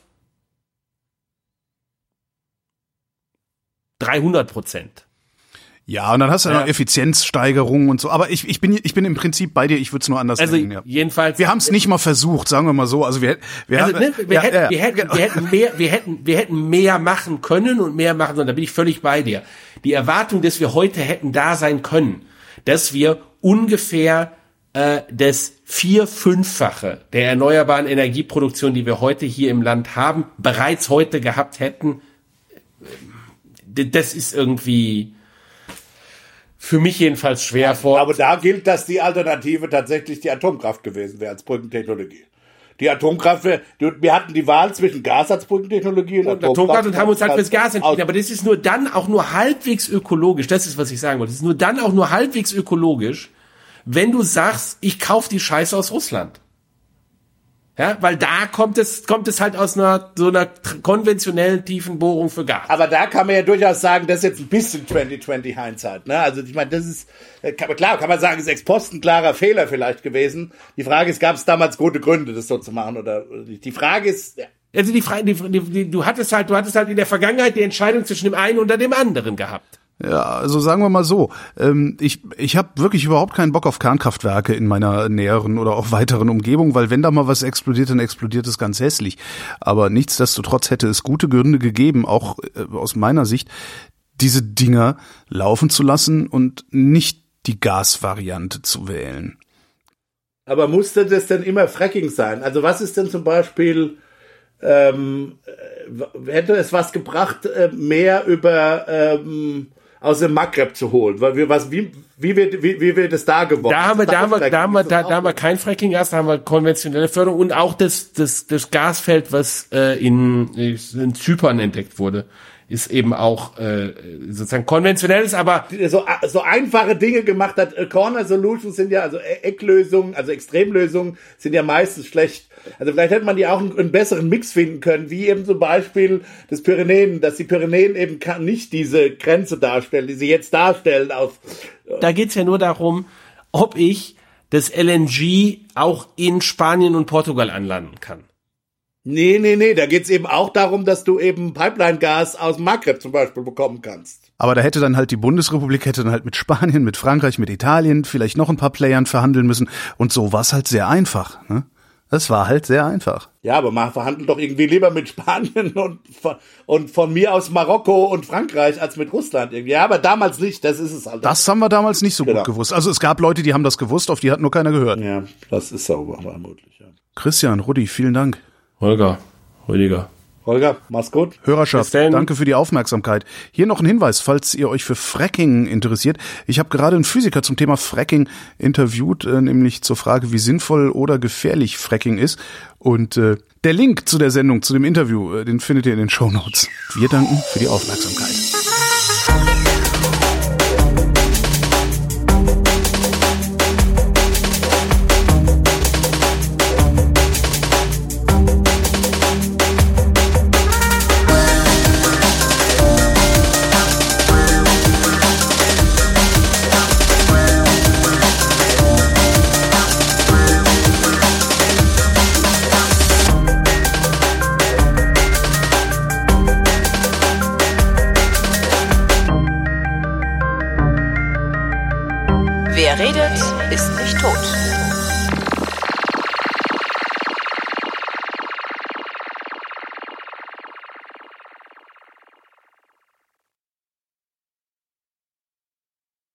300%.
Ja, und dann hast du ja noch Effizienzsteigerungen und so. Aber ich bin im Prinzip bei dir. Ich würde es nur anders nennen. Ja.
Jedenfalls.
Wir haben es nicht mal versucht, sagen wir mal so. Also wir
hätten mehr machen können und mehr machen sollen. Da bin ich völlig bei dir. Die Erwartung, dass wir heute hätten da sein können, dass wir ungefähr das 4-5-fache der erneuerbaren Energieproduktion, die wir heute hier im Land haben, bereits heute gehabt hätten, das ist irgendwie für mich jedenfalls schwer vor.
Aber da gilt, dass die Alternative tatsächlich die Atomkraft gewesen wäre als Brückentechnologie. Die Atomkraft, wir hatten die Wahl zwischen Gas als Brückentechnologie und
Atomkraft und haben uns halt fürs Gas entschieden. Aber das ist nur dann auch nur halbwegs ökologisch. Das ist, was ich sagen wollte. Das ist nur dann auch nur halbwegs ökologisch, wenn du sagst, ich kaufe die Scheiße aus Russland. Ja, weil da kommt es halt aus einer konventionellen tiefen Bohrung für Gas.
Aber da kann man ja durchaus sagen, das ist jetzt ein bisschen 2020 Hindsight, ne? Also ich meine, das ist klar, kann man sagen, ist ex post ein klarer Fehler vielleicht gewesen. Die Frage ist, gab es damals gute Gründe, das so zu machen oder nicht? Die Frage ist, ja.
Also die Frage, du hattest halt in der Vergangenheit die Entscheidung zwischen dem einen oder dem anderen gehabt.
Ja, also sagen wir mal so, ich habe wirklich überhaupt keinen Bock auf Kernkraftwerke in meiner näheren oder auch weiteren Umgebung, weil wenn da mal was explodiert, dann explodiert es ganz hässlich. Aber nichtsdestotrotz hätte es gute Gründe gegeben, auch aus meiner Sicht, diese Dinger laufen zu lassen und nicht die Gasvariante zu wählen.
Aber musste das denn immer Fracking sein? Also was ist denn zum Beispiel, hätte es was gebracht, mehr über aus dem Maghreb zu holen, weil wie wird es da gewonnen?
Da haben wir kein Fracking-Gas, da haben wir konventionelle Förderung und auch das Gasfeld, was in Zypern entdeckt wurde, ist eben auch sozusagen konventionelles, aber
so einfache Dinge gemacht hat. Corner Solutions sind ja, also Ecklösungen, also Extremlösungen sind ja meistens schlecht. Also vielleicht hätte man die auch einen besseren Mix finden können, wie eben zum Beispiel das Pyrenäen, dass die Pyrenäen eben nicht diese Grenze darstellen, die sie jetzt darstellen.
Da geht's ja nur darum, ob ich das LNG auch in Spanien und Portugal anlanden kann.
Nee, da geht's eben auch darum, dass du eben Pipeline-Gas aus dem Maghreb zum Beispiel bekommen kannst.
Aber da hätte dann halt die Bundesrepublik mit Spanien, mit Frankreich, mit Italien vielleicht noch ein paar Playern verhandeln müssen. Und so war's halt sehr einfach, ne? Das war halt sehr einfach.
Ja, aber man verhandelt doch irgendwie lieber mit Spanien und von mir aus Marokko und Frankreich als mit Russland irgendwie. Ja, aber damals nicht, das ist es halt.
Das haben wir damals nicht so gut gewusst. Also es gab Leute, die haben das gewusst, auf die hat nur keiner gehört.
Ja, das ist sauber, vermutlich, ja.
Christian, Rudi, vielen Dank.
Holger, mach's gut.
Hörerschaft, danke für die Aufmerksamkeit. Hier noch ein Hinweis, falls ihr euch für Fracking interessiert. Ich habe gerade einen Physiker zum Thema Fracking interviewt, nämlich zur Frage, wie sinnvoll oder gefährlich Fracking ist. Und der Link zu der Sendung, zu dem Interview, den findet ihr in den Shownotes. Wir danken für die Aufmerksamkeit.
Wer redet, ist nicht tot.